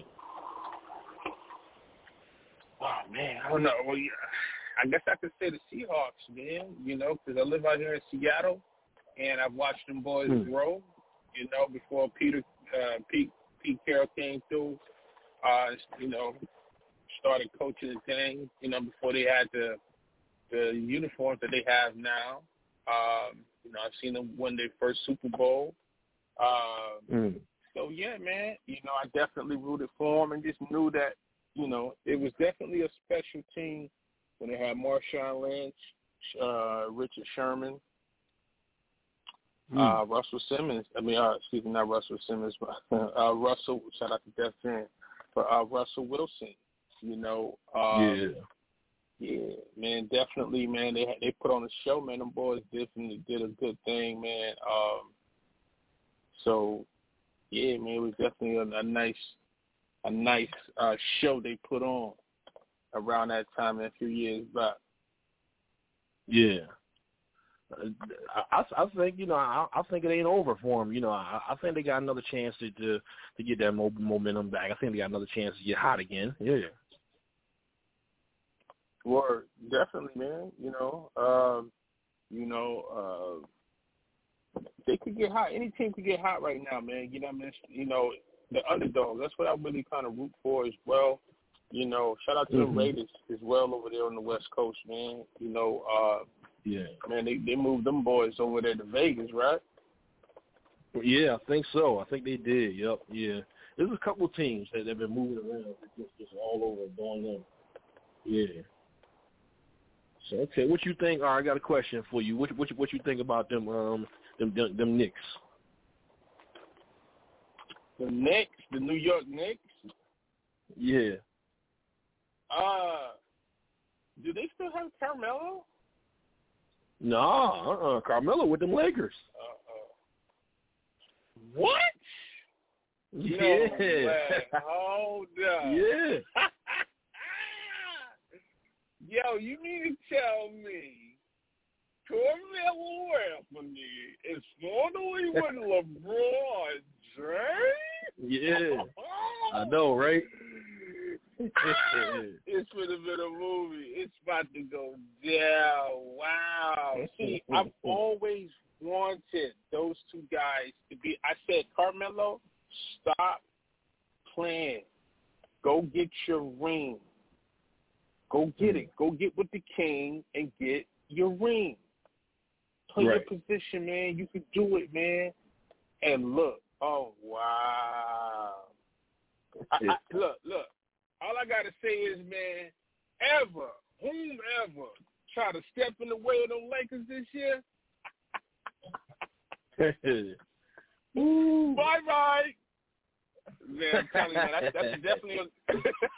Speaker 13: Oh, man, I don't know. Well, yeah, I guess I could say the Seahawks, man, you know, because I live out here in Seattle, and I've watched them boys hmm. grow. You know, before Peter, uh, Pete, Pete Carroll came through, uh, you know, started coaching the thing. You know, before they had the the uniforms that they have now. Um, you know, I've seen them win their first Super Bowl. Uh, mm. So yeah, man. You know, I definitely rooted for them and just knew that, you know, it was definitely a special team when they had Marshawn Lynch, uh, Richard Sherman. Uh, mm. Russell Simmons, I mean, uh, excuse me, not Russell Simmons, but uh, Russell, shout out to Def Jam, but uh, Russell Wilson, you know. Um, yeah. Yeah, man, definitely, man. They they put on a show, man. Them boys definitely did a good thing, man. Um, so, yeah, man, it was definitely a, a nice, a nice uh, show they put on around that time a few years back.
Speaker 5: Yeah. I, I think, you know, I, I think it ain't over for them. You know, I, I think they got another chance to, to to get that mo- momentum back. I think they got another chance to get hot again. Yeah.
Speaker 13: Well, definitely, man. You know, um, you know, uh, they could get hot. Any team could get hot right now, man. You know, what I mean? You know, the underdogs. That's what I really kind of root for as well. You know, shout out to mm-hmm. the Raiders as well over there on the West Coast, man. You know, uh,
Speaker 5: yeah,
Speaker 13: man, they they moved them boys over there to Vegas, right?
Speaker 5: Yeah, I think so. I think they did. Yep. Yeah. There's a couple teams that have been moving around just, just all over doing them. Yeah. So okay, what you think? All right, I got a question for you. What what what you think about them um them them, them Knicks?
Speaker 13: The Knicks, the New York Knicks.
Speaker 5: Yeah.
Speaker 13: Uh, do they still have Carmelo?
Speaker 5: No, uh-uh. Carmelo with them Lakers.
Speaker 13: Uh-uh. What?
Speaker 5: Yeah.
Speaker 13: No way. Hold up.
Speaker 5: Yeah.
Speaker 13: Yo, you mean to tell me Carmelo Anthony is finally with LeBron James?
Speaker 5: Yeah. I know, right?
Speaker 13: It's for the bit of movie. It's about to go down. Wow. See, I've always wanted those two guys to be. I said, Carmelo, stop playing. Go get your ring. Go get it. Go get with the king and get your ring. Play right. your position, man. You can do it, man. And look. Oh, wow. I, I, look, look. All I got to say is, man, ever, whomever try to step in the way of them Lakers this year, bye-bye. Man, I'm telling you, man, that's, that's definitely a,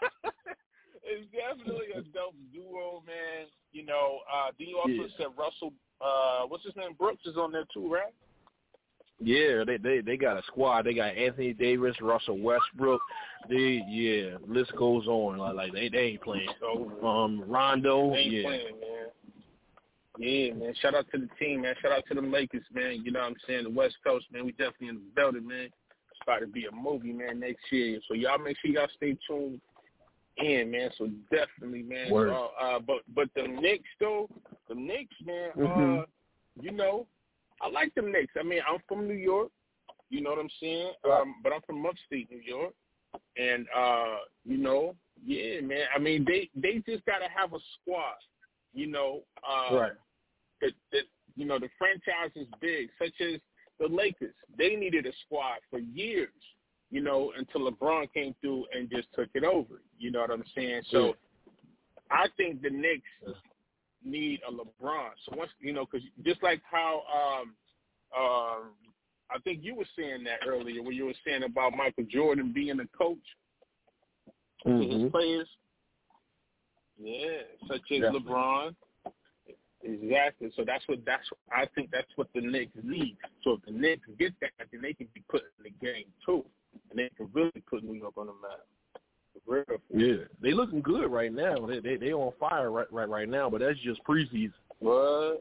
Speaker 13: it's definitely a dope duo, man. You know, uh, then you also yeah. said Russell, uh, what's his name, Brooks is on there too, right?
Speaker 5: Yeah, they, they they got a squad. They got Anthony Davis, Russell Westbrook. They yeah, list goes on. Like, like they they ain't playing. Um, Rondo,
Speaker 13: they ain't
Speaker 5: yeah,
Speaker 13: playing, man. Yeah, man. Shout out to the team, man. Shout out to the Lakers, man. You know what I'm saying? The West Coast, man. We definitely in the building, man. It's about to be a movie, man, next year. So y'all make sure y'all stay tuned in, man. So definitely, man.
Speaker 5: Word.
Speaker 13: So, uh, but but the Knicks though, the Knicks, man.
Speaker 5: Mm-hmm.
Speaker 13: Uh, you know. I like them Knicks. I mean, I'm from New York, you know what I'm saying? Um, but I'm from upstate New York. And, uh, you know, yeah, man. I mean, they, they just got to have a squad, you know. Uh,
Speaker 5: right.
Speaker 13: That, that, you know, the franchise is big, such as the Lakers. They needed a squad for years, you know, until LeBron came through and just took it over. You know what I'm saying? So
Speaker 5: yeah.
Speaker 13: I think the Knicks need a LeBron. So once you know, because just like how um, uh, I think you were saying that earlier, when you were saying about Michael Jordan being a coach
Speaker 5: mm-hmm.
Speaker 13: to his players. Yeah, such as
Speaker 5: Definitely.
Speaker 13: LeBron. Exactly. So that's what that's what, I think that's what the Knicks need. So if the Knicks get that, then they can be put in the game too, and they can really put New York on the map. Real.
Speaker 5: Yeah, they looking good right now. They they they on fire right right right now, but that's just preseason.
Speaker 13: What?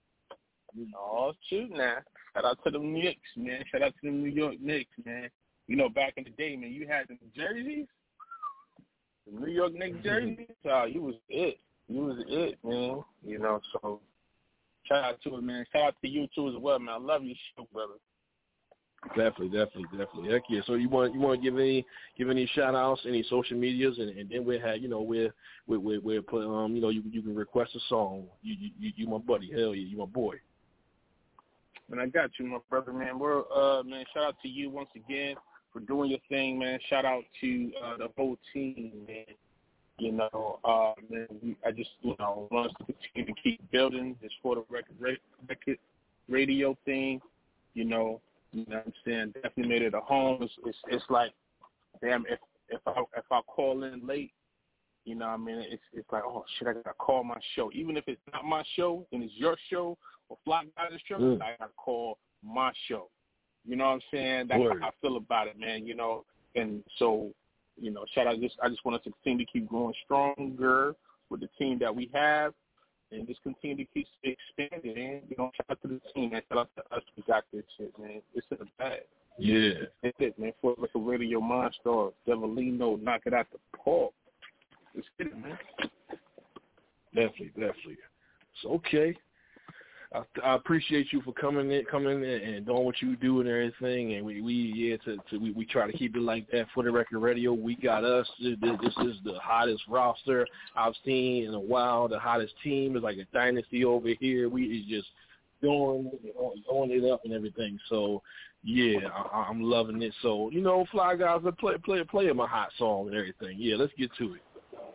Speaker 13: Oh shoot now! Shout out to the Knicks, man. Shout out to the New York Knicks, man. You know, back in the day, man, you had the jerseys, the New York Knicks jerseys. Oh, you was it. You was it, man. You know, so shout out to it, man. Shout out to you too as well, man. I love your show, brother.
Speaker 5: Definitely, definitely, definitely. Heck yeah. So you want you want to give any give any shout outs, any social medias, and, and then we'll have you know we'll we we we'll put um you know you you can request a song. You you you my buddy. Hell yeah, you my boy.
Speaker 13: Man, I got you, my brother, man. We're uh man. Shout out to you once again for doing your thing, man. Shout out to uh, the whole team, man. You know, uh, man, we, I just you know want us to continue to keep building this for the record record radio thing. You know. You know what I'm saying? Definitely made it a home. It's, it's it's like, damn, if if I if I call in late, you know what I mean? It's it's like, oh shit, I gotta call my show. Even if it's not my show and it's your show or Flock Guy's show, mm. I gotta call my show. You know what I'm saying? That's
Speaker 5: Word.
Speaker 13: how I feel about it, man. You know, and so, you know, shout out just I just want us to continue to keep growing stronger with the team that we have. And just continue to keep expanding, man. You know, shout out to the team, man. Shout out to us. We got this shit, man. It's in the bag.
Speaker 5: Yeah.
Speaker 13: That's it, man. For like a radio monster, Devilino, knock it out the park. Let's get it, man.
Speaker 5: Definitely, definitely. So, okay. I, I appreciate you for coming in, coming in and doing what you do and everything. And we, we yeah, to, to we, we try to keep it like that. For the Record Radio, we got us. This, this is the hottest roster I've seen in a while. The hottest team is like a dynasty over here. We is just doing doing it up and everything. So yeah, I, I'm loving it. So you know, Fly Guys, play play play my hot song and everything. Yeah, let's get to it.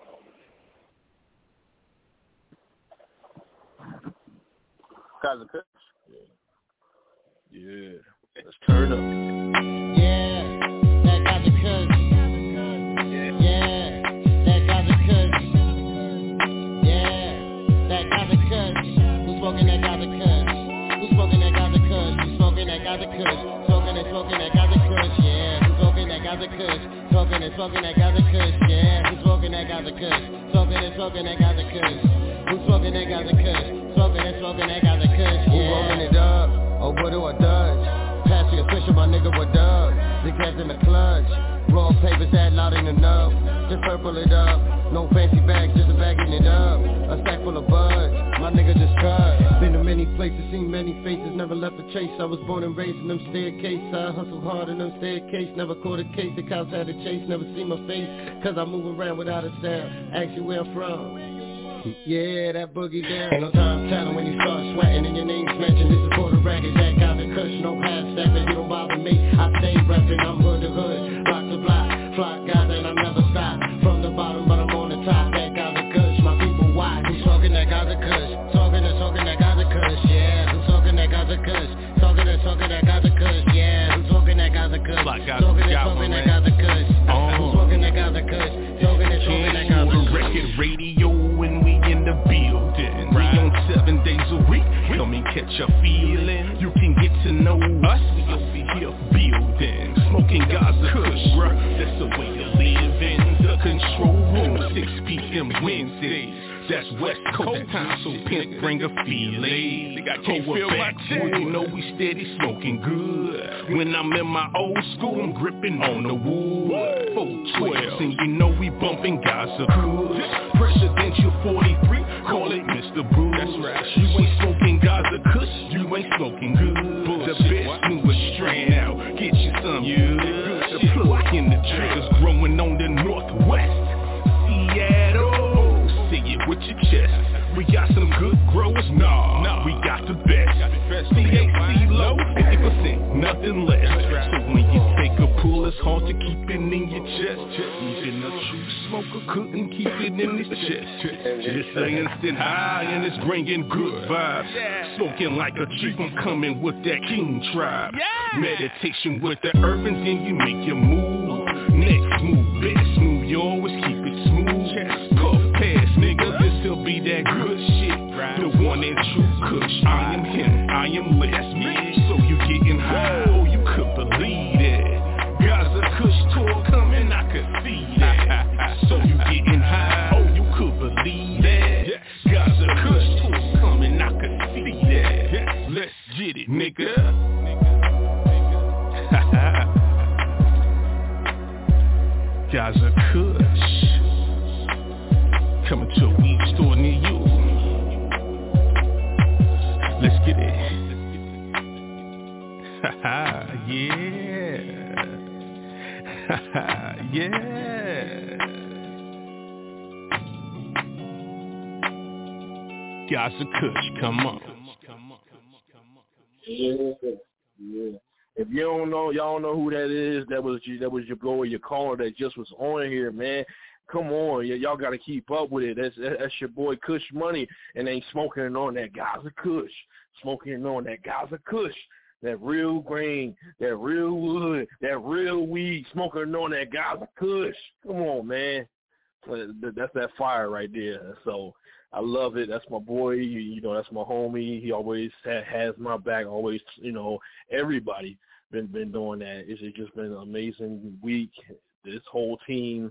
Speaker 13: Gaza Kush.
Speaker 5: Yeah. yeah. Let's turn up.
Speaker 2: Yeah, that Gaza Kush. Yeah, that Gaza Kush. Yeah, that Gaza Kush. Who's smoking that Gaza Kush? Who's smoking that Gaza Kush? Who's smoking that Gaza Kush? Smoking and smoking that Gaza Kush. Yeah, who's smoking that Gaza Kush? Smoking and smoking that Gaza Kush. Yeah, who's smoking that Gaza Kush? Smoking and smoking that Gaza Kush. Who's smoking that Gaza Kush? Smoking and smoking that Gaza Kush. Who rolling it up? Oh, what do I dodge? Pass the official, my nigga, what up? The cats in the clutch. Raw papers that loud ain't enough. Just purple it up. No fancy bags, just a bagging it up. A sack full of buds. My nigga just cut. Been to many places, seen many faces. Never left a chase. I was born and raised in them staircases. I hustled hard in them staircases. Never caught a case. The cops had to chase. Never see my face. Cause I move around without a sound. Ask you where I'm from. Yeah, that boogie down. Ain't no time telling when you start sweating and your name's mentioned. This is for the record, that got the cush, no half stepping. You don't bother me, I stay reppin'. I'm hood to hood, block to block, fly guys and I never stop. From the bottom, but I'm on the top. That got the kush, my people why? Who's talking that got the kush? Talking and talking that got the kush, yeah. Who's talking that got the kush? Talking and talking that got the kush, yeah. Who's talking that got the kush? Talking and talking that got the kush. Who's talking that got the kush? Talking and talking that got the kush.
Speaker 9: Record radio when we in the building, right. We on seven days a week. Come and catch a feeling. You can get to know us. We over here building, smoking Gaza Kush. That's the way to live in the control room. six p.m. Wednesdays. That's West Coast time, so pimp bring a feeling. Go back, you know we steady smoking good. When I'm in my old school, I'm gripping on the wood. four twelve, and you know we bumping Gaza Kush. Presidential forty-three, call it Mister Boo. That's right. You ain't smoking Gaza Kush, you ain't smoking good. The best newest strand out, get you some. Yeah. The plug in the triggers growing on the northwest. Seattle. Say it with your chest. We got some good growers, nah, nah. We got the best. C H C low, fifty percent, nothing less. So when you take a pull, it's hard to keep it in your chest. Even a true smoker couldn't keep it in his chest. It's an instant high and it's bringing good vibes. Smoking like a chief, I'm coming with that king tribe. Meditation with the urbans and you make your move. Next move, best move, you always keep it smooth. Puff pass, nigga, this'll be that good shit. The one and true Kush, I am him, I am lit. So you getting high, oh you could believe it. Gaza Kush tour coming, I could see that. So you getting high, oh you could believe that. Gaza Kush tour coming, I could see that. Let's get it, nigga. Gaza Kush coming to a weed store near you. Let's get it. Haha, yeah. Haha, yeah. Gaza Kush, come on.
Speaker 5: Yeah, yeah. If you don't know, y'all don't know who that is. That was you, that was your boy, your caller that just was on here, man. Come on, y- y'all got to keep up with it. That's that's your boy Kush Money, and ain't smoking on that Gaza Kush, smoking on that Gaza Kush, that real grain, that real wood, that real weed, smoking on that Gaza Kush. Come on, man. That's that fire right there. So I love it. That's my boy. You, you know, that's my homie. He always ha- has my back. Always, you know, everybody been been doing that. It's just been an amazing week. This whole team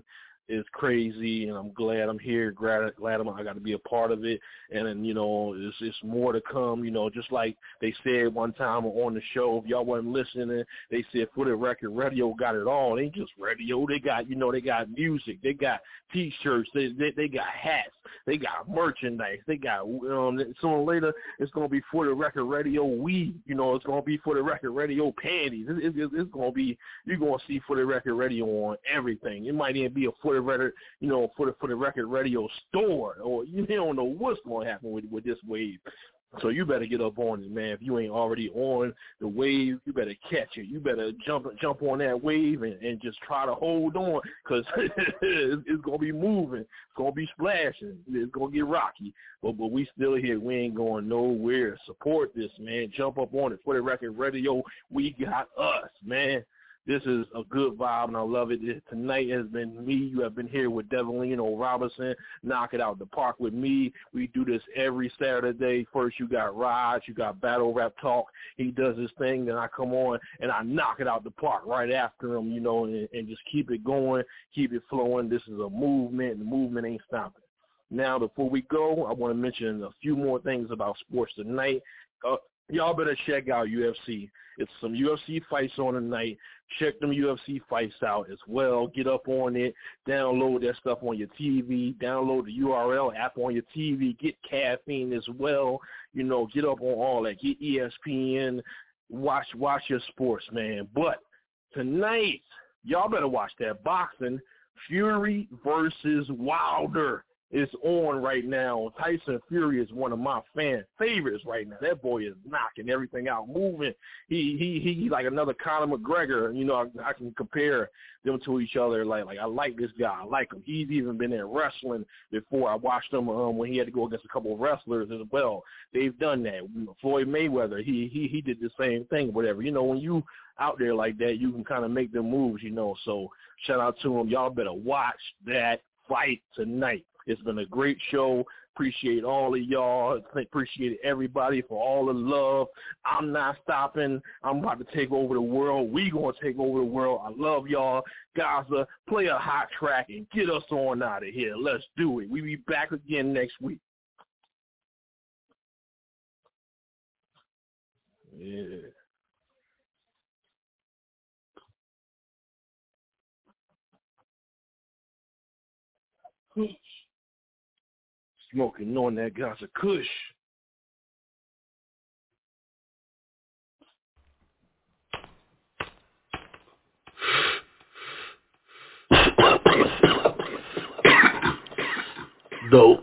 Speaker 5: is crazy, and I'm glad I'm here. Glad, glad I'm, I got to be a part of it. And then, you know, it's, it's more to come. You know, just like they said one time on the show, if y'all wasn't listening, they said For the Record Radio got it all. They ain't just radio. They got, you know, they got music. They got T-shirts. They they, they got hats. They got merchandise. They got, um, sooner or later, it's going to be For the Record Radio weed. You know, it's going to be For the Record Radio panties. It, it, it's going to be, you're going to see For the Record Radio on everything. It might even be a For the Record, you know, for the, for the Record Radio store, or you don't know what's going to happen with, with this wave. So you better get up on it, man. If you ain't already on the wave, you better catch it. You better jump jump on that wave and, and just try to hold on, because it's, it's going to be moving. It's going to be splashing. It's going to get rocky. But but we still here. We ain't going nowhere. Support this, man. Jump up on it. For the Record Radio, we got us, man. This is a good vibe, and I love it. Tonight has been me. You have been here with Devilino Robinson. Knock it out the park with me. We do this every Saturday. First, you got Raj. You got Battle Rap Talk. He does his thing. Then I come on, and I knock it out the park right after him, you know, and, and just keep it going, keep it flowing. This is a movement, and the movement ain't stopping. Now, before we go, I want to mention a few more things about sports tonight. Uh, y'all better check out U F C. It's some U F C fights on tonight. Check them U F C fights out as well. Get up on it. Download that stuff on your T V. Download the U R L app on your T V. Get caffeine as well. You know, get up on all that. Get E S P N. Watch, watch your sports, man. But tonight, y'all better watch that boxing. Fury versus Wilder is on right now. Tyson Fury is one of my fan favorites right now. That boy is knocking everything out, moving. He he he like another Conor McGregor. You know, I, I can compare them to each other. Like like I like this guy. I like him. He's even been in wrestling before. I watched him um, when he had to go against a couple of wrestlers as well. They've done that. Floyd Mayweather, he he he did the same thing. Whatever. You know, when you out there like that, you can kind of make them moves. You know, so shout out to him. Y'all better watch that fight tonight. It's been a great show. Appreciate all of y'all. Appreciate everybody for all the love. I'm not stopping. I'm about to take over the world. We going to take over the world. I love y'all. Gaza, play a hot track and get us on out of here. Let's do it. We be back again next week. Yeah. Smoking on that guy's a kush.
Speaker 6: Dope.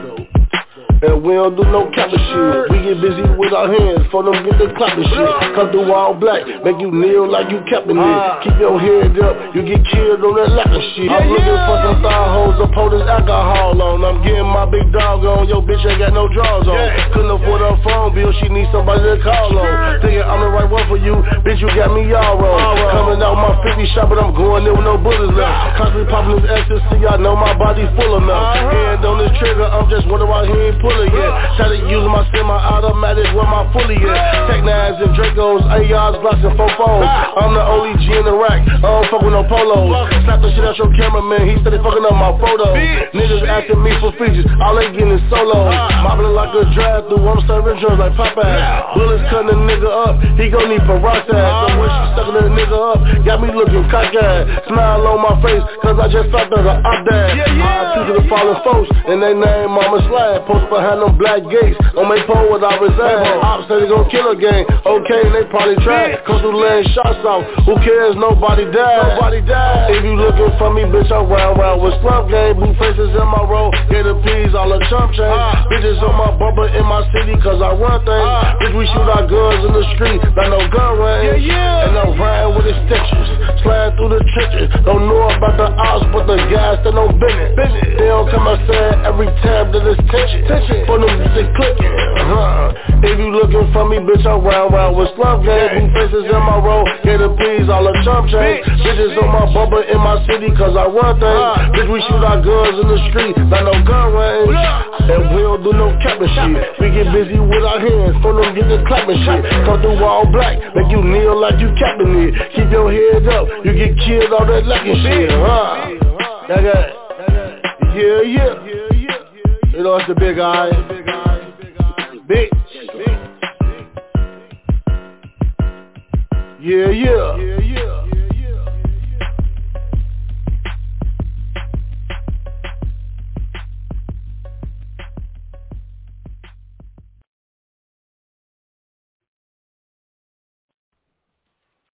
Speaker 6: And we don't do no capping shit. We get busy with our hands, for them get the clapping shit. Come through all black, make you kneel like you capping it. Keep your head up, you get killed on that laughing shit. I'm looking for some thigh hoes to pour this alcohol on. I'm getting my big dog on, yo bitch ain't got no drawers on. Couldn't afford her phone bill, she needs somebody to call on. Thinking I'm the right one for you, bitch you got me all wrong. Coming out my fifty shot, but I'm going there with no bullets left. Constantly popping this ecstasy, I know my body full of mouth. Hand on this trigger, I'm just wondering why he ain't pulling yet. Try to use my semi-automatic with my fully yet. Tech nines and Dracos, A Rs, Glocks and Fofos. I'm the only G in the rack, I don't fuck with no polos. Slap the shit out your cameraman, he steady fucking up my photos. Niggas asking me for features, all they getting is solos. Mobbing like a drive through, I'm serving drugs like Popeye. Bullets cutting a nigga up, he gon' need peroxide. So when she sucking a nigga up, got me looking cockeyed. Smile on my face, cause I just felt that I'm dead. I to the fallen folks, and they name Mama Slab. Post behind them black gates, on my pole with I reserve. Ops say they gon' kill a gang, okay, they probably try. Come through laying shots out, who cares, nobody died. Nobody died. If you looking for me, bitch, I'm round round with slump game. Blue faces in my road, get the peas, all the chump chains. uh, Bitches on my bumper in my city, cause I run things. uh, Bitch, we shoot our guns in the street, like no gun range. Yeah, yeah. And I'm riding with extensions, sliding through the trenches. Don't know about the ops, but the guys that know business. They don't come outside every time that it's tension. For them music clicking, uh-huh. If you looking for me, bitch, I'm round round with slump game. Blue faces in my road, get the peas, all the chump chains. Bitches on my bumper in my city, cause I run things. Bitch, we shoot our guns in the street, like no gun range. And we don't do no capping shit. We get busy with our hands, for them get the clapping shit. Come through all black, make you kneel like you capping it. Keep your head up, you get killed all that lacking shit, huh? That guy. Yeah, yeah. You know it's the big eye. Big. Yeah, yeah.